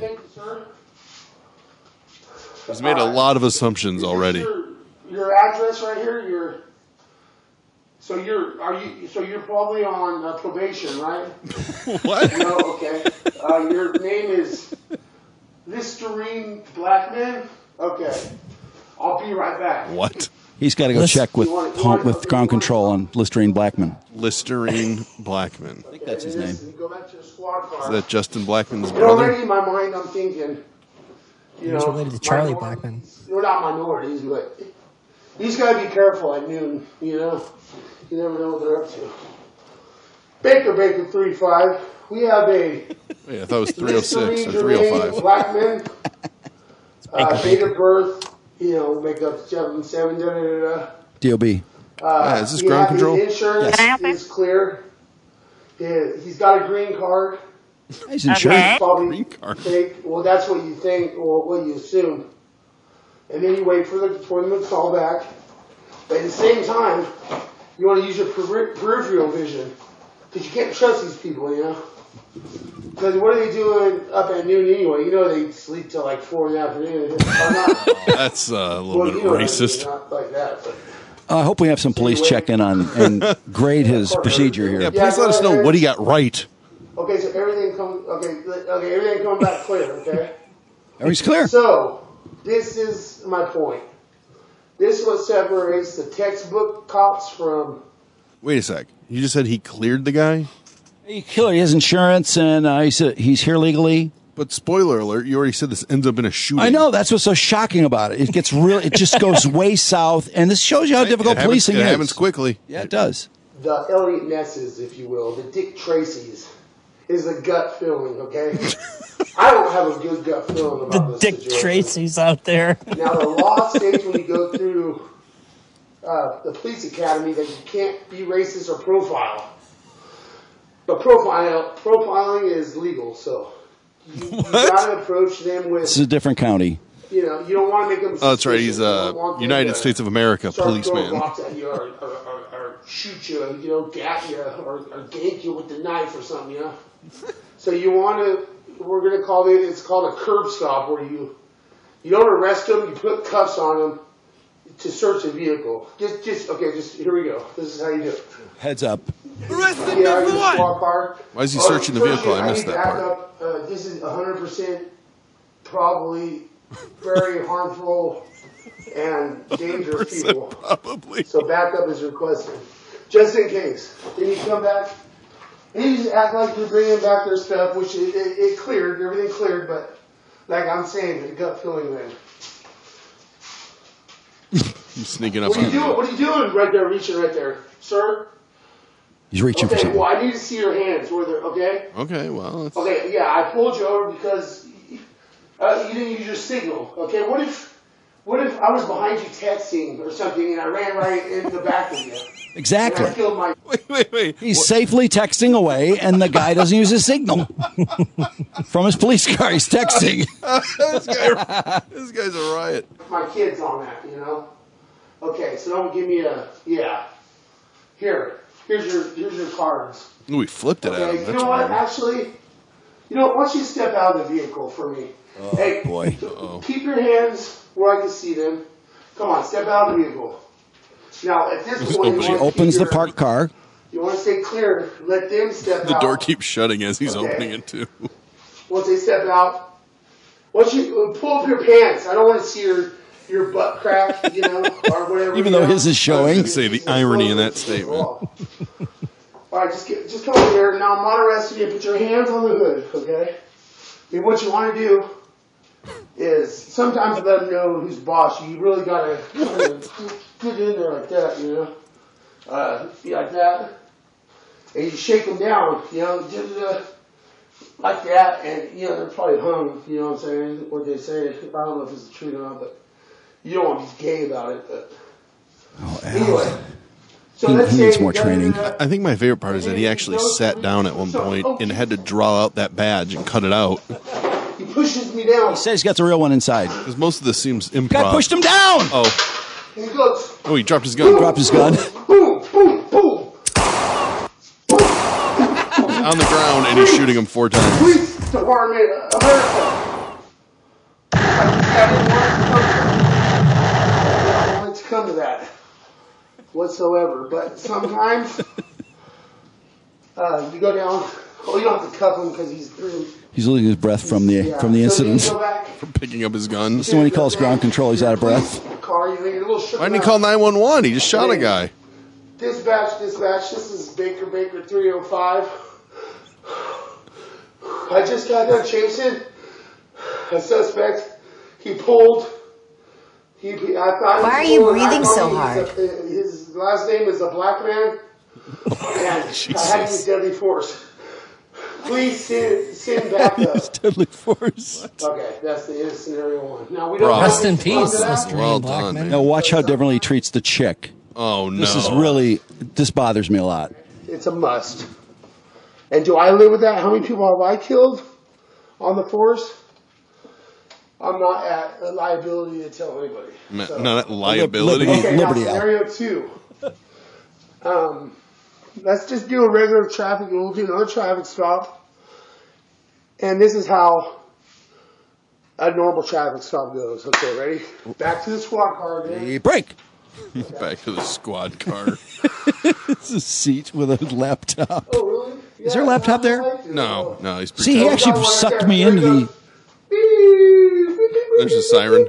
He's made a lot of assumptions already. Your, your address right here. Your so you're are you so you're probably on uh, probation, right? What? No, okay. Uh, your name is Listerine Blackman. Okay, I'll be right back. What? He's got to go List- check with You want- you home, want- with ground control on Listerine Blackman. Listerine Blackman. I think that's his And name. this- you go back to your squad car. Is that Justin Blackman's And brother? already in my mind, I'm thinking, you He's know, related to Charlie minor- Blackman. We're not minorities, but you just gotta be careful at noon. You know, you never know what they're up to. Baker, Baker, three five. We have a Yeah, I thought it was three oh six or Listerine three oh Jermaine five. Blackman. Uh, date of birth, you know, make up seven seven. Da da da da. D O B. Uh, Yeah, is this he ground have- his control? Insurance Yes. is clear. Yeah, he's got a green card. He's insured. It's probably Green card. fake. Well, that's what you think, or what you assume. And then you wait for the for them to call back. But at the same time, you want to use your peri- peripheral vision because you can't trust these people, you know. Because what are they doing up at noon anyway? You know they sleep till like four in the afternoon. Or not, That's uh, a little well, bit you know, racist. Not like that. But. Uh, I hope we have some police check in on and grade his procedure Yeah, here. please let us know what he got right. Okay, so everything comes. Okay, okay, everything coming back clear. Okay. Everything's clear. So, this is my point. This is what separates the textbook cops from. Wait a sec. You just said he cleared the guy? He killer. He has insurance, and uh, he's uh, he's here legally. But spoiler alert, you already said this ends up in a shooting. I know. That's what's so shocking about it. It gets real. It just goes way south, and this shows you how difficult it policing happens, is. It happens quickly. Yeah, it does. The Elliot Nesses, if you will, the Dick Tracy's, is a gut feeling, okay? I don't have a good gut feeling about The this Dick situation. Tracy's out there. Now, the law states when you go through uh, the police academy that you can't be racist or profile. But profile, profiling is legal, so you, you got to approach them with, This is a different county. you know, you don't want to make them Oh, that's right. suspicious. He's You a don't want them United to States of America start throwing policeman. rocks at you or, or, or, or shoot you, you know, gap you or, or gank you with the knife or something, you know. So you want to, we're going to call it, it's called a curb stop, where you you don't arrest them, you put cuffs on them to search the vehicle. Just, just okay, just, here we go. This is how you do it. Heads up. Arrested yeah, me for what? Car. Why is he searching the vehicle? I missed need that part. Up. Uh, this is one hundred percent probably very harmful and dangerous people. Probably. So backup is requested. Just in case. Then you come back and you just act like you're bringing back their stuff, which it, it, it cleared, everything cleared, but like I'm saying, the gut feeling then. I'm sneaking up What are you on doing? him. What are you doing right there, reaching right there? Sir? He's reaching okay, for something. well, I need to see your hands. Where they're, okay? Okay, well, it's... Okay, yeah, I pulled you over because uh, you didn't use your signal. Okay, what if what if I was behind you texting or something and I ran right in the back of you? Exactly. And I killed my... Wait, wait, wait. He's safely texting away, and the guy doesn't use his signal. From his police car, he's texting. this, guy, this guy's a riot. My kids on that, you know? Okay, so don't give me a... Yeah. Here. Here's your here's your cards. Ooh, he flipped it Okay, at him. you That's know what? weird. Actually, you know, why don't you step out of the vehicle for me? Oh, hey, boy. Uh-oh. Keep your hands where I can see them. Come on, step out of the vehicle. Now, at this point, you She want to opens keep the your- parked car. You want to stay clear. Let them step The out. door keeps shutting as he's Okay. opening it, too. Once they step out, once you pull up your pants, I don't want to see your your butt crack, you know, or whatever. Even you though know. his is showing. Say the irony in that statement. All right, just get, just come over here. Now I'm not arresting you. Put your hands on the hood, okay? I mean, what you want to do is sometimes let them know who's boss. You really gotta kind of get in there like that, you know, uh, be like that, and you shake them down, you know, just, like that, and you know they're probably hung. You know what I'm saying? What they say. I don't know if it's the truth or not, but you don't want to be gay about it. But Oh, anyway. So He- let's he say needs more da- da- training. da- da- I think my favorite part is that he actually sat down at one point and had to draw out that badge and cut it out. He pushes me down. He says he's got the real one inside. Because most of this seems improv. Guy pushed him down! Oh. And he goes, Oh, he dropped his gun. Dropped his gun. boom, boom, boom. On the ground, and he's shooting him four times. Police Department of America. I didn't want it to come to that whatsoever, but sometimes uh, you go down. Oh, you don't have to cuff him because he's through. He's losing his breath from the Yeah. from the So then incident. you go back, For picking up his gun. So when he calls ground control, he's out of breath. car, you get a little shook Why didn't he up. call nine one one? He just shot a guy. Dispatch, dispatch, this is Baker Baker three oh five. I just got done chasing a suspect. He pulled. He, he I thought Why he are you pulled, and I breathing thought so he was hard? a- his last name is a black man. And I had to Jesus. use deadly force. Please send, send backup. It's deadly force. Okay, that's the end of scenario one. Now we don't Bravo. have Rest in to peace, respond to that. Mister Well Black done. man. Now watch how differently he treats the chick. Oh, no. This is really, this bothers me a lot. It's a must. And do I live with that? How many people have I killed on the force? I'm not at a liability to tell anybody. Ma- So- Not liability. Liberty. Okay, now Liberty Al. scenario two. Um, let's just do a regular traffic. We'll do another traffic stop. And this is how a normal traffic stop goes. Okay, ready? Back to the squad car again. Hey, break. Back to the squad car. It's a seat with a laptop. Oh, really? Is there a laptop there? No, no, he's See, he pretending. actually sucked me into the. There's a siren.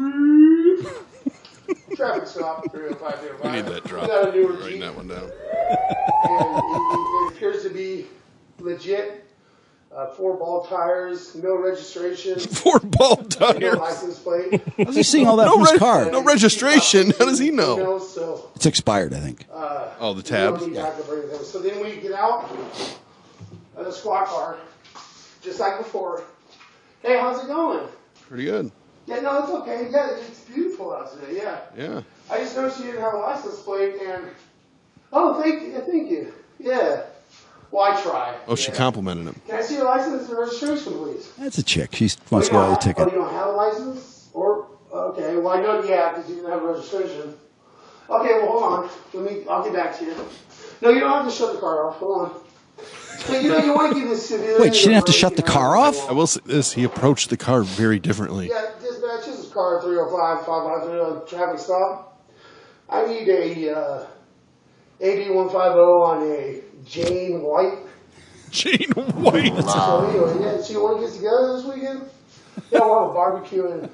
Traffic stop. three oh five, We need that drop. We got a newer Writing Jeep. that one down. it, it appears to be legit. Uh, four ball tires, no registration. Four ball tires. No license plate. How's he seeing all that no from his reg- car? No registration. How does he know? You know, so, It's expired, I think. uh, Oh, the we tabs. don't need to have to bring them. So then we get out of the squad car, just like before. Hey, how's it going? Pretty good. Yeah, no, it's okay. Yeah, it's beautiful out today. Yeah. Yeah. I just noticed you didn't have a license plate, and oh, thank you, thank you. Yeah. Well, I try. Oh, she yeah. complimented him. Can I see your license and registration, please? That's a chick. She wants to Oh, go you out the don't have- ticket. Oh, you don't have a license? Or okay, well I know yeah, because you didn't have a registration. Okay, well hold on. Let me. I'll get back to you. No, you don't have to shut the car off. Hold on. But you know you want to give this civilian. Wait, she didn't have to shut the car off? I will say this: he approached the car very differently. Yeah, dispatch. This is car three oh five, five five three oh, traffic stop. I need a uh, A B one fifty on a Jane White. Jane White. So anyway, yeah, so you want to get together this weekend? Yeah, we'll have a barbecue and.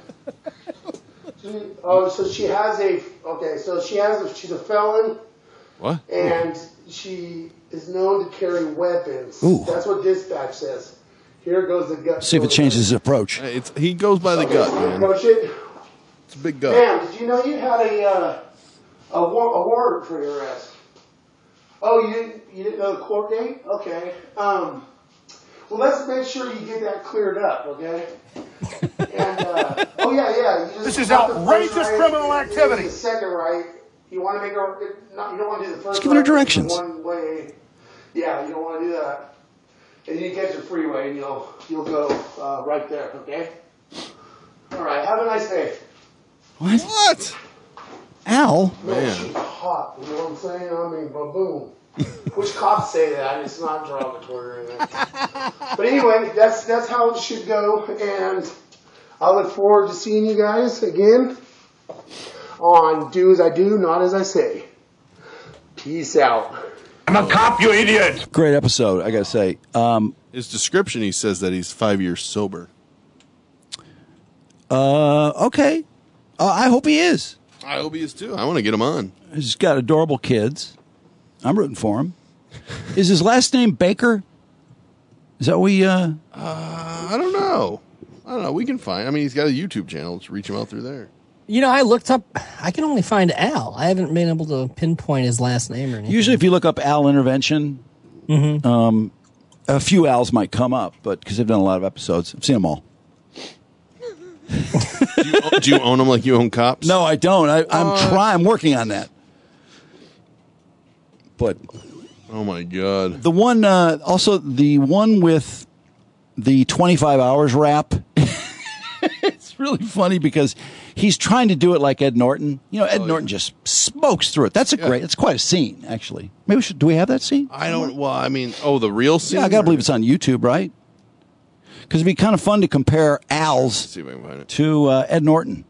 She, oh, so she has a okay. So she has a, she's a felon. What? And she is known to carry weapons. Ooh. That's what dispatch says. Here goes the gut. See if it changes his approach. It's, he goes by the Okay, gut, so man. approach it. It's a big gut. Ma'am, did you know you had a uh, a, war- a warrant for your arrest? Oh, you didn't you didn't know the court date? Okay. Um. Well, let's make sure you get that cleared up, okay? And uh, oh yeah, yeah. You just This is got the first outrageous right, criminal and activity. The second right. You want to make her. Not, you don't want to do the first. Just giving her right, directions. One way. Yeah, you don't want to do that. And you catch the freeway, and you'll you'll go uh, right there. Okay. All right. Have a nice day. What? What? Al? Man, she's hot. You know what I'm saying? I mean, ba-boom. Which cops say that? It's not derogatory or anything. But anyway, that's that's how it should go, and I look forward to seeing you guys again on Do As I Do, Not As I Say. Peace out. I'm a cop, you idiot! Great episode, I gotta say. Um, His description, he says that he's five years sober. uh, okay. Uh, I hope he is. I hope he is too. I want to get him on. He's got adorable kids. I'm rooting for him. Is his last name Baker? Is that what we... Uh... Uh, I don't know. I don't know. We can find. I mean, he's got a YouTube channel. Let's reach him out through there. You know, I looked up. I can only find Al. I haven't been able to pinpoint his last name or anything. Usually, if you look up Al Intervention, Mm-hmm. um, a few Al's might come up, but because they've done a lot of episodes, I've seen them all. do, you, own- do you own them like you own cops? No, I don't. I, I'm Uh, trying. I'm working on that. But Oh my god. the one, uh, also the one with the twenty-five hours rap. It's really funny because he's trying to do it like Ed Norton. You know, Ed Oh, Norton just smokes through it. That's a Yeah. great. It's quite a scene, actually. Maybe we should. Do we have that scene? I don't. Well, I mean, oh, the real scene. Yeah, I gotta or- believe it's on YouTube, right? Because it'd be kind of fun to compare Al's Let's see if I can find it. to uh, Ed Norton.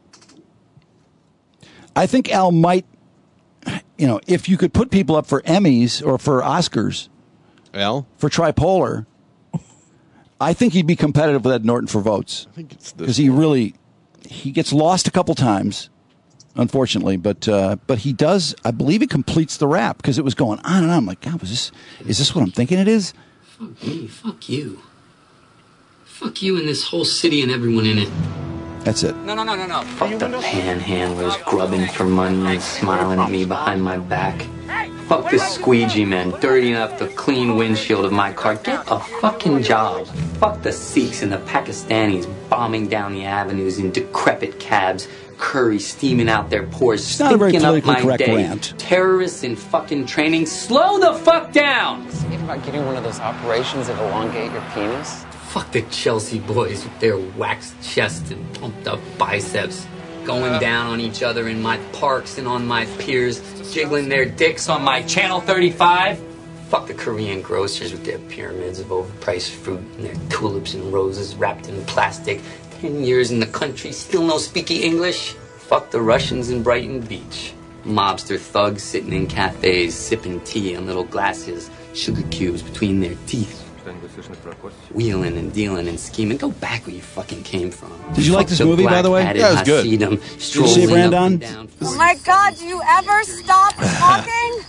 I think Al might, you know, if you could put people up for Emmys or for Oscars Al, for Tripolar, I think he'd be competitive with Ed Norton for votes. I think it's this. Because he really, he gets lost a couple times, unfortunately, but uh, but he does, I believe he completes the rap because it was going on and on. I'm like, God, was this, is this what I'm thinking it is? Fuck me, fuck you. Fuck you and this whole city and everyone in it. That's it. No, no, no, no, no. Fuck the panhandlers grubbing for money and smiling at me behind my back. Fuck the squeegee men dirtying up the clean windshield of my car. Get a fucking job. Fuck the Sikhs and the Pakistanis bombing down the avenues in decrepit cabs. Curry steaming out their pores, not a very stinking up politically my correct day. rant. Terrorists in fucking training. Slow the fuck down! Think about getting one of those operations that elongate your penis? Fuck the Chelsea boys with their waxed chests and pumped up biceps, going down on each other in my parks and on my piers, jiggling their dicks on my Channel thirty-five. Fuck the Korean grocers with their pyramids of overpriced fruit and their tulips and roses wrapped in plastic. Ten years in the country, still no speaky English. Fuck the Russians in Brighton Beach. Mobster thugs sitting in cafes, sipping tea in little glasses, sugar cubes between their teeth. Wheeling and dealing and scheming. Go back where you fucking came from. Did you like Fuck this the movie, by the way? black-hatted Yeah, it was good. Hasidim Did you see it, strolling up Brandon? and down. Oh my God, do you ever stop talking?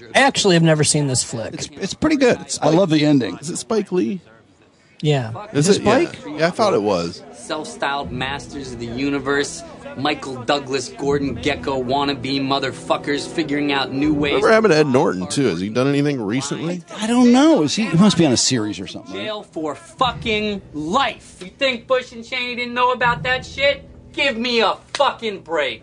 I actually have never seen this flick. It's, it's pretty good. It's, I love the ending. Is it Spike Lee? Yeah. Is, Is it it Spike? Yeah. yeah, I thought it was. Self-styled masters of the universe, Michael Douglas, Gordon Gekko, wannabe motherfuckers figuring out new ways. Whatever happened to Ed Norton, too? Has he done anything recently? I don't know. Is he, he must be on a series or something. Jail for fucking life. You think Bush and Cheney didn't know about that shit? Give me a fucking break.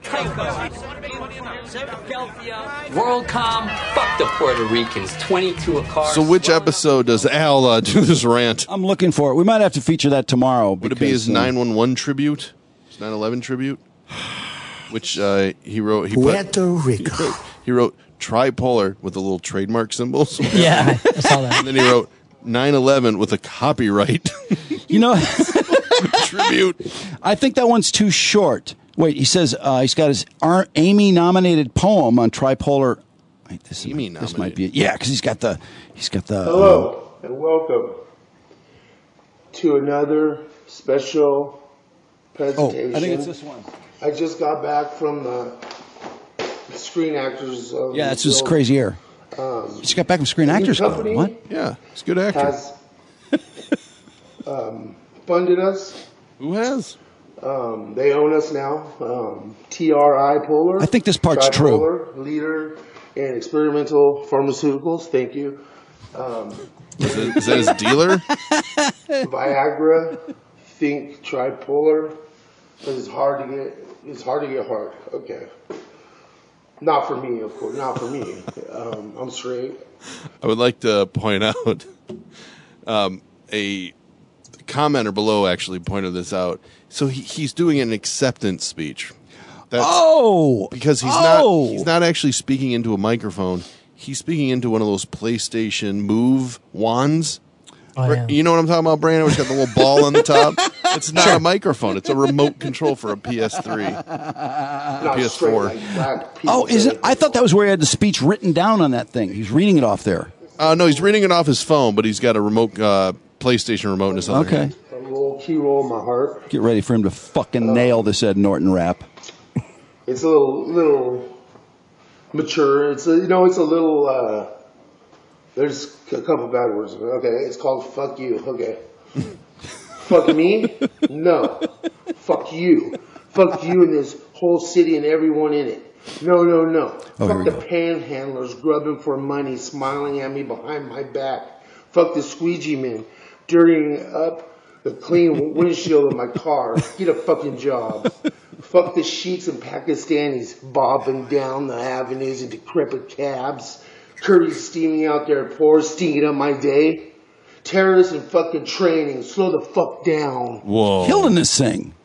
WorldCom, fuck the Puerto Ricans. twenty-two a car. So which episode does Al uh, do this rant? I'm looking for it. We might have to feature that tomorrow. Would it be his nine one one tribute? His nine eleven tribute? Which uh, he wrote. He Puerto Rico. He wrote, he wrote tripolar with the little trademark symbols. Yeah, I saw that. And then he wrote nine eleven with a copyright. You know, tribute. I think that one's too short. Wait, he says uh, he's got his Ar- Amy-nominated poem on tripolar. Wait, this, Amy might, this might be it. Yeah, because he's got the he's got the. Hello um, and welcome to another special presentation. Oh, I think it's this one. I just got back from the Screen Actors. Of Yeah, that's his crazy air. Um, he just got back from Screen Actors Guild. What? Yeah, he's a good actor. Has um, funded us. Who has? Um, they own us now. Um, T R I Polar. I think this part's Tri-Polar, true. Leader in experimental pharmaceuticals. Thank you. Um, is, it, is that his dealer? Viagra. Think Tripolar. It's hard to get. It's hard to get hard. Okay. Not for me, of course. Not for me. Um, I'm straight. I would like to point out um, a commenter below actually pointed this out. So he, he's doing an acceptance speech. That's oh, because he's oh. not he's not actually speaking into a microphone. He's speaking into one of those PlayStation Move wands. Oh, yeah. You know what I'm talking about, Brandon? It's got the little ball on the top. It's not sure. a microphone. It's a remote control for a P S three, a P S four. Oh, is it? I thought that was where he had the speech written down on that thing. He's reading it off there. Uh, no, he's reading it off his phone, but he's got a remote uh, PlayStation remote in his other Okay. hand. A little key roll in my heart. Get ready for him to fucking nail this Ed Norton rap. It's a little, little mature. It's a, you know, it's a little. Uh, there's a couple bad words. Okay, it's called "fuck you." Okay, fuck me? No, fuck you. Fuck you and this whole city and everyone in it. No, no, no. Oh, fuck the go. panhandlers grubbing for money, smiling at me behind my back. Fuck the squeegee men dirtying up the clean windshield of my car. Get a fucking job. Fuck the sheiks and Pakistanis bobbing down the avenues in decrepit cabs. Curry's steaming out their pores, stinking up my day. Terrorists in fucking training. Slow the fuck down. Whoa. Killing this thing.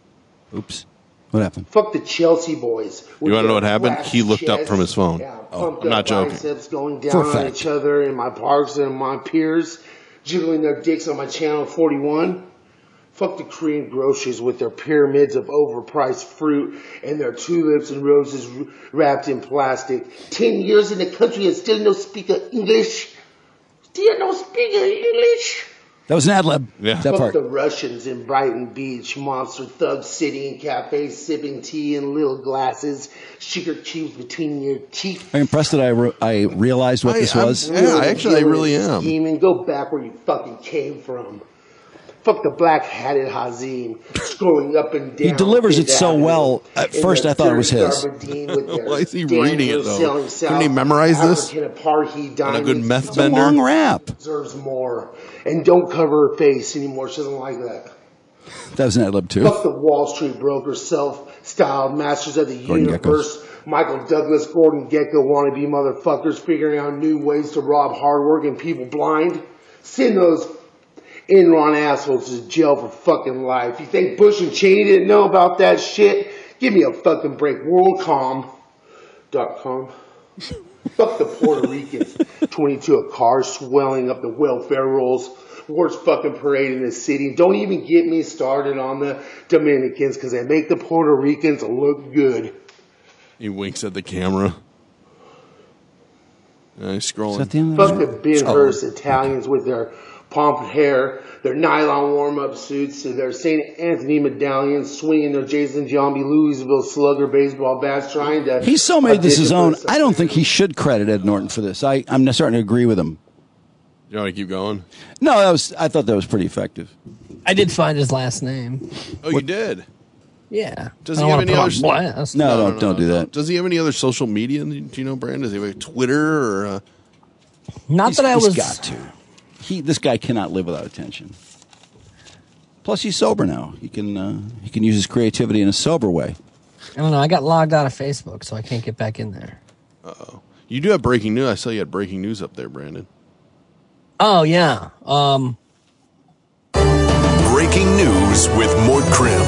Oops. What happened? Fuck the Chelsea boys. You want to know what happened? He looked chest, up from his phone. Yeah, oh, I'm not joking. Biceps going down on each other in my parks and my peers, jiggling their dicks on my channel forty-one. Fuck the Korean groceries with their pyramids of overpriced fruit and their tulips and roses wrapped in plastic. Ten years in the country and still no speak English. Still no speak English. That was an ad lib. Yeah. That Fuck part. the Russians in Brighton Beach, monster thugs sitting in cafes, sipping tea in little glasses, sugar cubes between your teeth. Are you impressed that I, re- I realized what I, this I'm, was? Yeah, actually, I really am. Scheming. Go back where you fucking came from. Fuck the black-hatted Hazim, scrolling up and down. He delivers it so Avenue. well. At In first, their I thought it was dirty his. garbardine with their Why is he damn reading it, though? selling Couldn't South he memorize this? African apartheid On a good diamonds. meth It's a bender? long rap. Deserves more. And don't cover her face anymore. She doesn't like that. That was an ad lib, too. Fuck the Wall Street brokers, self-styled masters of the Gordon universe. Michael Douglas, Gordon Gekko, wannabe motherfuckers figuring out new ways to rob hardworking people blind. Send those Enron assholes to jail for fucking life. You think Bush and Cheney didn't know about that shit? Give me a fucking break. WorldCom dot com. Fuck the Puerto Ricans. twenty-two a car swelling up the welfare rolls. Worst fucking parade in the city. Don't even get me started on the Dominicans because they make the Puerto Ricans look good. He winks at the camera. Uh, he's scrolling. Is that the end of Fuck the the Ben Hurst Italians with their pomped hair, their nylon warm-up suits, their Saint Anthony medallions, swinging their Jason Giambi Louisville Slugger baseball bats, trying to... He's so made this his own. I don't think he should credit Ed Norton for this. I, I'm starting to agree with him. You want to keep going? No, that was. I thought that was pretty effective. I did find his last name. Oh, you did? Yeah. Does I he don't have wanna any put other... him on blast. No, don't, don't do that. Does he have any other social media? Do you know, Brandon? Does he have a Twitter or... Uh... Not He's- that I he's was... got to. He, this guy cannot live without attention. Plus, he's sober now. He can uh, he can use his creativity in a sober way. I don't know. I got logged out of Facebook, so I can't get back in there. Uh-oh. You do have breaking news. I saw you had breaking news up there, Brandon. Oh, yeah. Um, Breaking news with Mort Krim.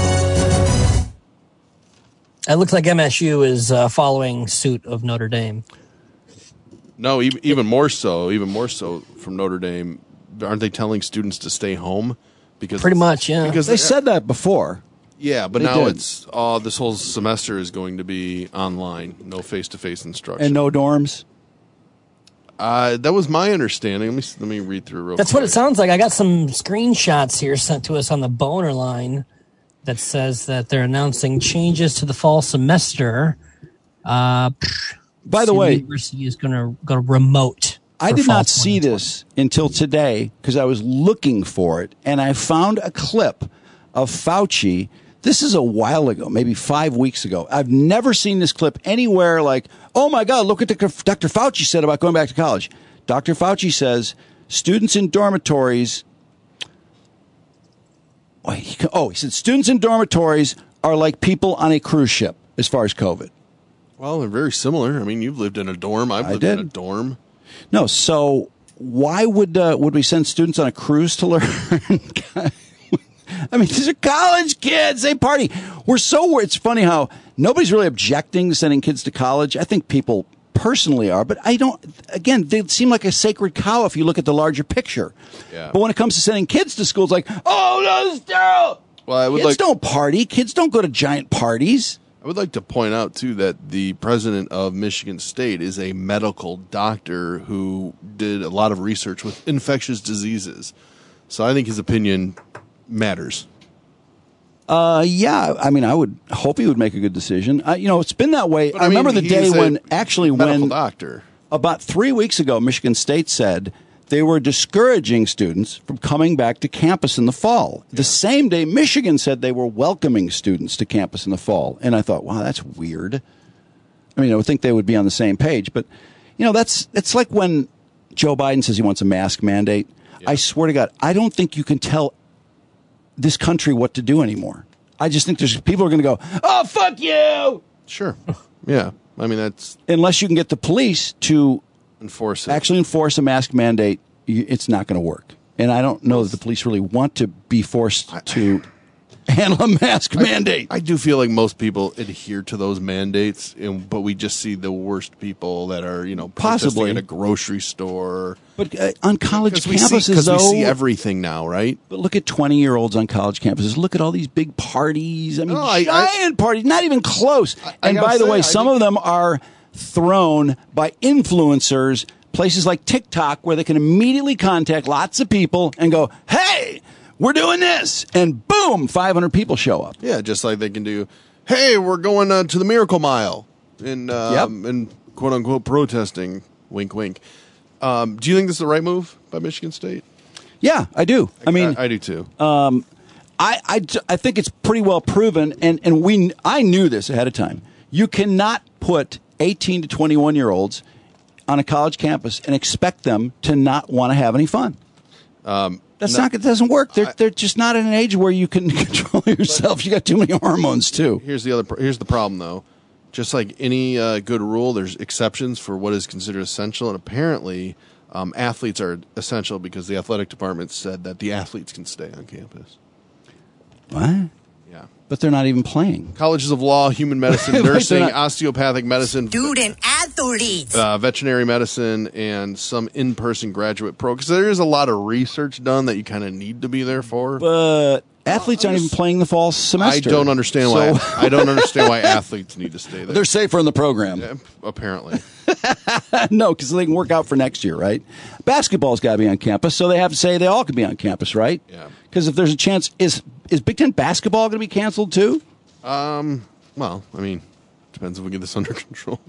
it looks like M S U is uh, following suit of Notre Dame. No, even, even more so. Even more so from Notre Dame. Aren't they telling students to stay home? Because Pretty much, yeah. Because They said that before. Yeah, but They now did. it's uh, this whole semester is going to be online, no face-to-face instruction. And no dorms. Uh, that was my understanding. Let me let me read through real That's quick. what it sounds like. I got some screenshots here sent to us on the Boner line that says that they're announcing changes to the fall semester. Uh, By the way, university is going to go remote. I for did fall not see this until today because I was looking for it, and I found a clip of Fauci. This is a while ago, maybe five weeks ago. I've never seen this clip anywhere like, oh, my God, look at what Doctor Fauci said about going back to college. Doctor Fauci says students in dormitories oh he, oh, he said students in dormitories are like people on a cruise ship as far as COVID. Well, they're very similar. I mean, you've lived in a dorm. I've I lived did. in a dorm. No, so why would uh, would we send students on a cruise to learn? I mean, these are college kids. They party. We're so, it's funny how nobody's really objecting to sending kids to college. I think people personally are, but I don't, again, they seem like a sacred cow if you look at the larger picture. Yeah. But when it comes to sending kids to school, it's like, oh, no, it's sterile. Well, I would Kids like don't party. Kids don't go to giant parties. I would like to point out, too, that the president of Michigan State is a medical doctor who did a lot of research with infectious diseases. So I think his opinion matters. Uh, yeah, I mean, I would hope he would make a good decision. Uh, you know, it's been that way. But, I, I mean, remember the day he's a when, actually, medical when doctor. about three weeks ago, Michigan State said they were discouraging students from coming back to campus in the fall. The same day, Michigan said they were welcoming students to campus in the fall. And I thought, wow, that's weird. I mean, I would think they would be on the same page. But, you know, that's it's like when Joe Biden says he wants a mask mandate. Yeah. I swear to God, I don't think you can tell this country what to do anymore. I just think there's people are going to go, oh, fuck you. Sure. Yeah. I mean, that's... Unless you can get the police to... enforce it. Actually enforce a mask mandate, it's not going to work. And I don't know that the police really want to be forced to handle a mask I, mandate. I do feel like most people adhere to those mandates, and, but we just see the worst people that are, you know, Possibly in a grocery store. But uh, on college Because we campuses, see, 'cause though, we see everything now, right? But look at twenty-year-olds on college campuses. Look at all these big parties. I mean, No, I- giant parties, not even close. I- I and gotta by the say, way, I some think- of them are thrown by influencers, places like TikTok, where they can immediately contact lots of people and go, hey, we're doing this. And boom, five hundred people show up. Yeah, just like they can do, hey, we're going uh, to the Miracle Mile and, um, and quote unquote protesting, wink, wink. Um, do you think this is the right move by Michigan State? Yeah, I do. I mean, I, I do too. Um, I, I, I think it's pretty well proven, and, and we I knew this ahead of time. You cannot put eighteen to twenty-one year olds on a college campus and expect them to not want to have any fun. Um, That's no, not. It doesn't work. They're I, they're just not at an age where you can control yourself. You got too many hormones too. Here's the other. Here's the problem, though. Just like any uh, good rule, there's exceptions for what is considered essential, and apparently, um, athletes are essential because the athletic department said that the athletes can stay on campus. What? Yeah. But they're not even playing. Colleges of law, human medicine, Like nursing, not- osteopathic medicine, Student athletes. uh, veterinary medicine, and some in-person graduate pro. Because there is a lot of research done that you kind of need to be there for. But athletes aren't even playing the fall semester. I don't understand why. So- I don't understand why athletes need to stay there. They're safer in the program. Yeah, apparently. No, because they can work out for next year, right? Basketball's got to be on campus, so they have to say they all could be on campus, right? Yeah. Because if there's a chance, is is Big Ten basketball going to be canceled too? Um. Well, I mean, depends if we get this under control.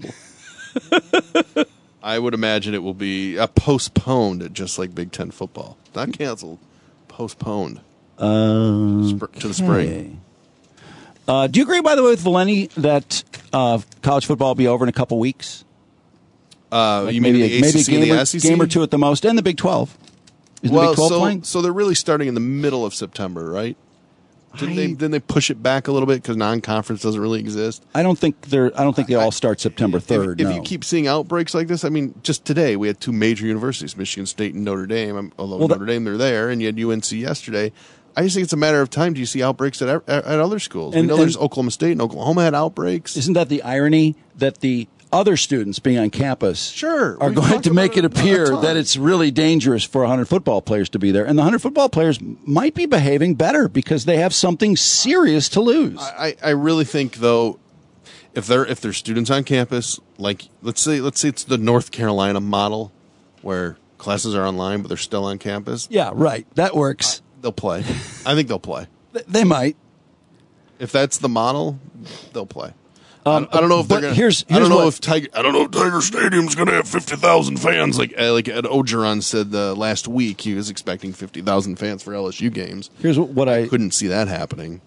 I would imagine it will be uh, postponed, just like Big Ten football. Not canceled, postponed uh, Sp- to the spring. Uh, do you agree, by the way, with Valenti that uh, college football will be over in a couple weeks? Uh, like you maybe mean the a, maybe A C C a game, and the or, S E C? game or two at the most, and the Big twelve. Is well, the Big twelve so, playing? So they're really starting in the middle of September, right? Didn't I, they? Didn't they push it back a little bit because non-conference doesn't really exist? I don't think they're. I don't think they all start September third. If, if no. you keep seeing outbreaks like this, I mean, just today we had two major universities, Michigan State and Notre Dame. Although well, Notre Dame, they're there, and you had U N C yesterday. I just think it's a matter of time. Do you see outbreaks at at, at other schools? And, we know and there's Oklahoma State and Oklahoma had outbreaks. Isn't that the irony that the other students being on campus sure, are going to make it appear that it's really dangerous for one hundred football players to be there. And the one hundred football players might be behaving better because they have something serious to lose. I, I really think, though, if they're if there's students on campus, like let's say let's say it's the North Carolina model where classes are online but they're still on campus. Yeah, right. That works. Uh, they'll play. I think they'll play. They might. If that's the model, they'll play. Um, I don't know if they're gonna. Here's, here's I don't know what, if Tiger. I don't know if Tiger Stadium's going to have fifty thousand fans. Like uh, like Ed Ogeron said uh, last week, he was expecting fifty thousand fans for L S U games. Here's what, what I, I couldn't see that happening.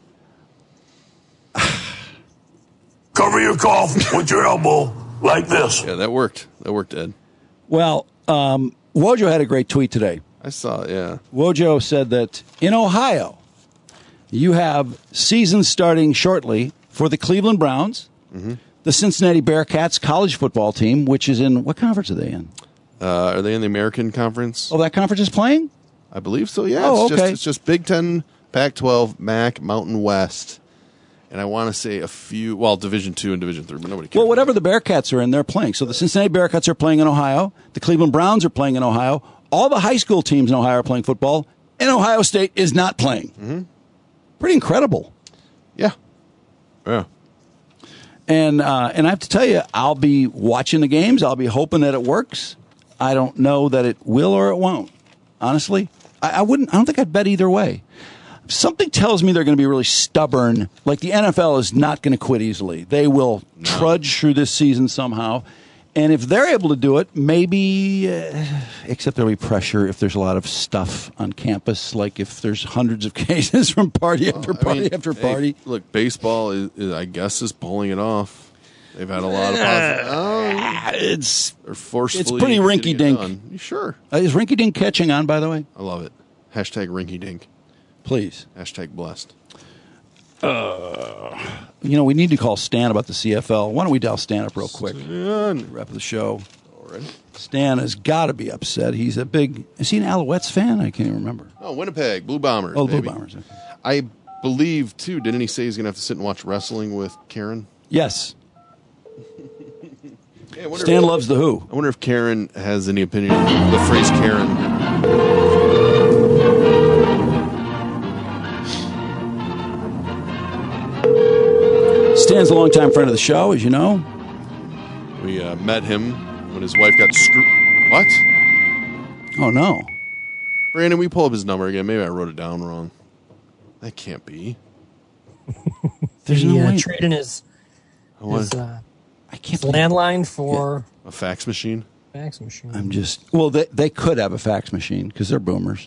Cover your cough with your elbow like this. Yeah, that worked. That worked, Ed. Well, um, Wojo had a great tweet today. I saw it. Yeah. Wojo said that in Ohio, you have seasons starting shortly for the Cleveland Browns. Mm-hmm. The Cincinnati Bearcats college football team, which is in, what conference are they in? Uh, are they in the American Conference? Oh, that conference is playing? I believe so, yeah. Oh, it's okay. Just, it's just Big Ten, Pac twelve, M A C, Mountain West. And I want to say a few, well, Division two and Division three, but nobody cares. Well, whatever the Bearcats are in, they're playing. So the Cincinnati Bearcats are playing in Ohio. The Cleveland Browns are playing in Ohio. All the high school teams in Ohio are playing football. And Ohio State is not playing. Mm-hmm. Pretty incredible. Yeah. Yeah. And uh, and I have to tell you, I'll be watching the games. I'll be hoping that it works. I don't know that it will or it won't. Honestly, I, I wouldn't. I don't think I'd bet either way. Something tells me they're going to be really stubborn. Like the N F L is not going to quit easily. They will no. trudge through this season somehow. And if they're able to do it, maybe, uh, except there'll be pressure if there's a lot of stuff on campus, like if there's hundreds of cases from party after well, party I mean, after hey, party. Look, baseball, is, is, I guess, is pulling it off. They've had a lot of positive. Oh, it's they're forcefully it's pretty rinky-dink. Sure. Uh, is rinky-dink catching on, by the way? I love it. Hashtag rinky-dink. Please. Hashtag blessed. Uh, you know, we need to call Stan about the C F L. Why don't we dial Stan up real quick? Stan. Wrap the show. Already. Stan has got to be upset. He's a big... Is he an Alouettes fan? I can't even remember. Oh, Winnipeg. Blue Bombers. Oh, baby. Blue Bombers. Okay. I believe, too, didn't he say he's going to have to sit and watch wrestling with Karen? Yes. Yeah, Stan if, loves the Who. I wonder if Karen has any opinion on the phrase Karen. Stan's a longtime friend of the show, as you know. We uh, met him when his wife got screwed. What? Oh, no. Brandon, we pull up his number again. Maybe I wrote it down wrong. That can't be. There's no uh, way. trading his, Oh, his, what? uh, I can't his landline for A fax machine? fax machine. I'm just... Well, they, they could have a fax machine because they're boomers.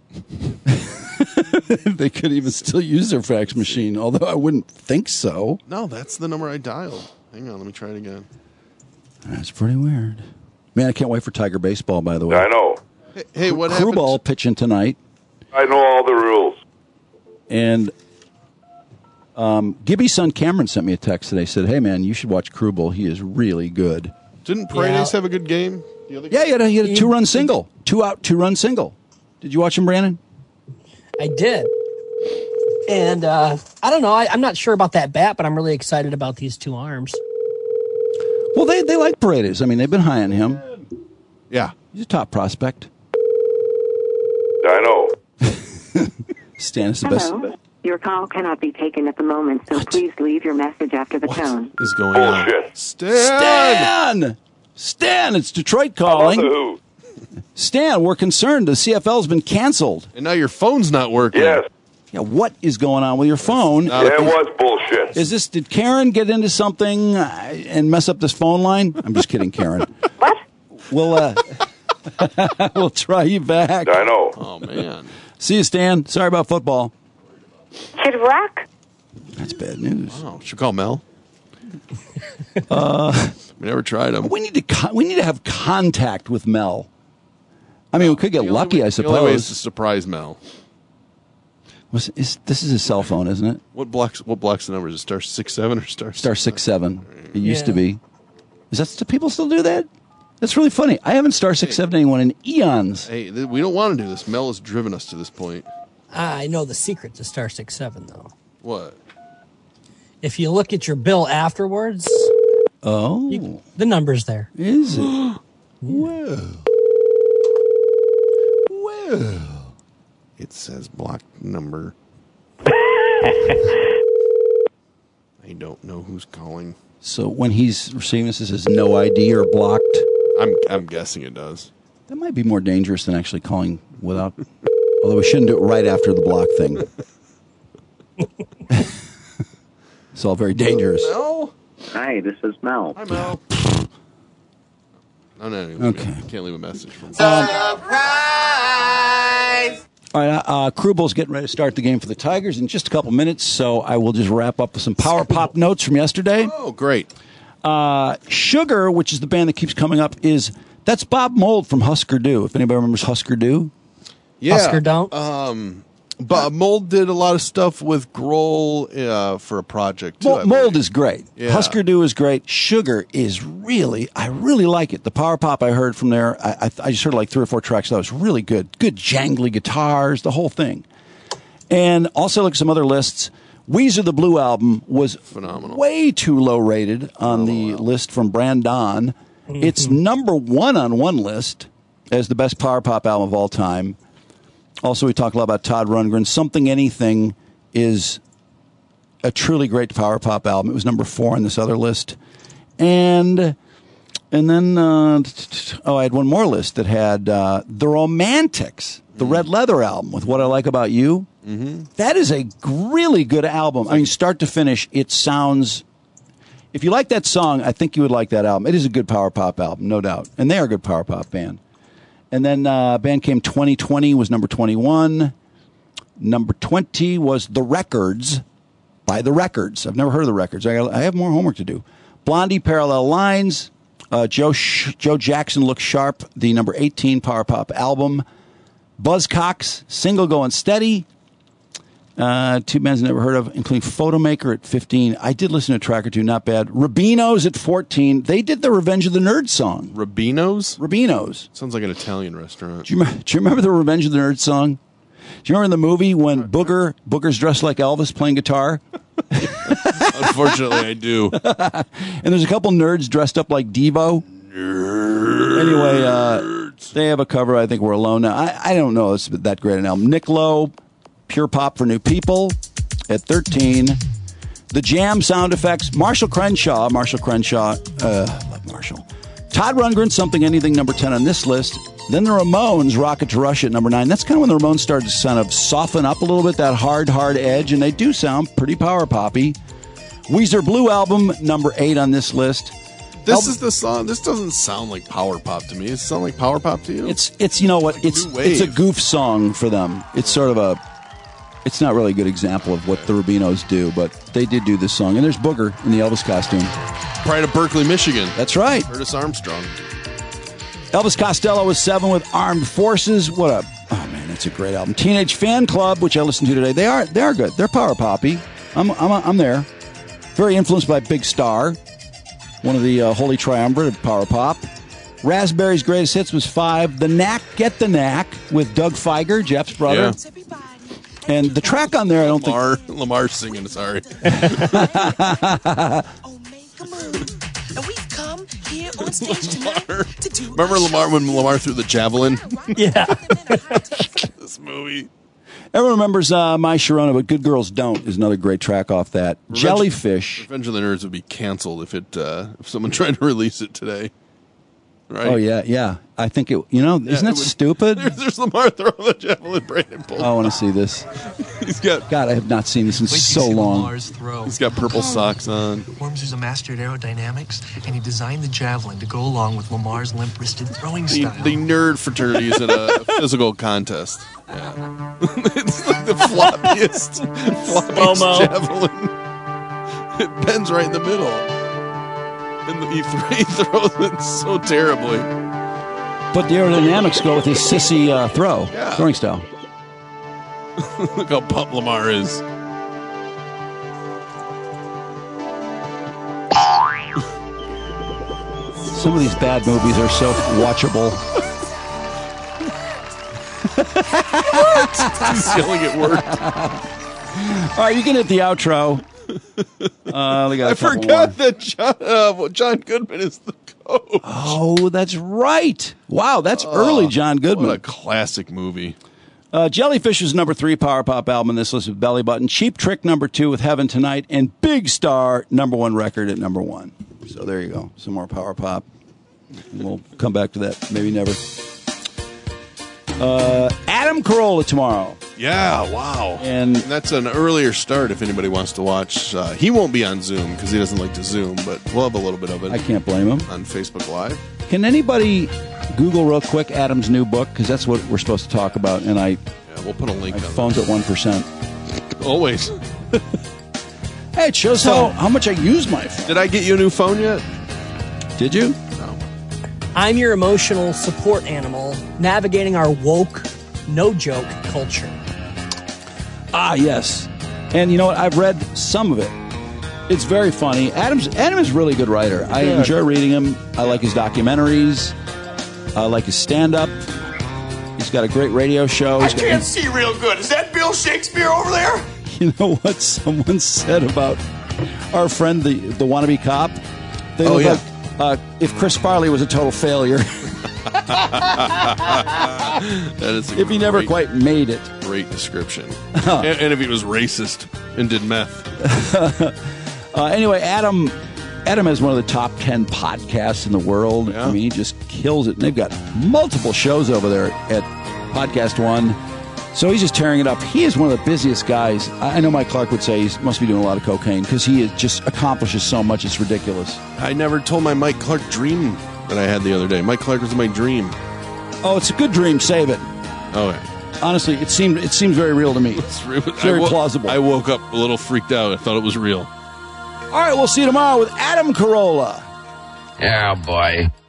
They could even still use their fax machine, although I wouldn't think so. No, that's the number I dialed. Hang on, let me try it again. That's pretty weird. Man, I can't wait for Tiger Baseball, by the way. I know. Hey, hey what Crew happened? ball pitching tonight. I know all the rules. And um, Gibby's son Cameron sent me a text today. Said, hey, man, you should watch Crew ball. He is really good. Didn't Paredes Yeah. have a good game? The other Yeah, he had a, he had a He- two-run single. Two out, two-run single. Did you watch him, Brandon? I did. And uh, I don't know. I, I'm not sure about that bat, but I'm really excited about these two arms. Well, they, they like Paredes. I mean, they've been high on him. Yeah. He's a top prospect. I know. Stan is the best. Hello. Your call cannot be taken at the moment, so please leave your message after the tone. Is going on? Bullshit. Stan! Stan! Stan, it's Detroit calling. How about the Who? Stan, we're concerned. The C F L's been canceled. And now your phone's not working. Yes. Yeah, what is going on with your phone? Yeah, it was bullshit. Is this, did Karen get into something uh, and mess up this phone line? I'm just kidding, Karen. What? We'll, uh, we'll try you back. I know. Oh, man. See you, Stan. Sorry about football. Kid Rock? That's bad news. Oh, should we call Mel? Uh, we never tried him. We need to con- we need to have contact with Mel. I mean, we could get lucky, way, I suppose. The only way is to suppose. surprise Mel. Was, is, this is his cell phone, isn't it? What blocks? What blocks the number? Is it star six seven or star Star six seven. It used Yeah. to be. Is that do people still do that? That's really funny. I haven't star six seven anyone in eons. Hey, th- we don't want to do this. Mel has driven us to this point. Ah, I know the secret to star six seven though. What? If you look at your bill afterwards, Oh, you, the number's there. Is it? Well, well. It says block number. I don't know who's calling. So when he's receiving this, it says no I D or blocked. I'm I'm guessing it does. That might be more dangerous than actually calling without. Although we shouldn't do it right after the block thing. It's all very dangerous. Mel? Hi, this is Mel. Hi, Mel. Oh, no, no, Okay. Can't leave a message from. Surprise! All right, uh, Krubel's getting ready to start the game for the Tigers in just a couple minutes, so I will just wrap up with some Power Pop notes from yesterday. Oh, great. Uh, Sugar, which is the band that keeps coming up, is that's Bob Mould from Husker Du. If anybody remembers Husker Du. Yeah. Husker don't. Um, but Mold did a lot of stuff with Grohl uh, for a project too. Mold, Mold is great. Yeah. Husker Du is great. Sugar is really, I really like it. The Power Pop I heard from there, I, I, I just heard like three or four tracks. That was really good. Good jangly guitars, the whole thing. And also look at some other lists. Weezer, the Blue Album, was phenomenal. Way too low rated on the list from Brandon. Mm-hmm. It's number one on one list as the best Power Pop album of all time. Also, we talk a lot about Todd Rundgren. Something Anything is a truly great Power Pop album. It was number four on this other list. And and then, uh, oh, I had one more list that had uh, The Romantics, the Red Leather album with What I Like About You. Mm-hmm. That is a really good album. I mean, start to finish, it sounds... If you like that song, I think you would like that album. It is a good Power Pop album, no doubt. And they are a good Power Pop band. And then uh, band came twenty twenty was number twenty-one. Number twenty was The Records by The Records. I've never heard of The Records. I, got, I have more homework to do. Blondie, Parallel Lines. Uh, Joe Sh- Joe Jackson Looks Sharp, the number eighteen Power Pop album. Buzzcocks, Single Going Steady. Uh, two bands I never heard of, including Photomaker at fifteen. I did listen to a track or two, not bad. Rubino's at fourteen. They did the Revenge of the Nerds song. Rubino's? Rubino's. Sounds like an Italian restaurant. Do you, do you remember the Revenge of the Nerds song? Do you remember in the movie when Booger Booger's dressed like Elvis playing guitar? Unfortunately, I do. And there's a couple nerds dressed up like Devo. Nerds. Anyway, uh, they have a cover. I think We're Alone Now. I, I don't know. It's that great an album. Nick Lowe, Pure Pop for New People at thirteen. The Jam Sound Effects. Marshall Crenshaw. Marshall Crenshaw. Uh, love Marshall. Todd Rundgren, Something Anything, number ten on this list. Then the Ramones, Rocket to Russia at number nine. That's kind of when the Ramones started to kind of soften up a little bit, that hard, hard edge, and they do sound pretty power poppy. Weezer Blue Album, number eight on this list. This Al- is the song. This doesn't sound like power pop to me. Does it sound like power pop to you? It's, it's you know what, Like it's new wave. it's a goof song for them. It's sort of a, it's not really a good example of what the Rubinos do, but they did do this song. And there's Booger in the Elvis costume. Pride of Berkeley, Michigan. That's right. Curtis Armstrong. Elvis Costello was seven with Armed Forces. What a, oh man, that's a great album. Teenage Fan Club, which I listened to today. They are they are good. They're power poppy. I'm I'm I'm there. Very influenced by Big Star, one of the uh, Holy Triumvirate of power pop. Raspberry's Greatest Hits was five. The Knack, Get the Knack with Doug Feiger, Jeff's brother. Yeah. And the track on there, I don't Lamar, think Lamar singing. Sorry. And we've come here on stage tonight to do Remember Lamar when Lamar threw the javelin? Yeah. This movie. everyone remembers uh, My Sharona, but Good Girls Don't is another great track off that. Jellyfish. Revenge of the Nerds would be canceled if it uh, if someone tried to release it today. right? Oh, yeah, yeah. I think it, you know, isn't Yeah, that it would- stupid? There's, there's Lamar throwing the javelin. Brandon pulls. Oh, I want to see this. He's got. God, I have not seen this in Wait till you so see long. Lamar's throw. He's got purple socks on. Worms is a master at aerodynamics, and he designed the javelin to go along with Lamar's limp-wristed throwing The, style. the nerd fraternity is in a physical contest. Yeah. It's like the floppiest, floppiest Slow-mo. javelin. It bends right in the middle. And he, th- he throws it so terribly. But the aerodynamics go with his sissy uh, throw, Yeah. throwing style. Look how pumped Lamar is. Some of these bad movies are so watchable. He's yelling at work. All right, you can hit the outro. Uh, we got a I couple forgot more. that John, uh, John Goodman is the coach. Oh, that's right. Wow, that's early John Goodman. What a classic movie. Uh, Jellyfish is number three power pop album in this list with Belly Button. Cheap Trick number two with Heaven Tonight. And Big Star number one record at number one. So there you go. Some more power pop. We'll come back to that. Maybe never. Uh, Adam Carolla tomorrow. Yeah, wow. And that's an earlier start if anybody wants to watch. Uh, he won't be on Zoom because he doesn't like to Zoom, but we'll have a little bit of it. I can't blame him. On Facebook Live. Can anybody Google real quick Adam's new book? Because that's what we're supposed to talk about. And I, yeah, we'll put a link my on phone's at one percent. Always. Hey, it shows how, how much I use my phone. Did I get you a new phone yet? Did you? No. I'm your emotional support animal, navigating our woke, no joke culture. Ah, yes. And you know what? I've read some of it. It's very funny. Adam's Adam is a really good writer. I Good. enjoy reading him. I like his documentaries. I like his stand-up. He's got a great radio show. I He's got- can't see real good. Is that Bill Shakespeare over there? You know what someone said about our friend, the, the wannabe cop? They Oh, look yeah. like uh, if Chris Farley was a total failure. That is a if he never great, quite made it. great description. and, and if he was racist and did meth. Uh, anyway, Adam Adam has one of the top ten podcasts in the world. Yeah. I mean, he just kills it. And they've got multiple shows over there at Podcast One. So he's just tearing it up. He is one of the busiest guys. I I know Mike Clark would say he must be doing a lot of cocaine because he is just accomplishes so much. It's ridiculous. I never told my Mike Clark dream that I had the other day. Mike Clark was my dream. Oh, it's a good dream. Save it. Okay. Honestly, it seemed it seems very real to me. It's real. Very I wo- plausible. I woke up a little freaked out. I thought it was real. All right, we'll see you tomorrow with Adam Carolla. Yeah, boy.